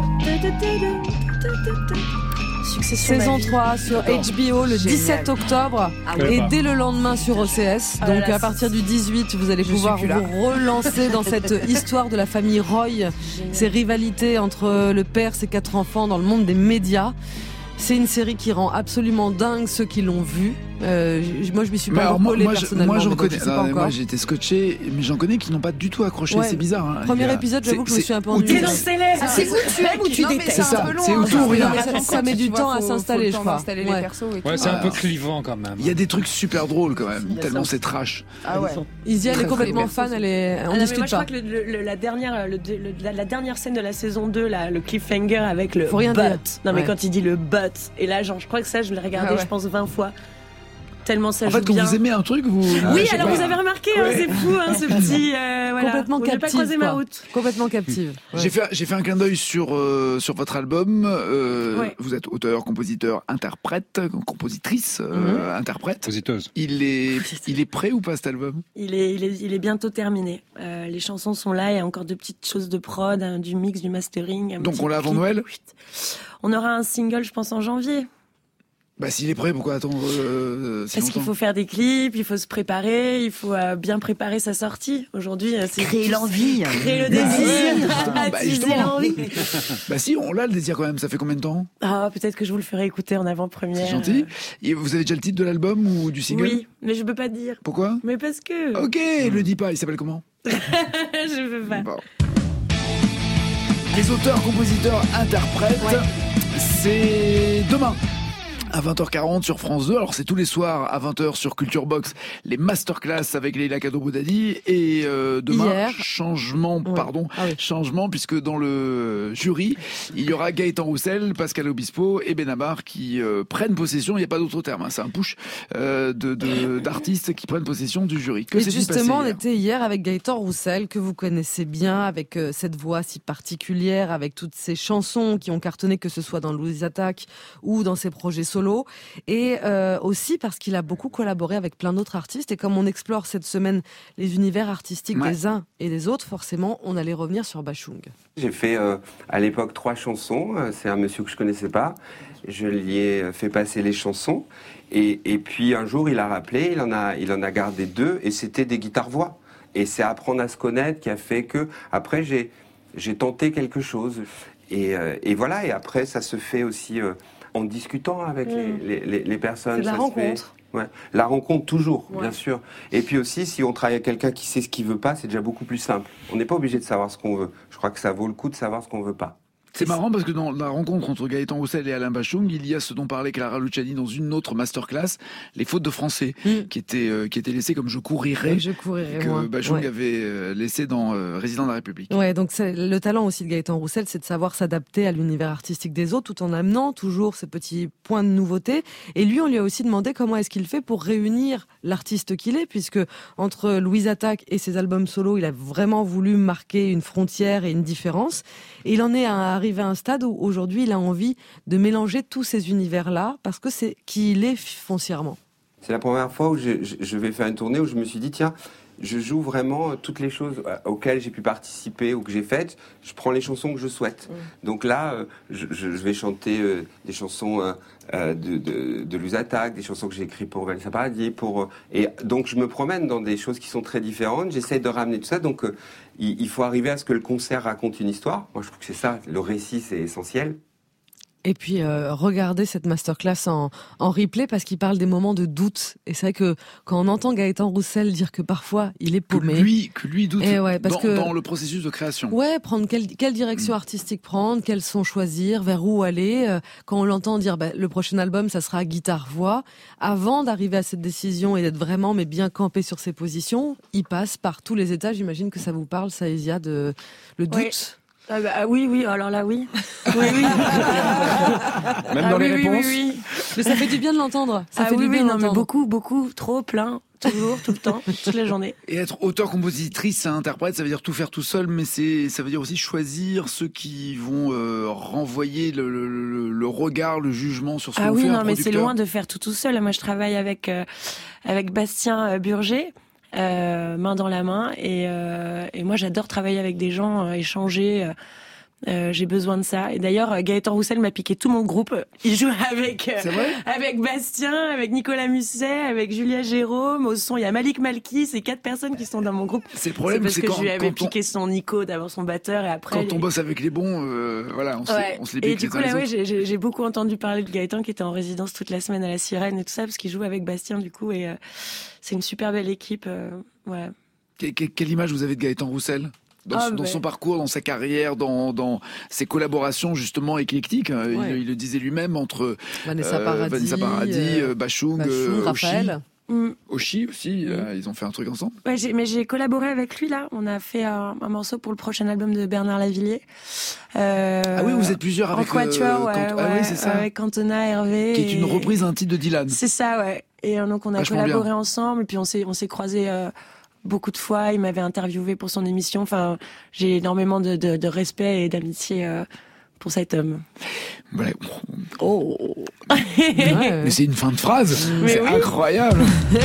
Speaker 10: Succession
Speaker 5: saison trois sur H B O le Génial. dix-sept octobre ah oui. et dès le lendemain sur O C S. Ah donc là, à partir du dix-huit, vous allez pouvoir vous relancer dans cette histoire de la famille Roy, Génial. Ces rivalités entre le père, ses quatre enfants dans le monde des médias. C'est une série qui rend absolument dingue ceux qui l'ont vue. Euh, moi, je m'y suis pas encore collé personnellement.
Speaker 1: Moi, j'en connais.
Speaker 5: Je non,
Speaker 1: moi, j'ai été scotché, mais j'en connais qui n'ont pas du tout accroché. Ouais. C'est bizarre. Hein.
Speaker 5: Premier a... épisode, j'avoue que je me suis un peu ennuyée.
Speaker 10: Ah, c'est où tu aimes ou tu détestes.
Speaker 1: C'est ça. C'est où tout ou rien.
Speaker 5: Ça met du temps à s'installer, je crois.
Speaker 2: Ouais, c'est un peu clivant quand même.
Speaker 1: Il y a des trucs super drôles quand même. Tellement c'est trash.
Speaker 5: Ah ouais. Isia, elle est complètement fan. Elle est. On discute pas.
Speaker 10: Moi, je crois que la dernière, la dernière scène de la saison deux, le cliffhanger avec le but. Non, mais quand il dit le but, et là, genre, je crois que ça, je l'ai regardé, je pense vingt fois. Tellement ça
Speaker 1: en
Speaker 10: joue
Speaker 1: fait, quand
Speaker 10: bien.
Speaker 1: vous aimez un truc, vous.
Speaker 10: Oui, ah, alors vous avez remarqué, ouais. hein, c'est fou, hein, ce petit. Euh, voilà.
Speaker 5: Complètement
Speaker 10: vous
Speaker 5: captive.
Speaker 10: Pas croisé ma route.
Speaker 5: Complètement captive.
Speaker 1: Ouais. J'ai fait, j'ai fait un clin d'œil sur euh, sur votre album. Euh, ouais. Vous êtes auteur, compositeur, interprète, compositrice, euh, mm-hmm. interprète.
Speaker 2: Compositeuse.
Speaker 1: Il est, il est prêt ou pas cet album ?
Speaker 10: Il est, il est, il est bientôt terminé. Euh, les chansons sont là. Il y a encore de petites choses de prod, hein, du mix, du mastering.
Speaker 1: Donc on l'a avant Noël ?
Speaker 10: On aura un single, je pense, en janvier.
Speaker 1: Bah s'il est prêt, pourquoi attendre euh, si
Speaker 10: Parce
Speaker 1: longtemps ?
Speaker 10: qu'il faut faire des clips, il faut se préparer, il faut euh, bien préparer sa sortie. Aujourd'hui, euh, c'est
Speaker 9: créer l'envie,
Speaker 10: créer le désir,
Speaker 1: bah,
Speaker 10: attiser l'envie.
Speaker 1: Bah si, on l'a le désir quand même. Ça fait combien de temps ?
Speaker 10: Ah, peut-être que je vous le ferai écouter en avant-première.
Speaker 1: C'est gentil. Et vous avez déjà le titre de l'album ou du single ?
Speaker 10: Oui, mais je peux pas te dire.
Speaker 1: Pourquoi ?
Speaker 10: Mais parce que.
Speaker 1: Ok, le dis pas. Il s'appelle comment ?
Speaker 10: Je peux pas.
Speaker 1: Bon. Les auteurs, compositeurs, interprètes, ouais. C'est demain. À vingt heures quarante sur France deux, alors c'est tous les soirs à vingt heures sur Culture Box, les masterclass avec Leïla Kadro-Boudadi et euh, demain
Speaker 5: Hier.
Speaker 1: changement,
Speaker 5: ouais.
Speaker 1: pardon,
Speaker 5: ah oui.
Speaker 1: changement puisque dans le jury il y aura Gaëtan Roussel, Pascal Obispo et Benabar qui euh, prennent possession. Il n'y a pas d'autre terme, hein, c'est un push euh, de, de d'artistes qui prennent possession du jury. Que
Speaker 5: et justement, on était hier avec Gaëtan Roussel que vous connaissez bien, avec euh, cette voix si particulière, avec toutes ces chansons qui ont cartonné, que ce soit dans Louise Attaque ou dans ses projets solo. Et euh, aussi parce qu'il a beaucoup collaboré avec plein d'autres artistes. Et comme on explore cette semaine les univers artistiques ouais. des uns et des autres, forcément, on allait revenir sur Bachung.
Speaker 15: J'ai fait euh, à l'époque trois chansons. C'est un monsieur que je connaissais pas. Je lui ai fait passer les chansons. Et, et puis un jour, il a rappelé, il en a, il en a gardé deux. Et c'était des guitares-voix. Et c'est apprendre à se connaître qui a fait que, après, j'ai... J'ai tenté quelque chose et, euh, et voilà. Et après, ça se fait aussi euh, en discutant avec mmh. les, les, les personnes.
Speaker 10: C'est de la
Speaker 15: ça
Speaker 10: rencontre.
Speaker 15: Se fait... Ouais. La rencontre toujours,
Speaker 10: ouais.
Speaker 15: bien sûr. Et puis aussi, si on travaille avec quelqu'un qui sait ce qu'il veut pas, c'est déjà beaucoup plus simple. On n'est pas obligé de savoir ce qu'on veut. Je crois que ça vaut le coup de savoir ce qu'on veut pas.
Speaker 1: C'est marrant parce que dans la rencontre entre Gaëtan Roussel et Alain Bachung, il y a ce dont parlait Clara Luciani dans une autre masterclass, les fautes de français, mmh. qui étaient euh, qui étaient laissées comme je courrirai,
Speaker 5: je courrirai
Speaker 1: que
Speaker 5: moi.
Speaker 1: Bachung
Speaker 5: ouais.
Speaker 1: avait euh, laissé dans euh, Résident de la République.
Speaker 5: Ouais, donc c'est, le talent aussi de Gaëtan Roussel, c'est de savoir s'adapter à l'univers artistique des autres, tout en amenant toujours ces petits points de nouveauté. Et lui, on lui a aussi demandé comment est-ce qu'il fait pour réunir l'artiste qu'il est, puisque entre Louise Attaque et ses albums solo, il a vraiment voulu marquer une frontière et une différence. Et il en est arrivé à un stade où aujourd'hui, il a envie de mélanger tous ces univers-là parce que c'est qui il est foncièrement.
Speaker 15: C'est la première fois où je, je, je vais faire une tournée où je me suis dit, tiens, je joue vraiment toutes les choses auxquelles j'ai pu participer ou que j'ai faites. Je prends les chansons que je souhaite. Mmh. Donc là, je, je vais chanter euh, des chansons euh, de, de, de Louise Attaque, des chansons que j'ai écrites pour Vanessa Paradis. Pour, et donc je me promène dans des choses qui sont très différentes. J'essaie de ramener tout ça. Donc euh, il, il faut arriver à ce que le concert raconte une histoire. Moi, je trouve que c'est ça. Le récit, c'est essentiel.
Speaker 5: Et puis euh, regardez cette masterclass en, en replay parce qu'il parle des moments de doute. Et c'est vrai que quand on entend Gaëtan Roussel dire que parfois il est paumé,
Speaker 1: que lui, que lui doute
Speaker 5: et ouais, parce
Speaker 1: dans,
Speaker 5: que,
Speaker 1: dans le processus de création.
Speaker 5: Ouais, prendre quelle, quelle direction mmh. artistique prendre, quels sons choisir, vers où aller. Euh, quand on l'entend dire bah, le prochain album, ça sera guitare voix. Avant d'arriver à cette décision et d'être vraiment mais bien campé sur ses positions, il passe par tous les états. J'imagine que ça vous parle, ça, Isia, de le doute.
Speaker 10: Oui. Ah bah, oui, oui, alors là, oui. Oui, oui.
Speaker 6: Même
Speaker 10: ah,
Speaker 6: dans
Speaker 10: oui,
Speaker 6: les
Speaker 10: oui,
Speaker 6: réponses.
Speaker 10: oui, oui.
Speaker 5: Mais ça fait du bien de l'entendre. Ça
Speaker 10: ah,
Speaker 5: fait
Speaker 10: oui,
Speaker 5: du bien
Speaker 10: oui,
Speaker 5: de
Speaker 10: non,
Speaker 5: l'entendre.
Speaker 10: mais beaucoup, beaucoup, trop, plein, toujours, tout le temps, toute la journée.
Speaker 1: Et être auteur, compositrice, interprète, ça veut dire tout faire tout seul, mais c'est, ça veut dire aussi choisir ceux qui vont euh, renvoyer le, le, le regard, le jugement sur ce
Speaker 10: ah
Speaker 1: qu'on
Speaker 10: oui,
Speaker 1: fait.
Speaker 10: Ah oui,
Speaker 1: un
Speaker 10: non, mais c'est
Speaker 1: producteur.
Speaker 10: loin de faire tout tout seul. Moi, je travaille avec euh, avec Bastien Burger. Euh, main dans la main et, euh, et moi j'adore travailler avec des gens, euh, échanger. Euh, Euh, j'ai besoin de ça. Et d'ailleurs, Gaëtan Roussel m'a piqué tout mon groupe. Il joue avec euh, avec Bastien, avec Nicolas Musset, avec Julia Jérôme. Au son, il y a Malik Malki. C'est quatre personnes qui sont dans mon groupe.
Speaker 1: C'est le problème,
Speaker 10: c'est parce
Speaker 1: c'est
Speaker 10: que
Speaker 1: quand,
Speaker 10: je lui avais
Speaker 1: quand on...
Speaker 10: piqué son Nico, d'abord son batteur, et après.
Speaker 1: Quand
Speaker 10: les...
Speaker 1: on bosse avec les bons, euh, voilà, on se,
Speaker 10: ouais.
Speaker 1: on se les pique.
Speaker 10: Et du coup, là, ouais, j'ai, j'ai, j'ai beaucoup entendu parler de Gaëtan qui était en résidence toute la semaine à la Sirène et tout ça, parce qu'il joue avec Bastien, du coup, et euh, c'est une super belle équipe. Euh, ouais.
Speaker 1: Que, que, quelle image vous avez de Gaëtan Roussel? Dans,
Speaker 10: oh,
Speaker 1: dans
Speaker 10: ben.
Speaker 1: son parcours, dans sa carrière, dans, dans ses collaborations justement éclectiques, ouais. il, il le disait lui-même entre
Speaker 5: Vanessa Paradis,
Speaker 1: euh, Vanessa Paradis euh, Bachung,
Speaker 5: Bachung
Speaker 1: euh,
Speaker 5: Raphaël.
Speaker 10: Mm.
Speaker 1: Oshi aussi, mm. euh, ils ont fait un truc ensemble.
Speaker 10: Ouais, j'ai, mais j'ai collaboré avec lui là. On a fait un, un morceau pour le prochain album de Bernard Lavilliers.
Speaker 1: Euh, ah oui, vous êtes plusieurs avec.
Speaker 10: En quatuor,
Speaker 1: euh,
Speaker 10: ouais,
Speaker 1: quand...
Speaker 10: ouais,
Speaker 1: ah oui, c'est ça.
Speaker 10: Avec Cantona, Hervé.
Speaker 1: Qui est une et... reprise d'un titre de Dylan.
Speaker 10: C'est ça, ouais. Et euh, donc on a Vachement collaboré bien. ensemble, et puis on s'est, on s'est croisés. Euh, beaucoup de fois, il m'avait interviewé pour son émission. Enfin, j'ai énormément de, de, de respect et d'amitié euh, pour cet homme.
Speaker 1: Ouais.
Speaker 10: Oh.
Speaker 1: Mais c'est une fin de phrase.
Speaker 10: Mais
Speaker 1: c'est
Speaker 10: oui.
Speaker 1: incroyable.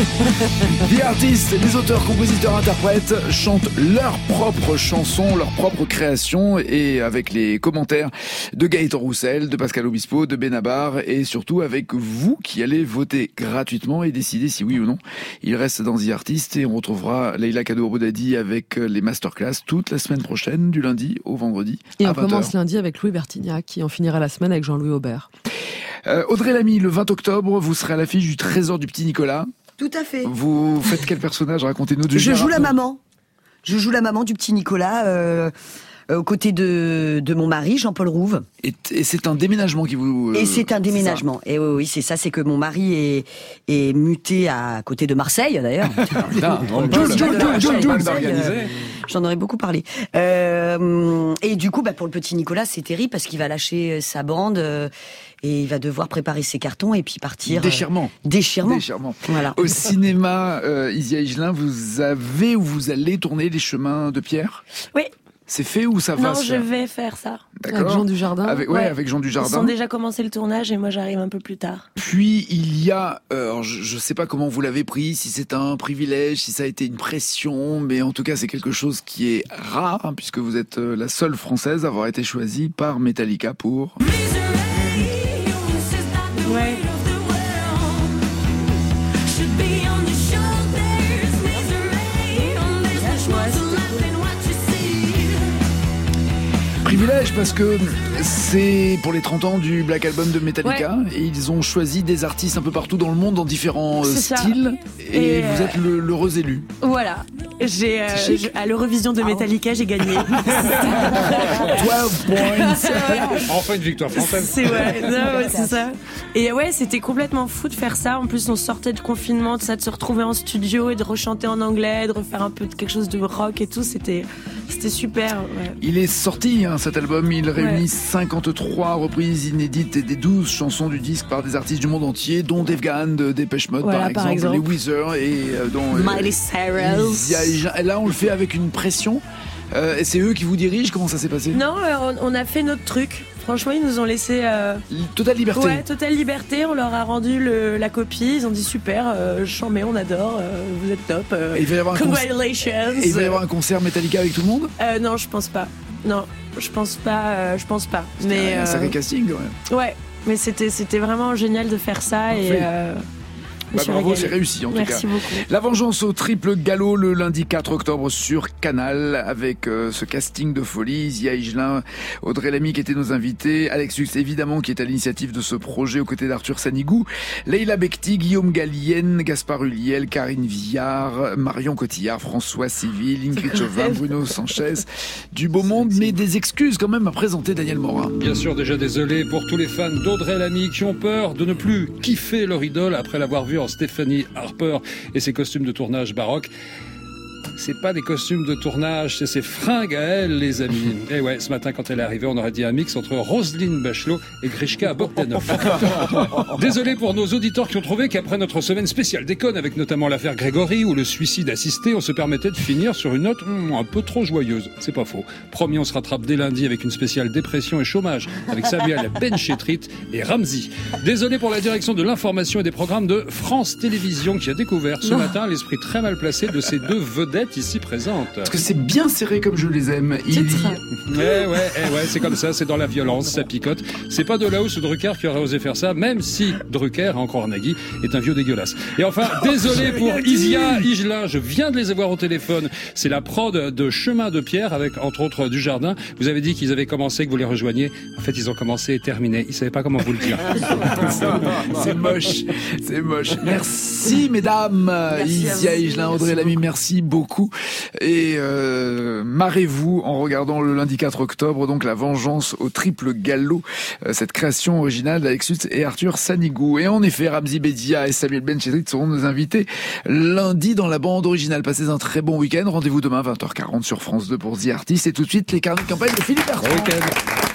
Speaker 1: Les artistes, les auteurs, compositeurs, interprètes chantent leurs propres chansons, leurs propres créations, et avec les commentaires de Gaëtan Roussel, de Pascal Obispo, de Benabar, et surtout avec vous qui allez voter gratuitement et décider si oui ou non il reste dans The Artist. Et on retrouvera Leïla Kaddour-Boudadi avec les masterclass toute la semaine prochaine, du lundi au vendredi.
Speaker 5: Et
Speaker 1: à
Speaker 5: on
Speaker 1: vingt heures.
Speaker 5: Commence lundi avec Louis Bertignac, qui en finira la semaine avec Jean-Louis Aubert.
Speaker 1: Euh, Audrey Lamy, le vingt octobre, vous serez à l'affiche du Trésor du Petit Nicolas.
Speaker 9: Tout à fait.
Speaker 1: Vous faites quel personnage? Racontez-nous. Du
Speaker 9: Je joue la maman. Je joue la maman du Petit Nicolas, euh, aux côtés de, de mon mari, Jean-Paul Rouve.
Speaker 1: Et, et c'est un déménagement qui vous... Euh,
Speaker 9: et c'est un déménagement. Et oui, oui, c'est ça, c'est que mon mari est, est muté à côté de Marseille, d'ailleurs. J'en aurais beaucoup parlé. Euh, et du coup, bah, pour le Petit Nicolas, c'est terrible parce qu'il va lâcher sa bande euh, et il va devoir préparer ses cartons et puis partir.
Speaker 1: Déchirement.
Speaker 9: Euh, déchirement.
Speaker 1: Déchirement.
Speaker 9: Voilà.
Speaker 1: Au cinéma, euh, Isia Higelin, vous avez ou vous allez tourner Les Chemins de Pierre?
Speaker 10: Oui.
Speaker 1: C'est fait ou ça va
Speaker 10: Non,
Speaker 1: se
Speaker 10: je
Speaker 1: faire
Speaker 10: vais faire ça.
Speaker 1: D'accord.
Speaker 5: Avec Jean Dujardin.
Speaker 1: Avec, ouais,
Speaker 10: ouais,
Speaker 1: avec Jean Dujardin.
Speaker 10: Ils ont déjà commencé le tournage et moi j'arrive un peu plus tard.
Speaker 1: Puis il y a, euh, alors je, je sais pas comment vous l'avez pris, si c'est un privilège, si ça a été une pression, mais en tout cas c'est quelque chose qui est rare, hein, puisque vous êtes euh, la seule française à avoir été choisie par Metallica pour...
Speaker 10: Ouais.
Speaker 1: Privilège pêche parce que c'est pour les trente ans du Black Album de Metallica ouais. et ils ont choisi des artistes un peu partout dans le monde dans différents c'est styles ça. et, et vous euh... êtes le, l'heureux élu.
Speaker 10: Voilà. J'ai, euh, je, à l'Eurovision de Metallica, j'ai gagné.
Speaker 1: douze points.
Speaker 2: Enfin une victoire française.
Speaker 10: C'est ouais, non, ouais, c'est ça. Et ouais, c'était complètement fou de faire ça. En plus, on sortait de confinement, de ça, de se retrouver en studio et de rechanter en anglais, de refaire un peu de quelque chose de rock et tout. C'était, c'était super. Ouais.
Speaker 1: Il est sorti, hein, cet album. Il réunit ouais. cinquante-trois reprises inédites et des douze chansons du disque par des artistes du monde entier, dont Dave Gahan de Dépêche Mode, voilà, par, exemple, par exemple, les Weezer et euh, dont
Speaker 10: Miley Cyrus.
Speaker 1: Et là, on le fait avec une pression. Euh, et c'est eux qui vous dirigent. Comment ça s'est passé?
Speaker 10: Non, on, on a fait notre truc. Franchement, ils nous ont laissé euh...
Speaker 1: totale liberté.
Speaker 10: Ouais, totale liberté. On leur a rendu le, la copie. Ils ont dit super, euh, chambé, on adore. Euh, vous êtes top. Euh,
Speaker 1: et il va y avoir
Speaker 10: congratulations.
Speaker 1: Un concert... Et il va y avoir un concert Metallica avec tout le monde?
Speaker 10: euh, Non, je pense pas. Non, je pense pas. Euh, je pense pas.
Speaker 1: C'était
Speaker 10: mais
Speaker 1: un euh... sacré casting, ouais.
Speaker 10: Ouais, mais c'était c'était vraiment génial de faire ça. Parfait. Et euh...
Speaker 1: Bah bravo, c'est réussi en
Speaker 10: Merci
Speaker 1: tout cas.
Speaker 10: Beaucoup.
Speaker 1: La vengeance au triple galop le lundi quatre octobre sur Canal avec euh, ce casting de folie. Zia Higelin, Audrey Lamy qui étaient nos invités, Alex Lutz évidemment qui est à l'initiative de ce projet aux côtés d'Arthur Sanigou, Leila Bekti, Guillaume Gallienne, Gaspard Ulliel, Karine Villard, Marion Cotillard, François Civil, Ingrid Chauvin, Bruno Sanchez, du beau monde, mais des excuses quand même à présenter Daniel Morin.
Speaker 2: Bien sûr, déjà désolé pour tous les fans d'Audrey Lamy qui ont peur de ne plus kiffer leur idole après l'avoir vue en Stéphanie Harper et ses costumes de tournage baroque. C'est pas des costumes de tournage, c'est ses fringues à elle, les amis. Et ouais, ce matin, quand elle est arrivée, on aurait dit un mix entre Roselyne Bachelot et Grishka Bogdanov. Désolé pour nos auditeurs qui ont trouvé qu'après notre semaine spéciale déconne, avec notamment l'affaire Grégory ou le suicide assisté, on se permettait de finir sur une note hmm, un peu trop joyeuse. C'est pas faux. Promis, on se rattrape dès lundi avec une spéciale dépression et chômage, avec Samuel Benchetrit et Ramzi. Désolé pour la direction de l'information et des programmes de France Télévisions qui a découvert ce non. matin l'esprit très mal placé de ces deux vedettes ici présente.
Speaker 1: Parce que c'est bien serré comme je les aime. Il...
Speaker 2: Ouais, ouais, eh ouais, c'est comme ça, c'est dans la violence, ça picote. C'est pas Delahousse ou Drucker qui aurait osé faire ça, même si Drucker, encore Nagui, est un vieux dégueulasse. Et enfin, désolé pour Isia Higelin, je viens de les avoir au téléphone. C'est la prod de Chemin de Pierre avec, entre autres, Dujardin. Vous avez dit qu'ils avaient commencé, que vous les rejoigniez. En fait, ils ont commencé et terminé. Ils savaient pas comment vous le dire.
Speaker 1: C'est moche, c'est moche. Merci, mesdames. Merci Isia Higelin, Audrey Lamy, merci beaucoup. Et euh, marrez-vous en regardant le lundi quatre octobre, donc La vengeance au triple galop, euh, cette création originale d'Alex Lutz et Arthur Sanigou. Et en effet, Ramzi Bedia et Samuel Benchetrit seront nos invités lundi dans la bande originale. Passez un très bon week-end. Rendez-vous demain vingt heures quarante sur France deux pour The Artist. Et tout de suite, les carnets de campagne de Philippe Bertrand.
Speaker 2: Bon week-end.